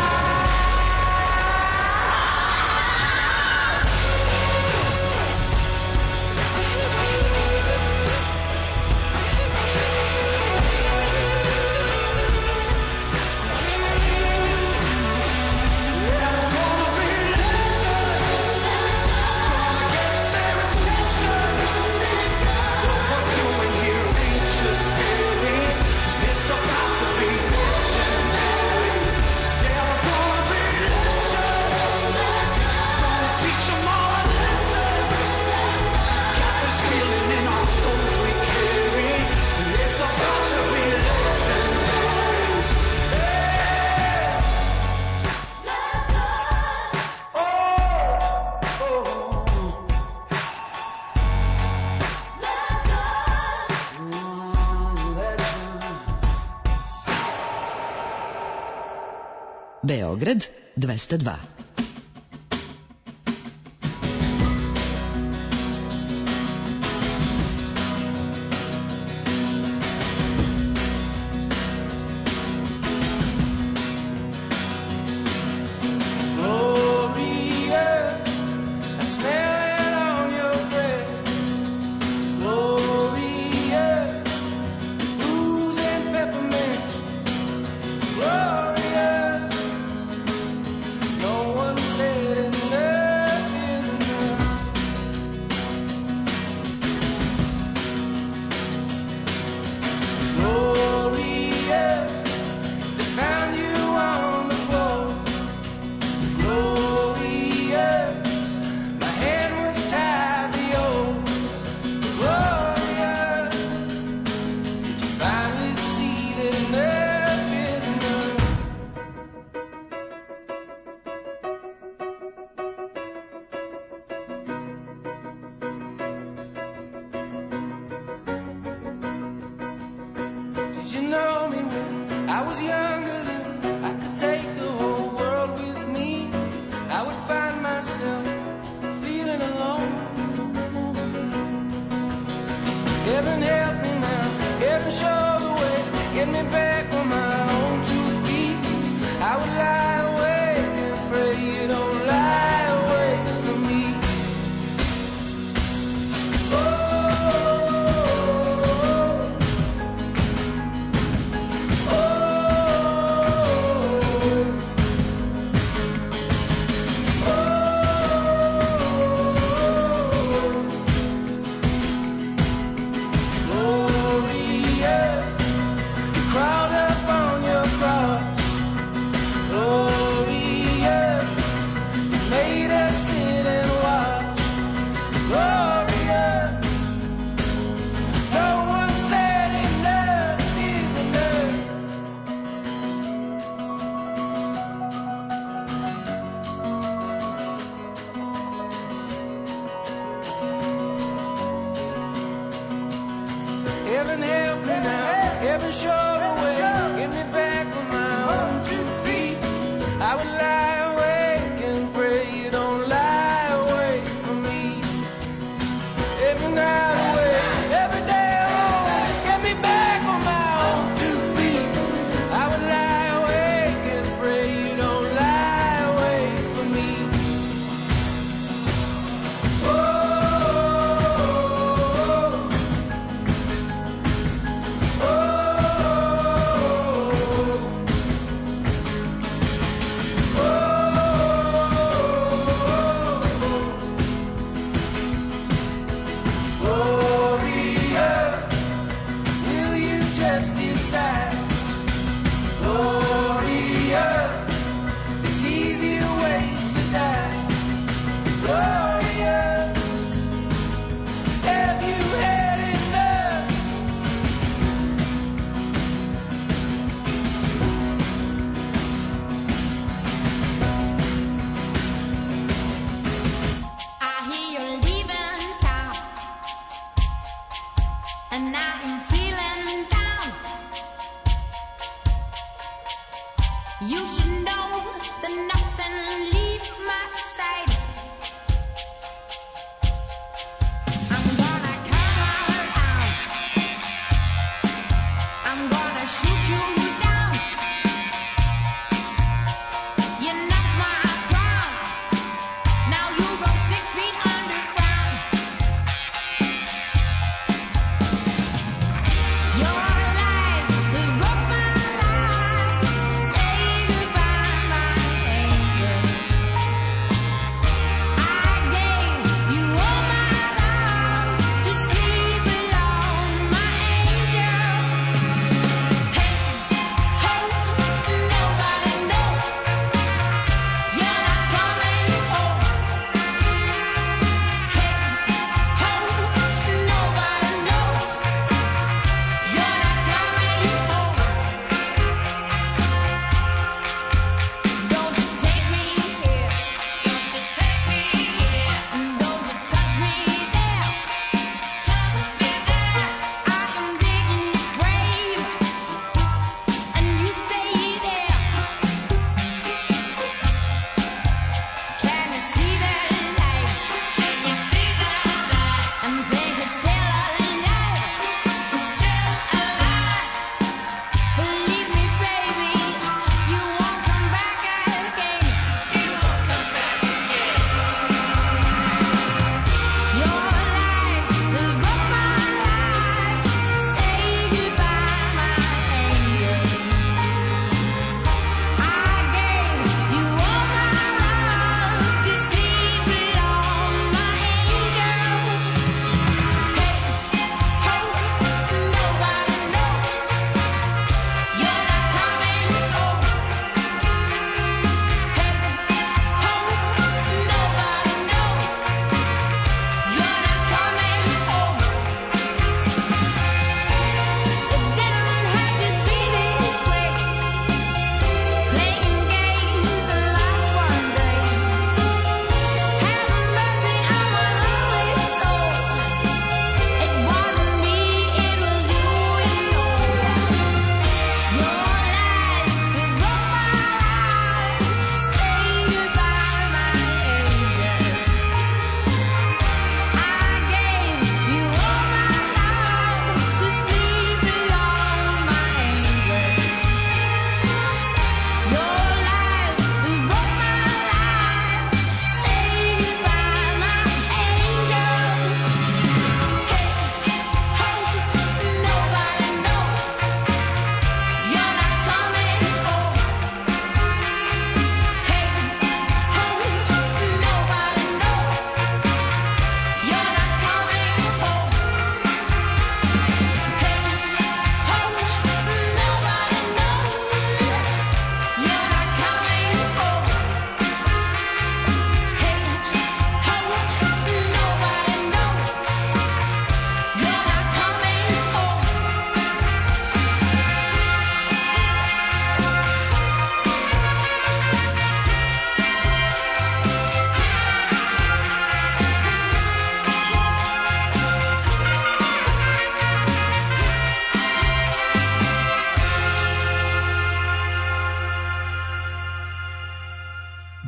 Beograd dvesta dva. I would lie awake and pray you don't lie away from me.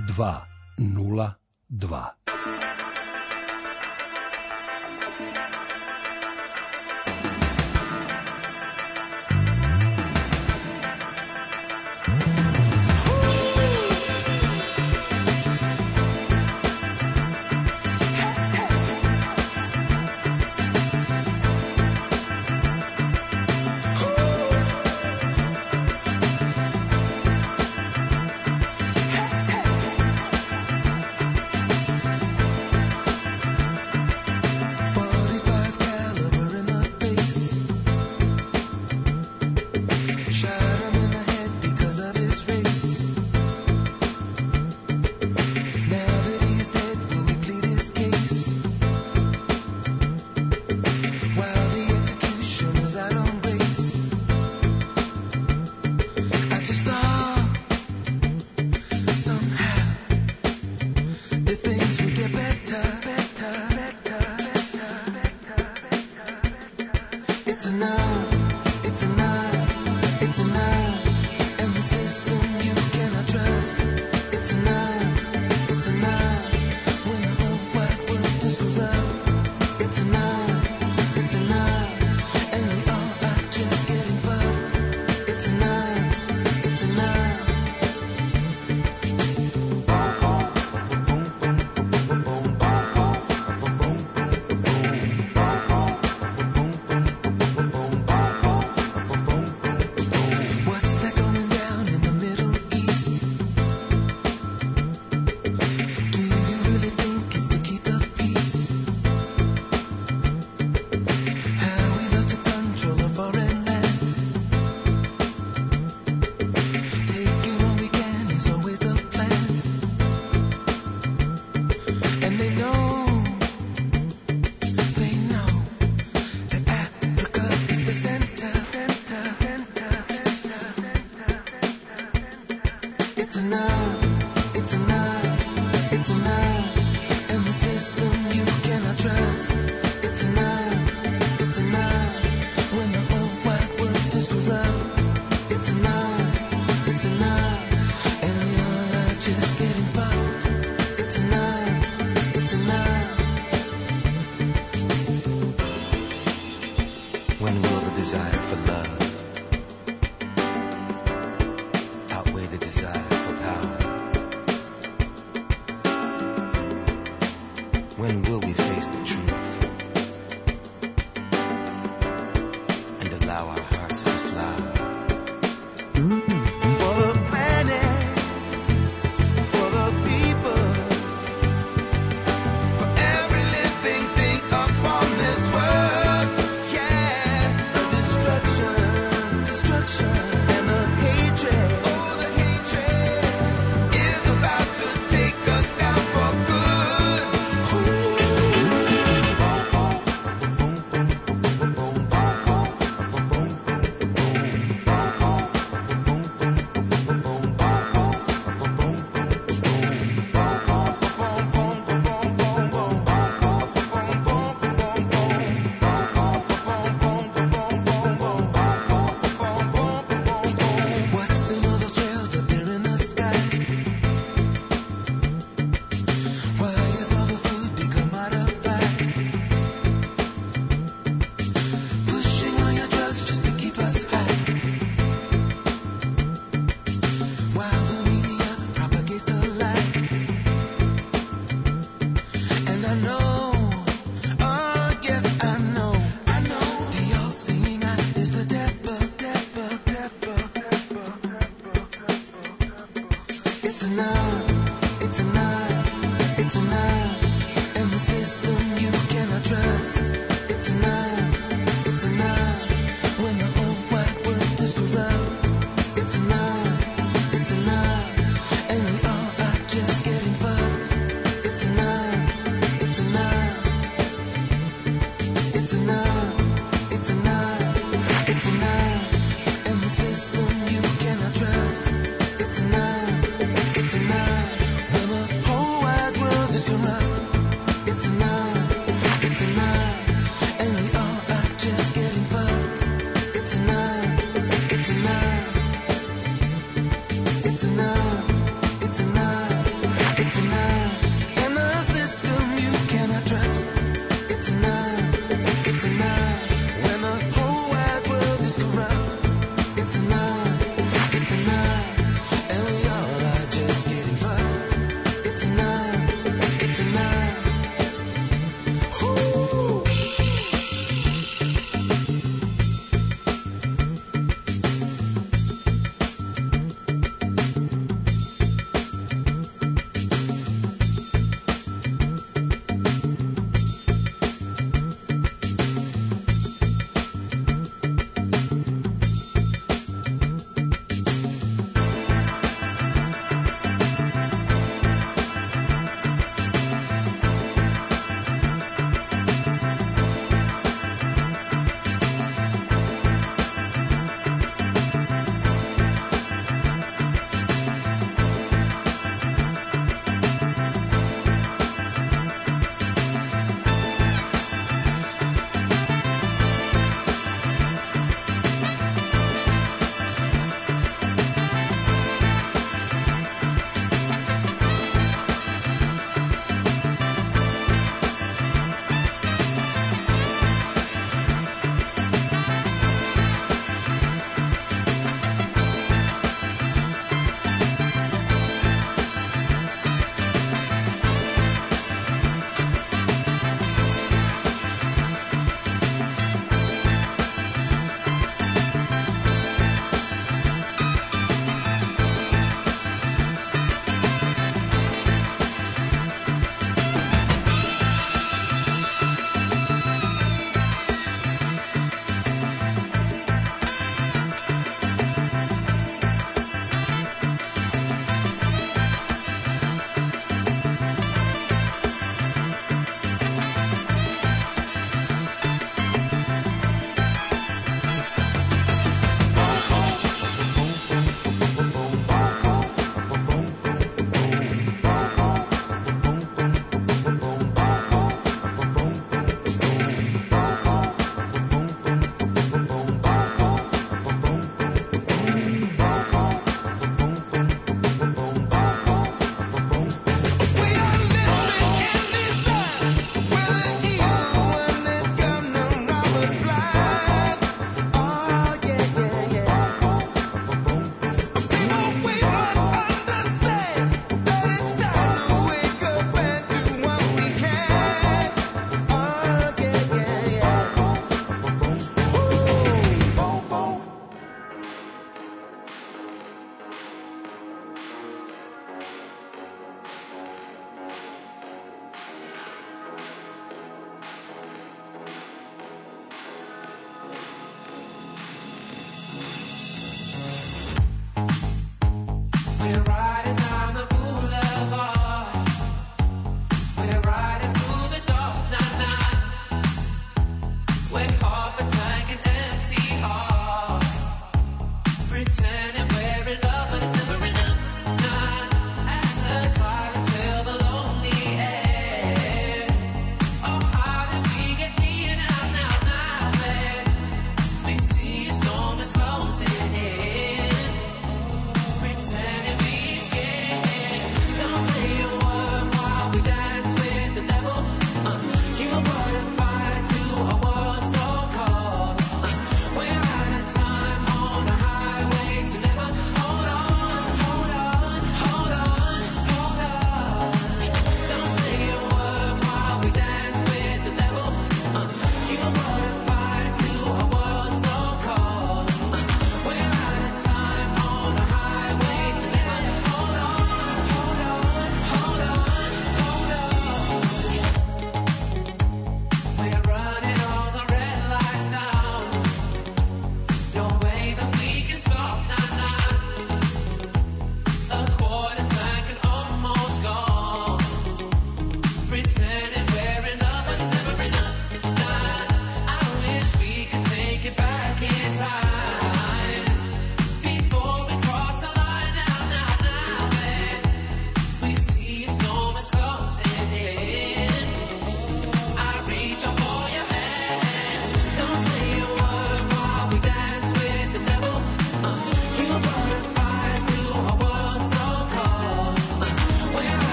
dva nula dva. Destruction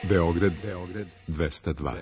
Beograd, dvesta dva.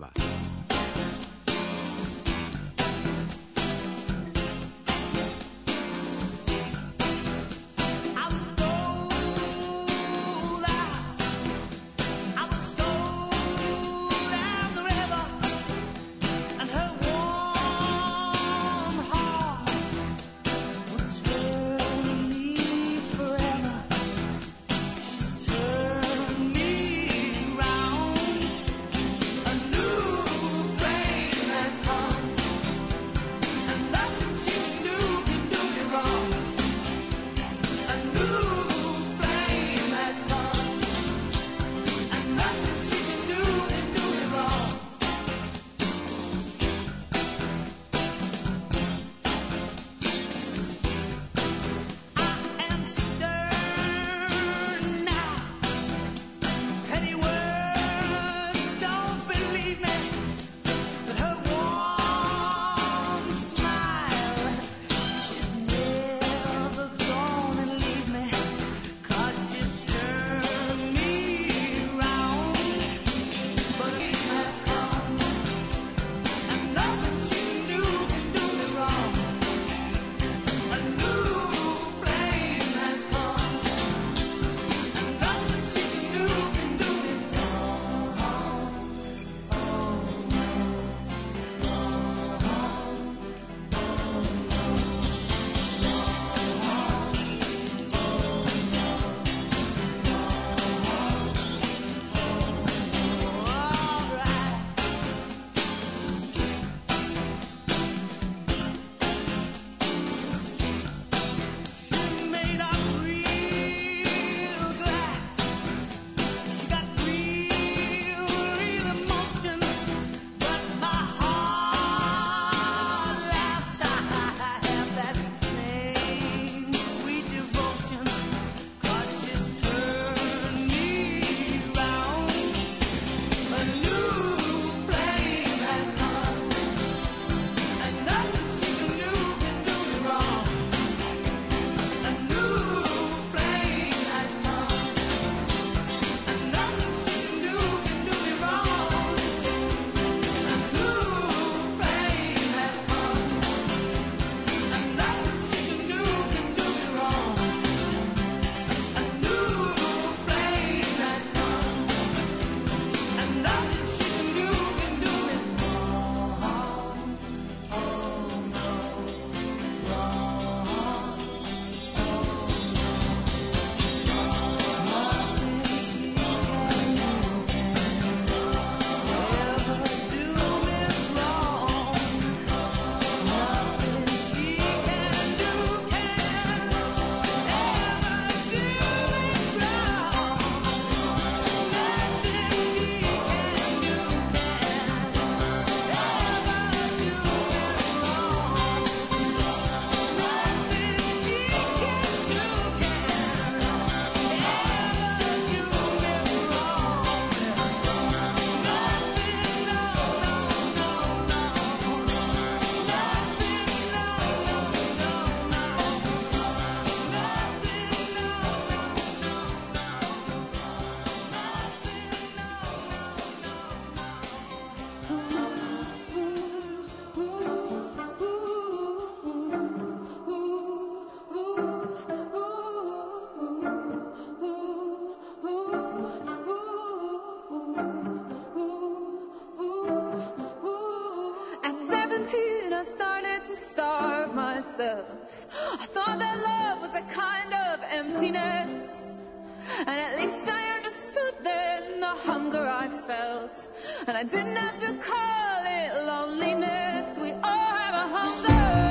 I started to starve myself. I thought that love was a kind of emptiness, and at least I understood then the hunger I felt, and I didn't have to call it loneliness. We all have a hunger.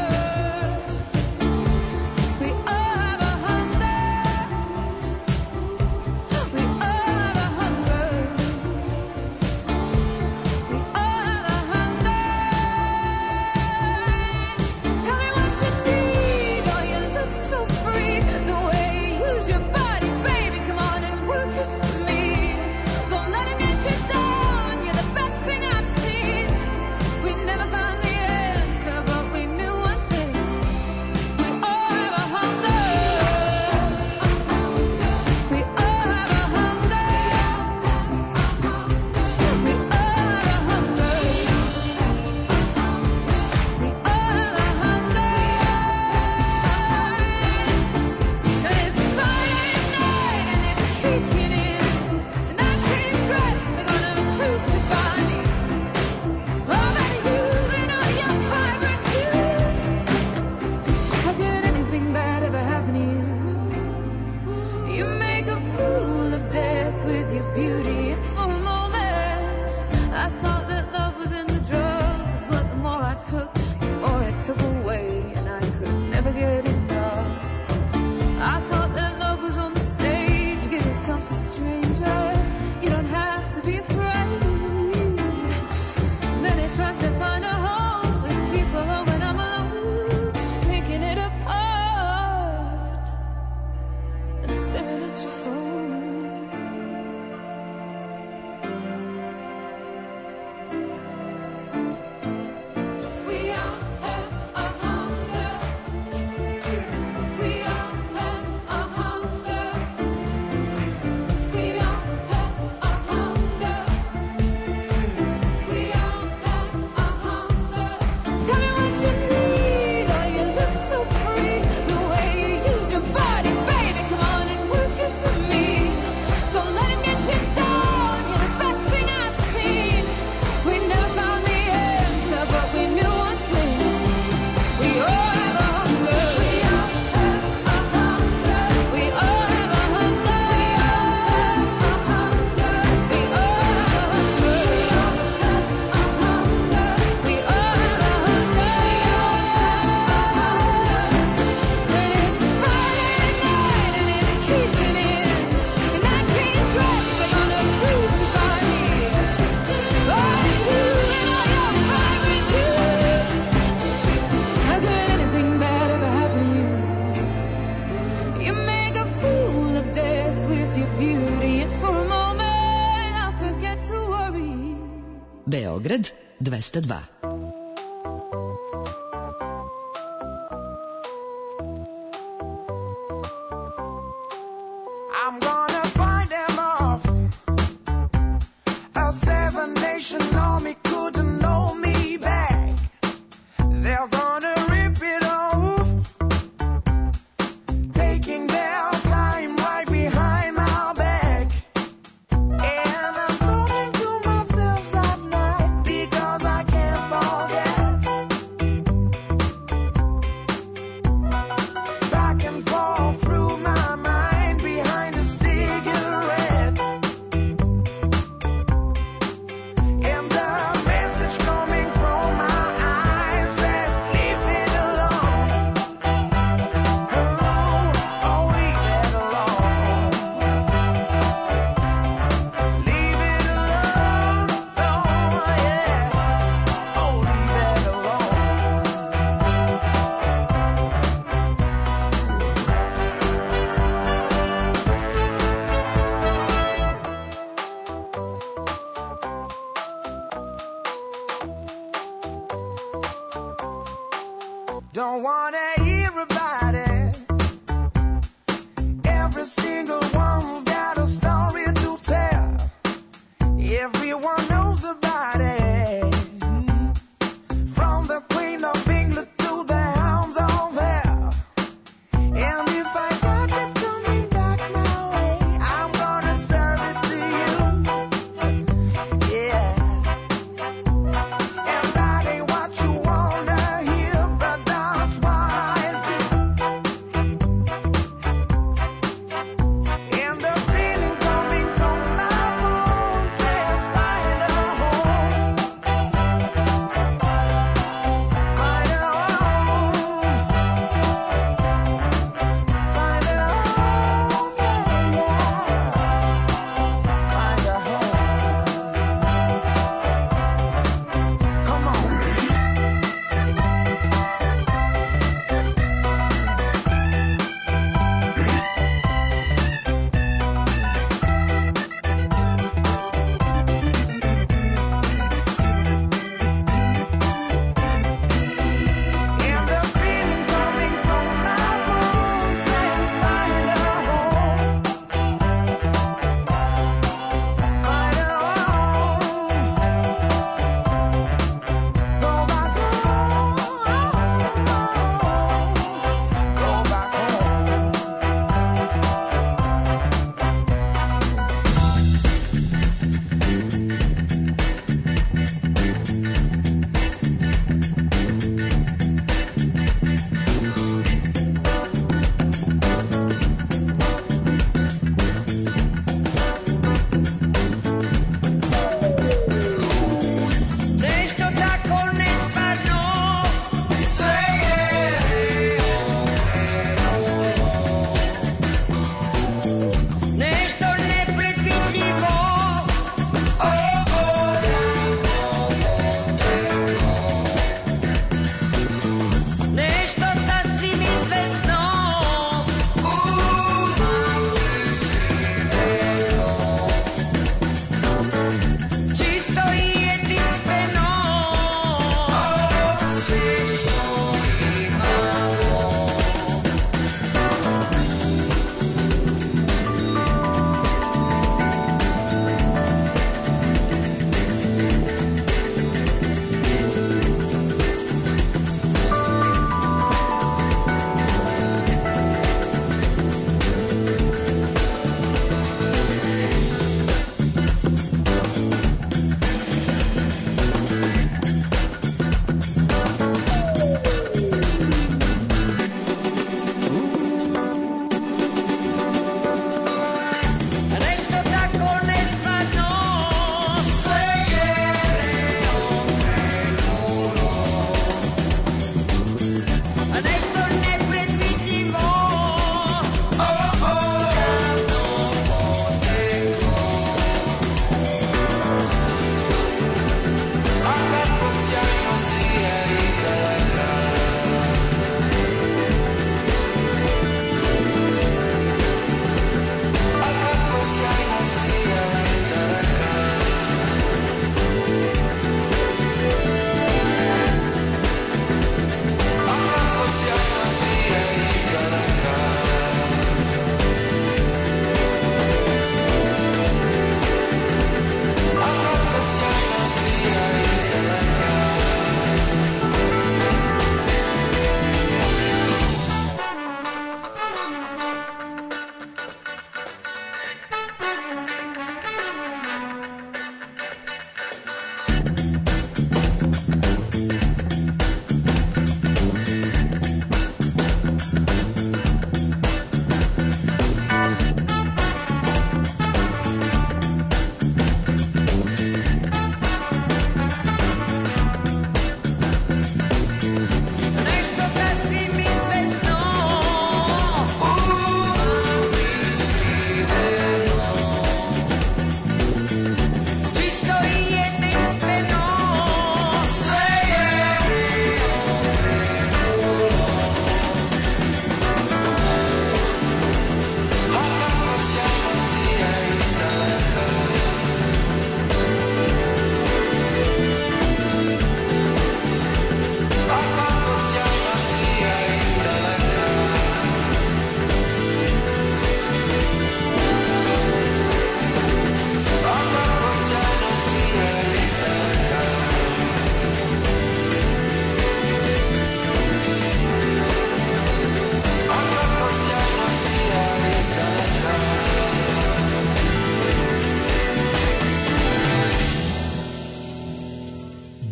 Never found the answer, but we knew beauty. And for a moment, I thought that love was in the drugs, but the more I took, the more it took away, and I could never get enough. I thought that love was on the stage, give yourself to strangers. You don't have to be afraid. Then it tries to find a home with people when I'm alone, picking it apart and staring at your phone. We all have a hunger. We all have a hunger. We all have a hunger. We all have a hunger. Tell me what you need. Oh, you look so free. The way you use your body, baby. Come on and work it for me. Don't let it get you down. You're the best thing I've seen. We never found the answer, but we knew one thing. We all have a hunger. We all have a hunger. We all have a hunger. We all have a hunger. We all have a hunger. We all have a hunger. When it's Friday night and it's keeping in, and that green dress, they're gonna crucify me. Oh, you and all your vibrant youths. How could anything bad ever happen to you? You make a fool of death with your beauty, and for a moment I forget to worry. Beograd dvesta dva. I'm gonna find them off. A seven-nation army couldn't hold me back. They're gonna rip it off, taking their time right behind my back. And I'm talking to myself at night because I can't forget. Back and forth through my mind behind a cigarette. And the message coming from my eyes says, leave it alone. Oh, oh, leave it alone. Leave it alone. Oh, yeah. Oh, leave it alone. Don't wanna hear about it. Every single one's got a story to tell. Everyone knows about it. From the Queen of England to the hounds of hell. And if I got it coming back my way, I'm gonna serve it to you. Yeah. And that ain't what you wanna hear, but that's why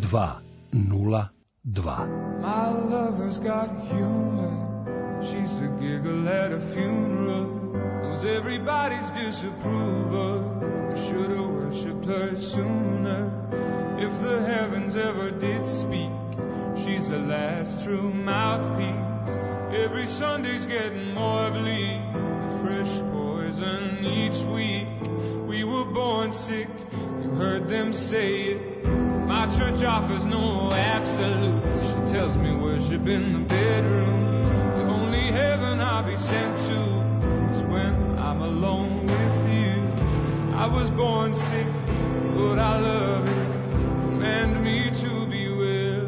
dva nula dva. My lover's got humor. She's the giggle at a funeral. Knows everybody's disapproval. I should have worshipped her sooner. If the heavens ever did speak, she's the last true mouthpiece. Every Sunday's getting more bleak. Fresh poison each week. We were born sick, you heard them say it. My church offers no absolutes. She tells me worship in the bedroom. The only heaven I'll be sent to is when I'm alone with you. I was born sick, but I love it. Command me to be well.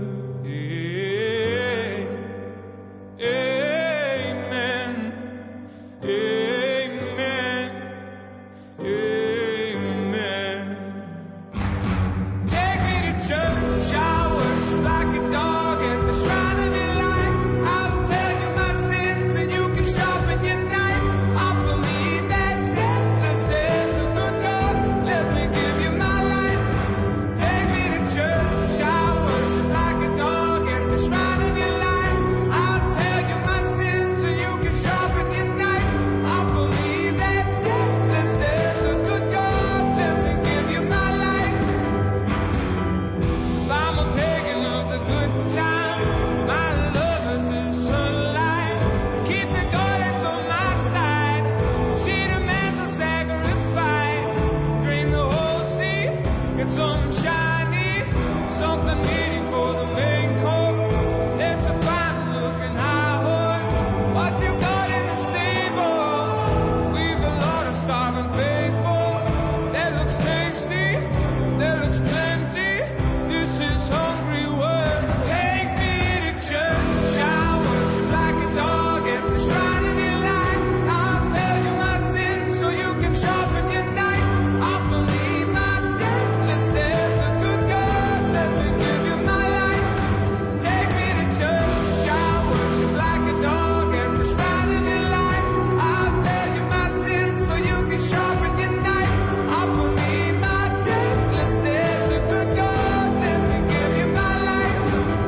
Yeah. Amen. Amen. Amen. Take me to church, I worship like a dog at the shrine of your life. I'll tell you my sins and you can sharpen your knife. Offer me that deathless death of good God. Let me give you my life. Take me to church, I worship like a dog at the shrine of your life. I'll tell you my sins and you can sharpen your knife. Offer me that deathless death of good God. Let me give you my life. If I'm a pagan of the good time, my lover's the sunlight. Keep the goddess on my side. She demands a sacrifice. Drain the whole sea, get something shiny, something meaty for the main course. It's a fine looking high horse. What you got in the stable? We've a lot of starving faithful. That looks tasty, that looks plenty. This is hungry work. Take me to church, I worship like a dog at the shrine of your life. I'll tell you my sins so you can sharpen your knife. Offer me my deathless death, the good God. Let me give you my life. Take me to church, I worship like a dog at the shrine of your life. I'll tell you my sins so you can sharpen your knife. Offer me my deathless death, the good God. Let me give you my life.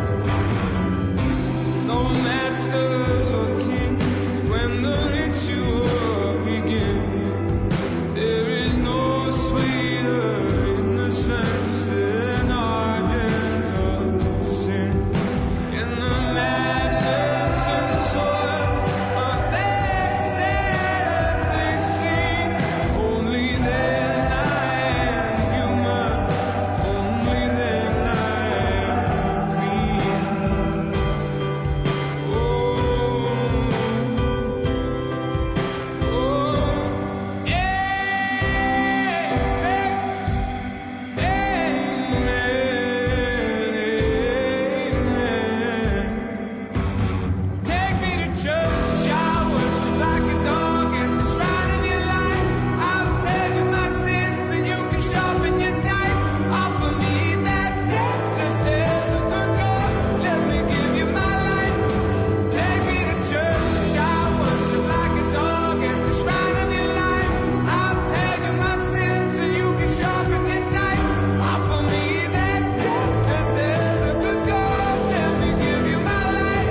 No masters or kings when the ritual begins. There is no sweeter innocence than ardent of sin. In the madness and soil of that sadly scene, only then I am human. Only then I am clean. Oh, oh, amen, amen. Take me to church, I worship like a dog at the shrine of your life. I'll tell you my sins and you can sharpen your knife. Offer me that deathless death, the good God. Let me give you my life. Take me to church, I worship like a dog at the shrine of your life. I'll tell you my sins and you can sharpen your knife. Offer me that deathless death, the good God. Let me give you my life.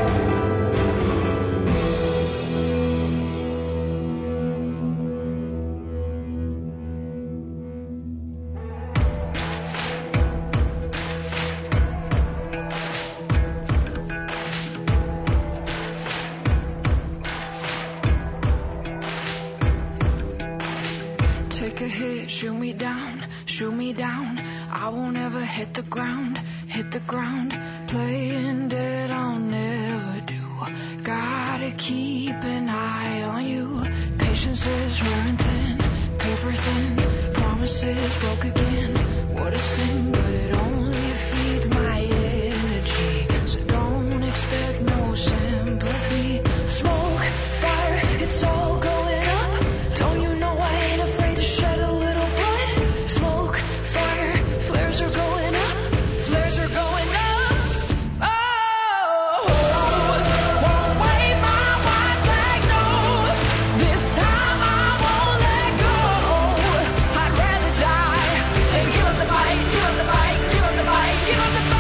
Take a hit, shoot me down, shoot me down. I won't ever hit the ground, hit the ground. Playing dead I'll never do. Gotta keep an eye on you. Patience is wearing thin, paper thin. Promises broke again. What a sin, but it only feeds my energy. So don't expect no sympathy. Smoke, fire, it's all going up. Don't you know I ain't afraid to shed a little blood? Smoke, fire, flares are going up, flares are going up. Oh, won't wave my white flag, no. This time I won't let go. I'd rather die than give up the fight, give up the fight, give up the fight, give up the fight.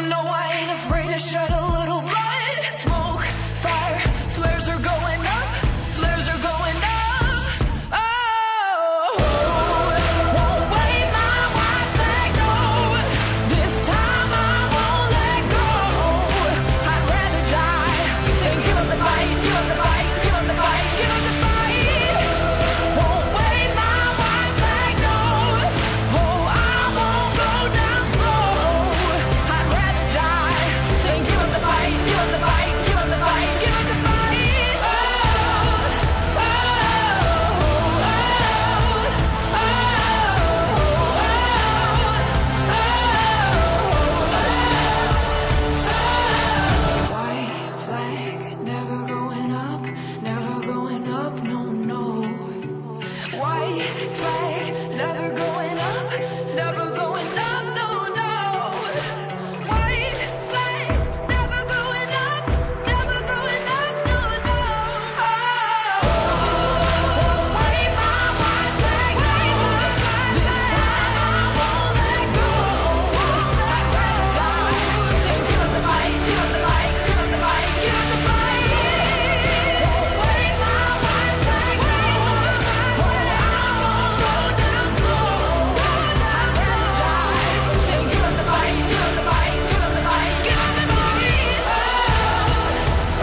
no, I ain't afraid to shed a little blood. Smoke, fire, flares are going up, flares are going up. Oh, won't wave my white flag, no. This time I won't let go. I'd rather die than give up the fight, give up the fight, give up the fight, give up the fight. Won't wave my white flag, no. Oh, I won't go down slow. I'd rather die than give up the fight, give up the fight, give up the fight, give up the fight. Oh, oh, oh, oh, oh. White flag, never going up, never going up, no, no. White flag, never going up, never going up, no, no. White flag, never going up, never going up, no, no. Oh, wave my white flag, this time I won't let go. I'd rather die than give up the fight, give up the fight, give up the fight, give up the fight. Wave my white flag, oh, I won't go down slow. I'd rather die than give up the fight, give up the fight, give up the fight, give up the fight. Oh, oh,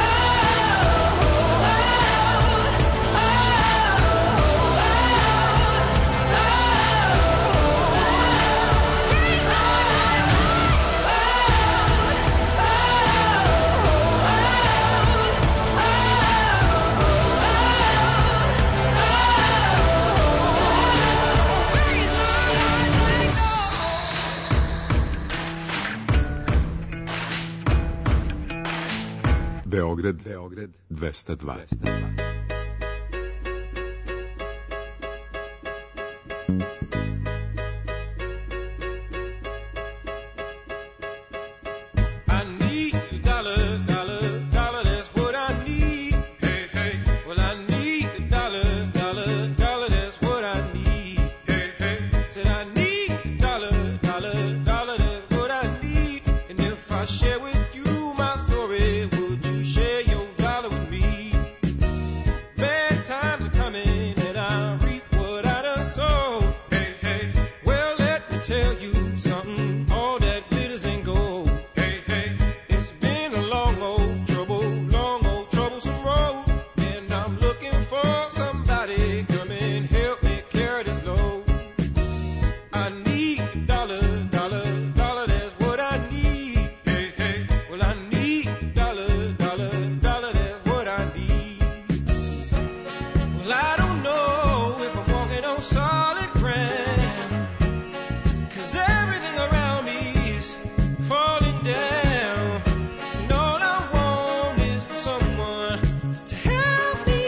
Beograd, Beograd dvesta dva. I need a dollar, dollar, dollar, that's what I need. Hey, hey. Well, I need a dollar, dollar, dollar, that's what I need. Hey, hey. Said I need a dollar, dollar, dollar, that's what I need. And if I share with you my story, would you share your dollar with me? Bad times are coming and I reap what I done sowed. Hey, hey. Well, let me tell you something, all that glitters ain't gold. Hey, hey. It's been a long old trouble, long old troublesome road. And I'm looking for somebody come and help me carry this load. I need a dollar, dollar, dollar, that's what I need. Hey, hey. Well, I need a dollar, dollar, dollar, that's what I need. Well, I don't know if I'm walking on solid ground, 'cause everything around me is falling down. And all I want is for someone to help me.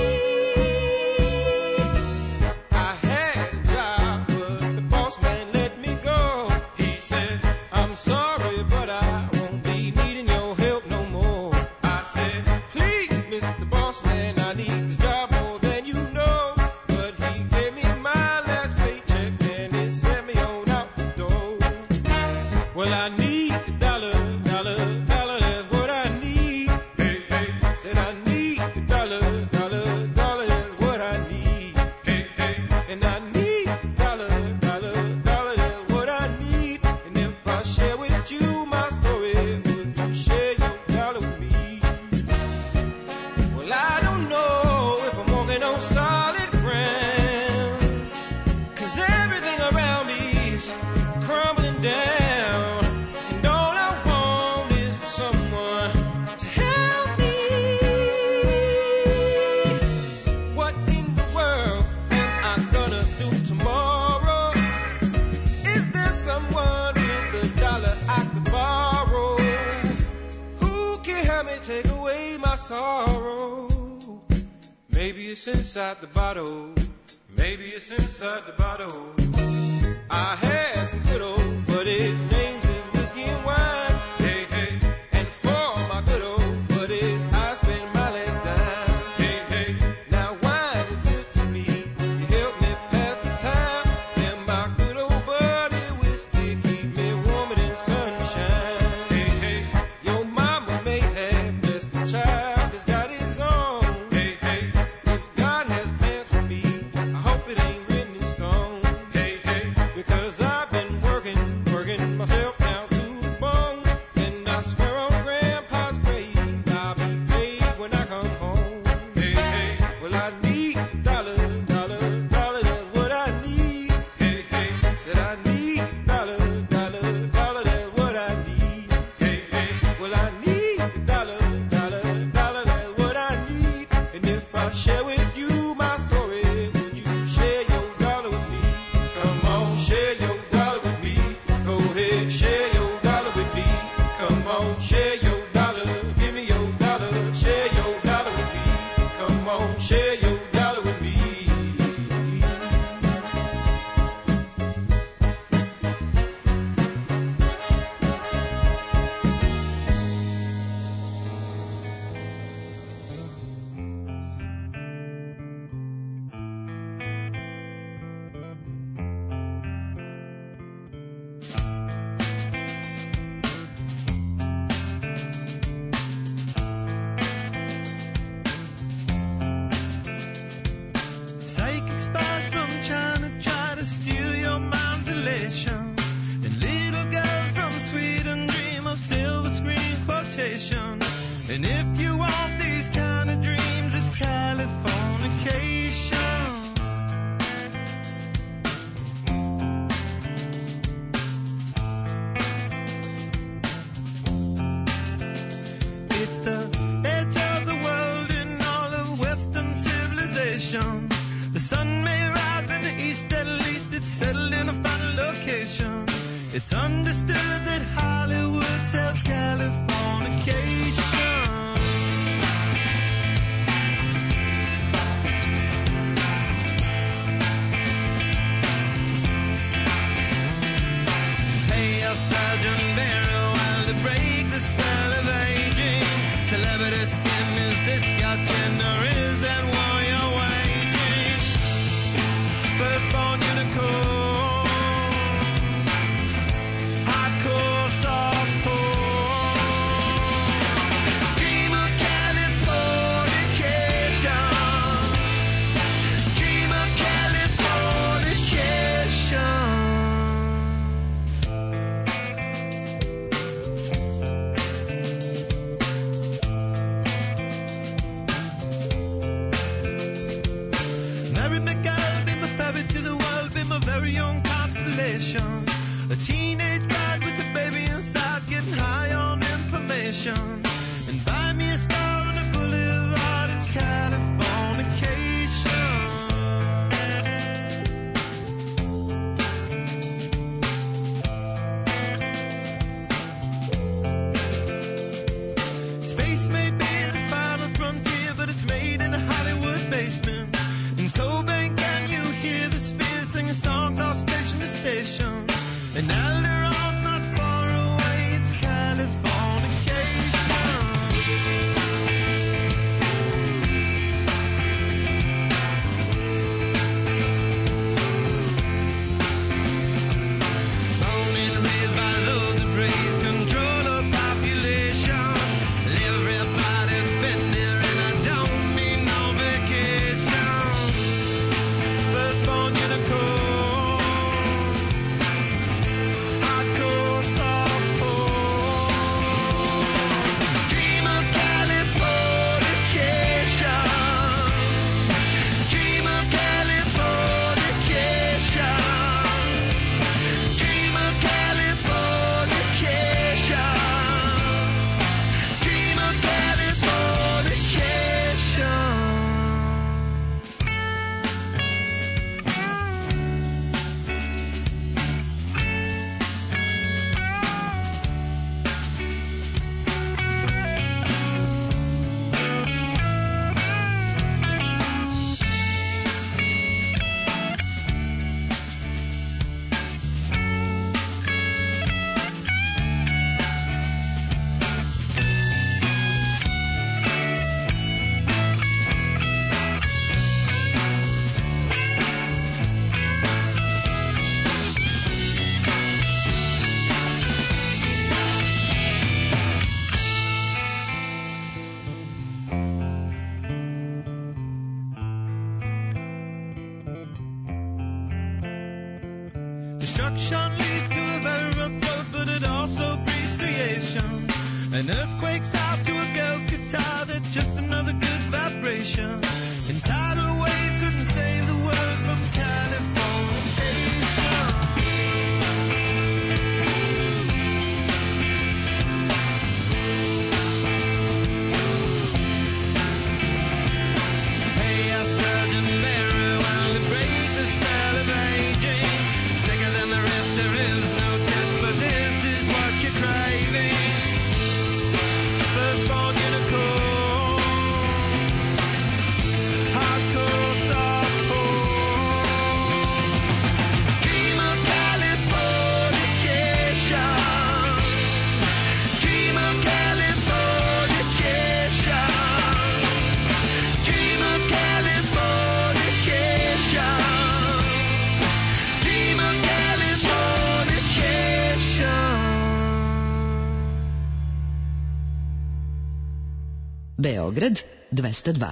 I had a job, but the boss man let me go. He said, I'm sorry, but I won't be needing your help no more. I said, please, Mister Boss Man, I need this job more than you know. But he gave me my last paycheck and it sent me on out the door. Well, I need a dollar, dollar, dollar, that's what I need. Hey, hey. Said I need a dollar, dollar, dollar, that's what I need. Hey, hey. And I need a dollar, dollar, dollar, that's what I need. And if I share with you my story, would you share your dollar with me? Well, I don't know if I'm walking on solid ground, 'cause everything around me is crumbling down. And all I want is someone to help me. What in the world am I gonna do tomorrow? Is there someone with a dollar I could borrow? Who can help me take away my sorrow? Maybe it's inside the bottle. Maybe it's inside the bottle. I had some good old buddies, names is whiskey and wine. Hey, hey. And for my good old buddies, I spend my last dime. Hey, hey. Now wine is good to me. You help me pass the time. And my good old buddy whiskey keep me warmer than sunshine. And if you want these kind of dreams, it's Californication. It's the edge of the world in all of Western civilization. The sun may rise in the east, at least it's settled in a final location. It's understood that Hollywood sells Californication. Pay your surgeon very well to break the spell of aging. Celebrity skin, is this your gender? Is that war you're waging? Firstborn unicorn, hardcore, softcore. Dream of Californication. Dream of Californication. Mary McGill, be my ferry to the world, be my very own constellation. A teenage bride with a baby inside, getting high on information. And buy me a star on a boulevard, it's Californication. Space may be the final frontier, but it's made in a Hollywood basement. In Cobain, can you hear the spheres singing songs off station to station? And Alderon's not far away, it's Californication. Born and raised by those that raise control of population. Everybody's been there and I don't need no vacation. Firstborn unicorn, hardcore, softcore. Dream of Californication. Dream of Californication. Dream of Californication. Dream of Californication. Destruction leads to a very rough road, but it also breeds creation. An earthquake's out to a girl's guitar, that's just another good vibration. And tidal waves couldn't save the world from Californication. Pay your surgeon very well to break the spell of aging. Sicker than the rest, there is no test, but this is what you're craving. Firstborn unicorn, hardcore, softcore. Dream of Californication. Dream of Californication. Dream of Californication. Dream of Californication. Beograd dvesta dva.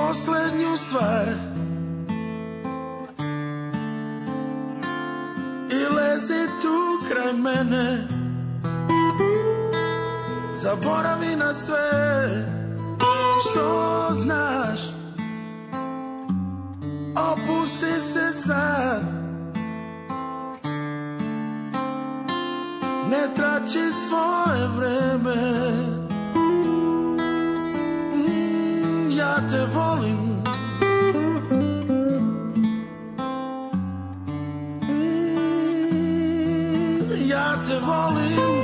posljednju stvar i lezi tu kraj mene. Zaboravi na sve što znaš, opusti se sad, ne trači svoje vreme. Mm, ja te volim, mm, ja te volim.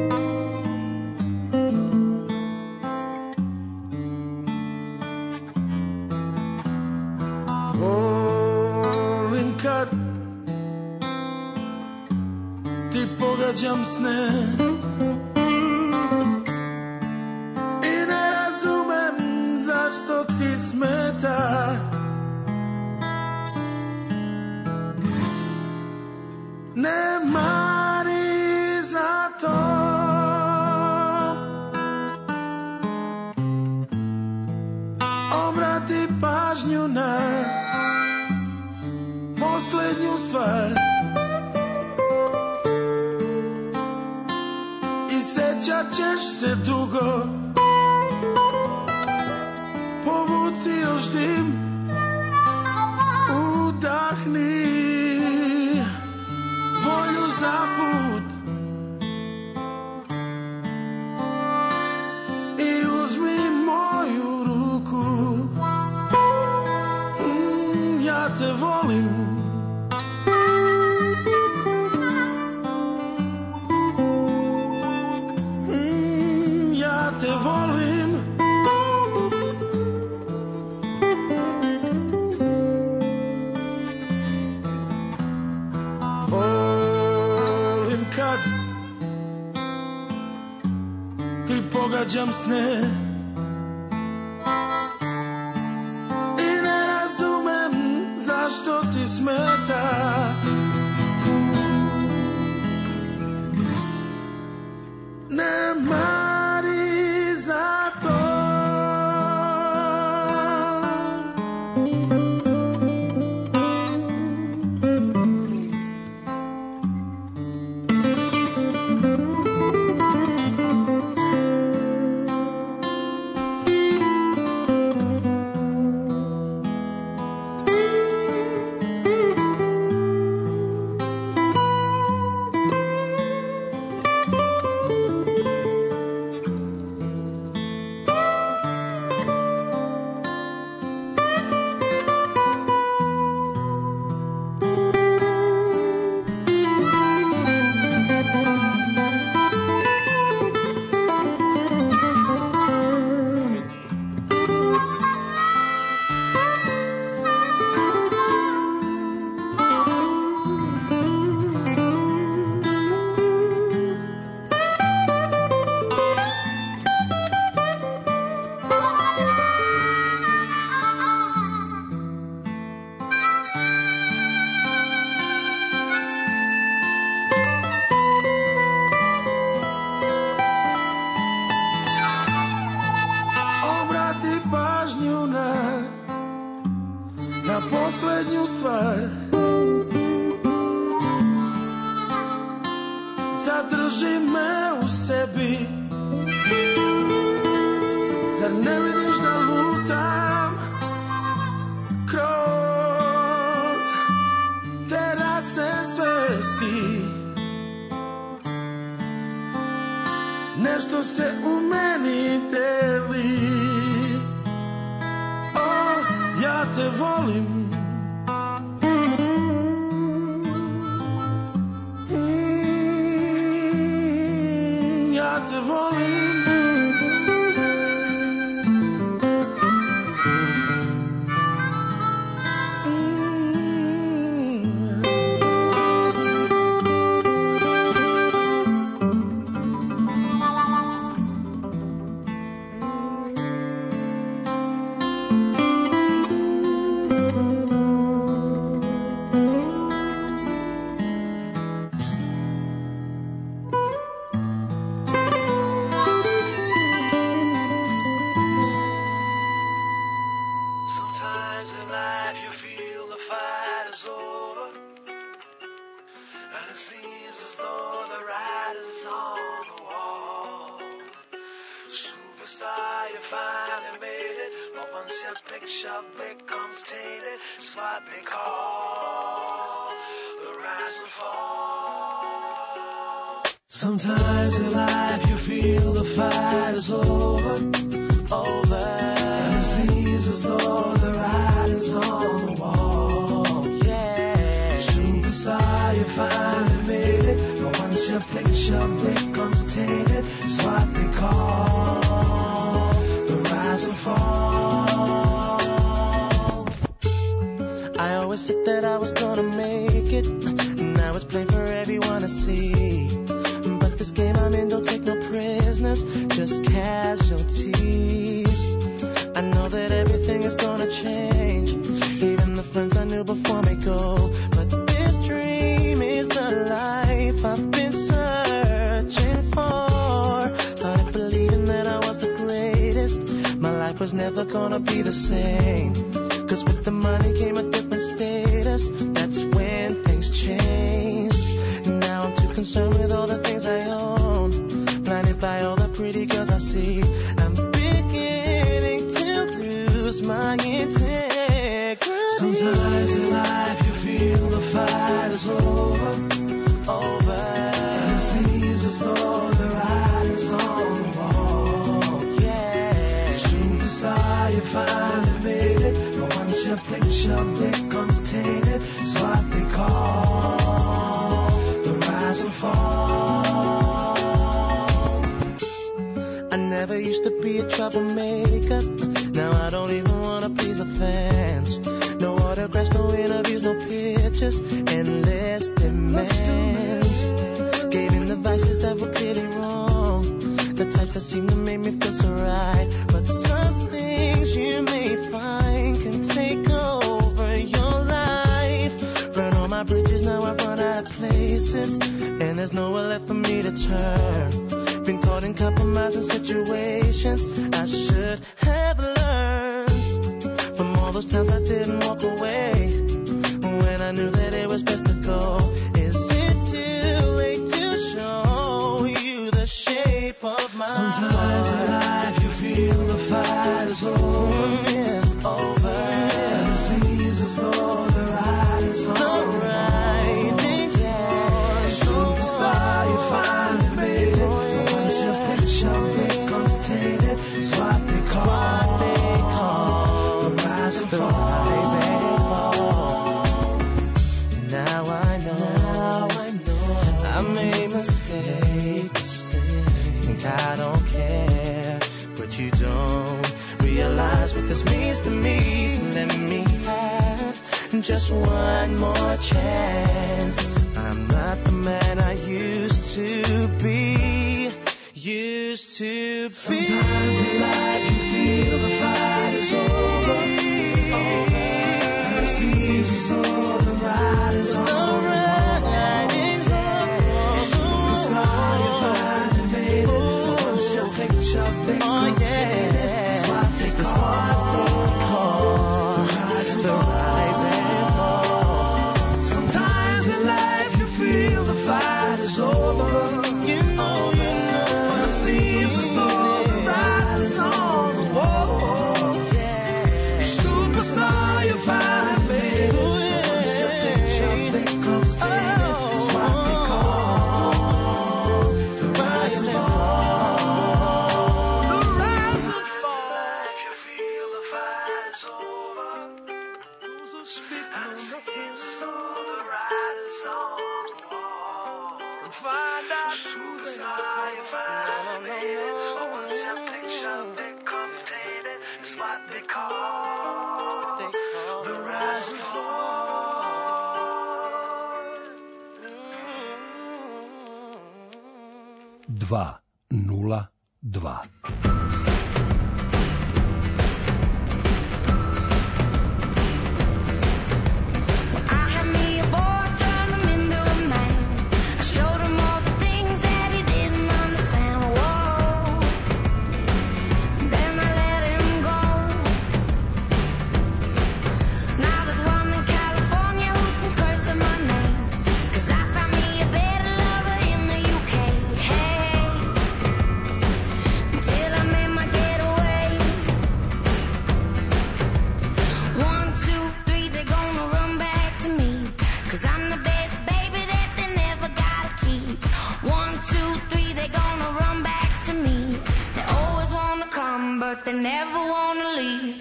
Pogađam sne i ne razumem zašto ti smeta. Ne mari za to, obrati pažnju na posljednju stvar i sećat ćeš se dugo. Povuci još dim, udahni volju za put i uzmi moju ruku. Mm, ja te volim, te volim. Volim kad ti pogađam sne i ne razumem zašto ti smeta. Nema posljednju stvar, zadrži me u sebi. Zar ne vidiš da lutam kroz terase svesti? Nešto se u meni deli. O, ja te volim. Ja te volim. in life you feel the fight is over, and it seems as though the writing's on the wall. Superstar, you finally made it, but once your picture becomes tainted, it's what they call the rise and fall. Sometimes in life you feel the fight is over, over, and it seems as though the writing's on the wall. Yeah, superstar, you finally made it, but once your picture becomes tainted, it's what they call the rise and fall. I always said that I was gonna make it, now it's plain for everyone to see. But this game I'm in don't take no prisoners, just casualties. I know that everything is gonna change, even the friends I knew before me go. But this dream is the life I've been searching for. Started believing that I was the greatest, my life was never gonna be the same. Cause with the money came a different status, that's when things changed. Now I'm too concerned with all the things I own, blinded by all the pretty girls I see. I'm beginning to lose my integrity. Sometimes in life you feel the fight is over, over, and it seems as though the writing's on the wall. Yeah, superstar, you finally made it, but once your picture becomes tainted, it's what they call the rise and fall. I never used to be a troublemaker, now I don't even wanna please the fans. No autographs, no interviews, no pictures, endless demands. Gave in the vices that were clearly wrong, the types that seem to make me feel so right. But some things you may find can take over your life. Burn all my bridges, now I've run out of places, and there's nowhere left for me to turn. Been caught in compromising situations I should have learned from all those times I didn't walk away when I knew that it was best to go. Is it too late to show you the shape of my Sometimes heart? In life you feel the fight is over, mm, yeah, over, and it seems as though the writing's on the writing, yeah. Superstar, you finally made it, but once your picture becomes tainted, it's what they call, what they call the rise and fall. Now I know, now I know I made a mistake, mistake. I don't care, but you don't realize what this means to me. So let me have just one more chance. I'm not the man I used to be, used to be. Sometimes in life you feel the fight is over, over, and it seems as though the writing's on the wall. Superstar, you finally made it, but once your picture becomes tainted, it's what they call the rise and fall. Sometimes in life you feel the fight is over, you know, you know, but it seems as though the writing's on the wall. Yeah, superstar, you finally made it, but once your picture becomes tainted, it's what they call the rise and fall. The rise and fall. If you feel the fight is over, those who speak and it seems as though the writing's on the wall. And find out superstar, you finally made it, but once your picture becomes tainted, it's what they call the rise and fall. dva nula dva. they never wanna leave.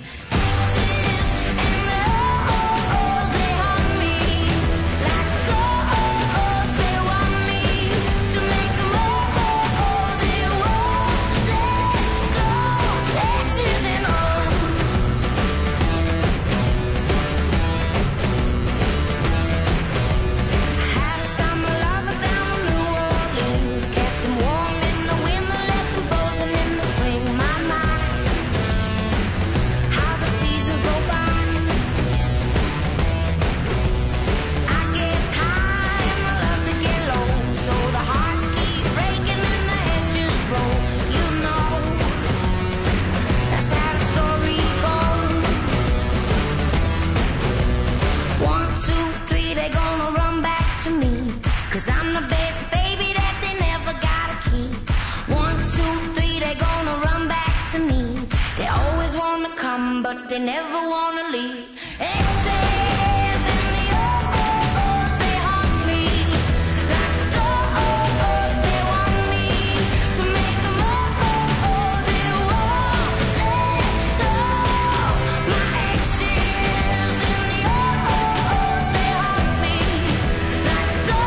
Cause I'm the best baby that they never gotta keep. One, two, three, they gonna run back to me. They always wanna come, but they never wanna leave. Exes and the O's, they haunt me. Like the O's, they want me to make them oh, they won't let go. My exes and the O's, they haunt me. Like the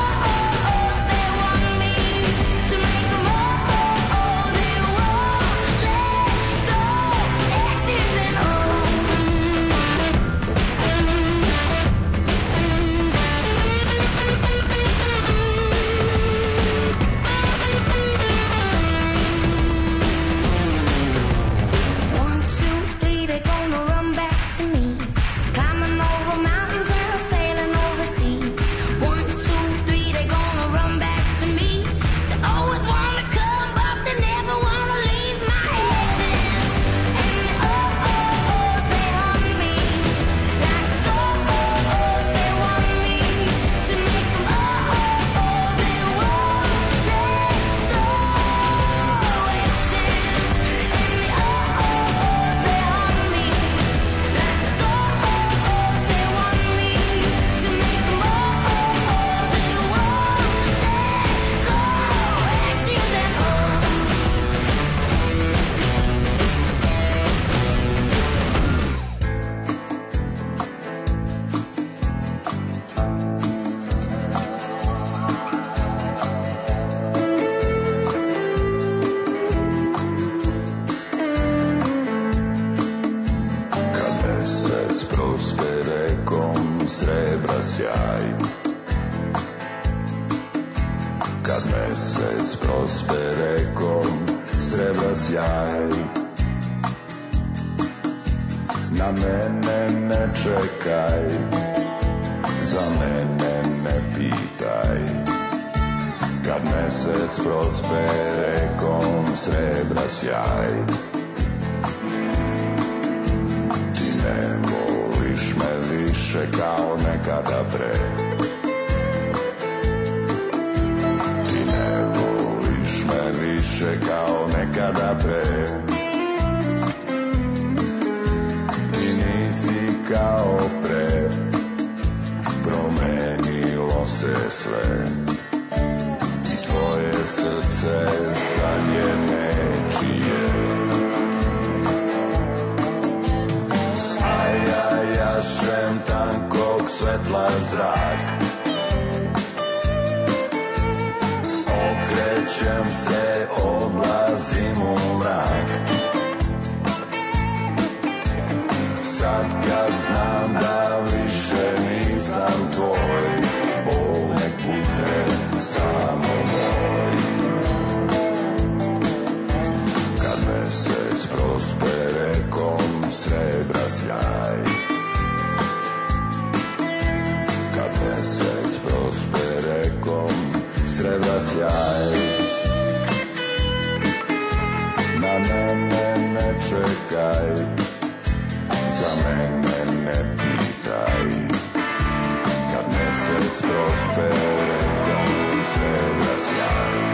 Na mene ne čekaj, za mene ne pitaj. Kad mesec prospere kom srebra sjaj. Ti ne voliš me više kao nekada pre. Ti ne voliš me više kao nekada pre. Kao pre, promenilo se sve i tvoje srce sad je nečije. A ja jašem tankog svetla zrak, okrećem se, odlazim u mrak. Sad kad znam da više nisam tvoj, Bog nek bude samo moj. Kad mesec prospere kom srebra sjaj. Kad mesec prospere kom srebra sjaj. Na mene ne čekaj, za mene ne pitaj. Kad mesec prospere kom srebra sjaj.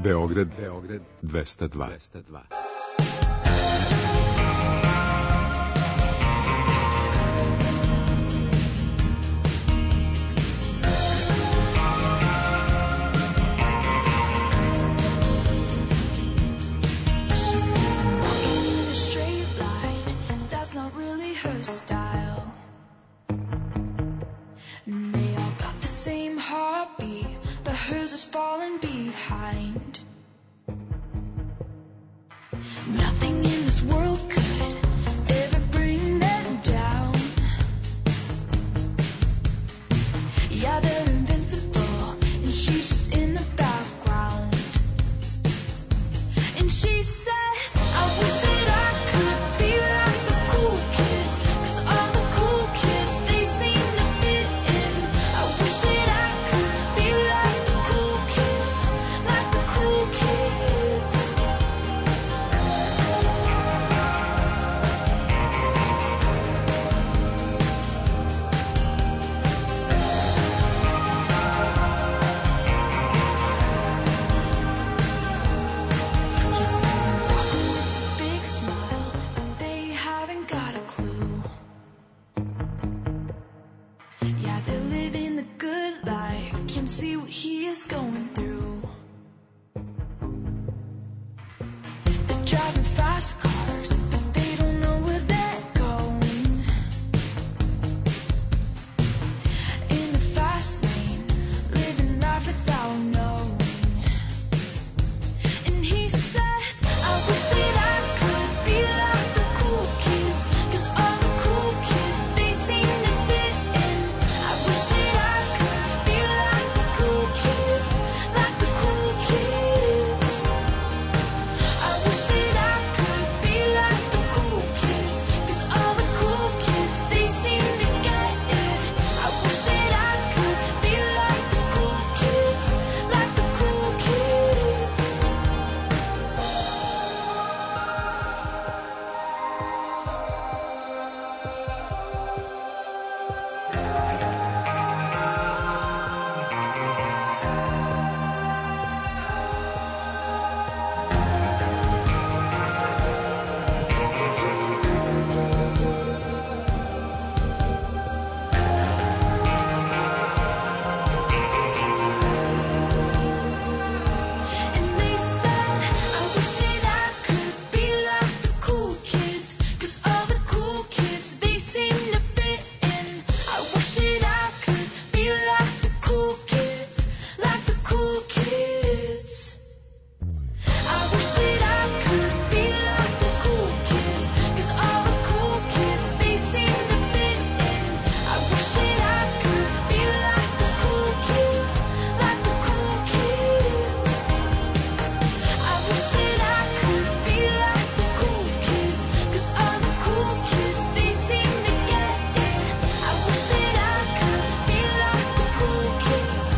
Beograd, Beograd dvesta dva. Hers is falling behind. Nothing in this world could ever bring them down. Yeah, they're invincible, and she's just in the background. And she says, I wish that I could be like the cool kids, 'cause all the cool kids, they seem to fit in. I wish that I could be like the cool kids, like the cool kids. He says I'm talking with a big smile, but they haven't got a clue. Yeah, they're living the good life, can't see what he is going through. They're driving fast cars, but they don't know where they're going. In the fast lane, living life without knowing. And he says, I wish that I could be like the cool kids, 'cause all the cool kids, they seem to fit in. I wish that I could be like the cool kids, like the cool kids. I wish that I could be like the cool kids, 'cause all the cool kids, they seem to get it. I wish that I could be like the cool kids, like the cool kids. And they said, I wish that I could be like the cool kids, 'cause all the cool kids, they seem to fit in. I wish that I could be like the cool kids, like the cool kids. I wish that I could be like the cool kids, 'cause all the cool kids, they seem to fit in. I wish that I could be like the cool kids, like the cool kids. I wish that I could be like the cool kids, 'cause all the cool kids, they seem to get it. I wish that I could be like the cool kids,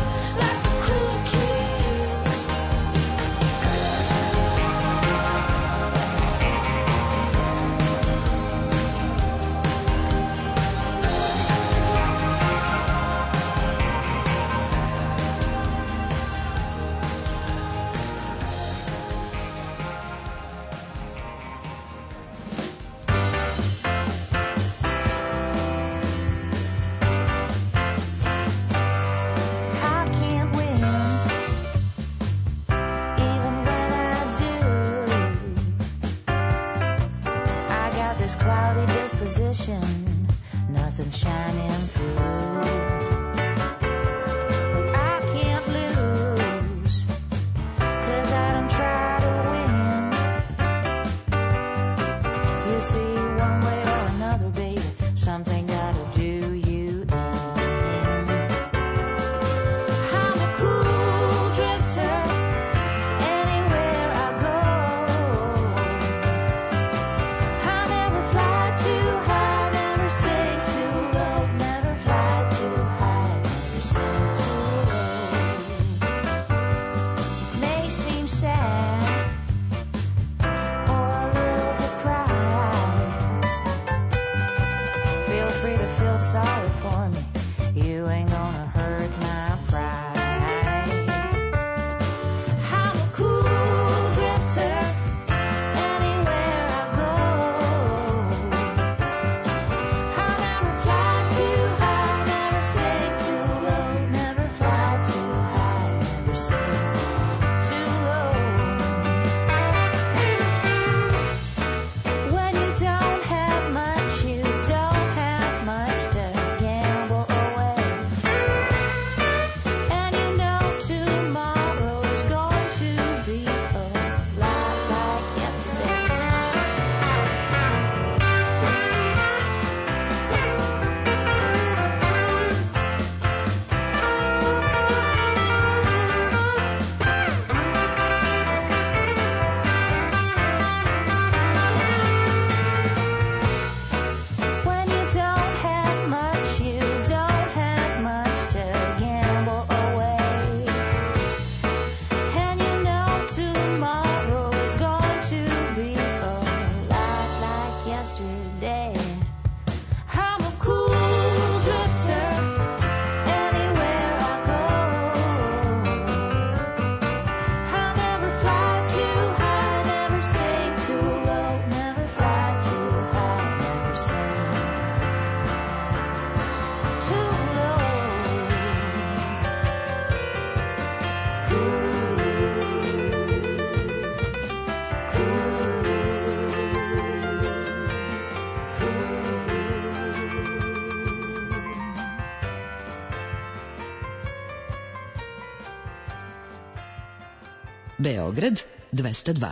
Beograd dvesta dva.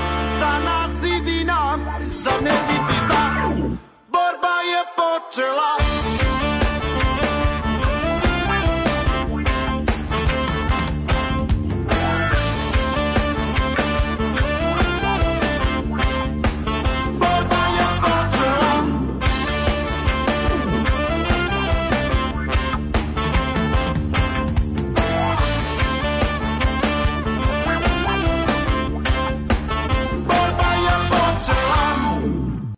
Zar ne vidiš da borba je počela?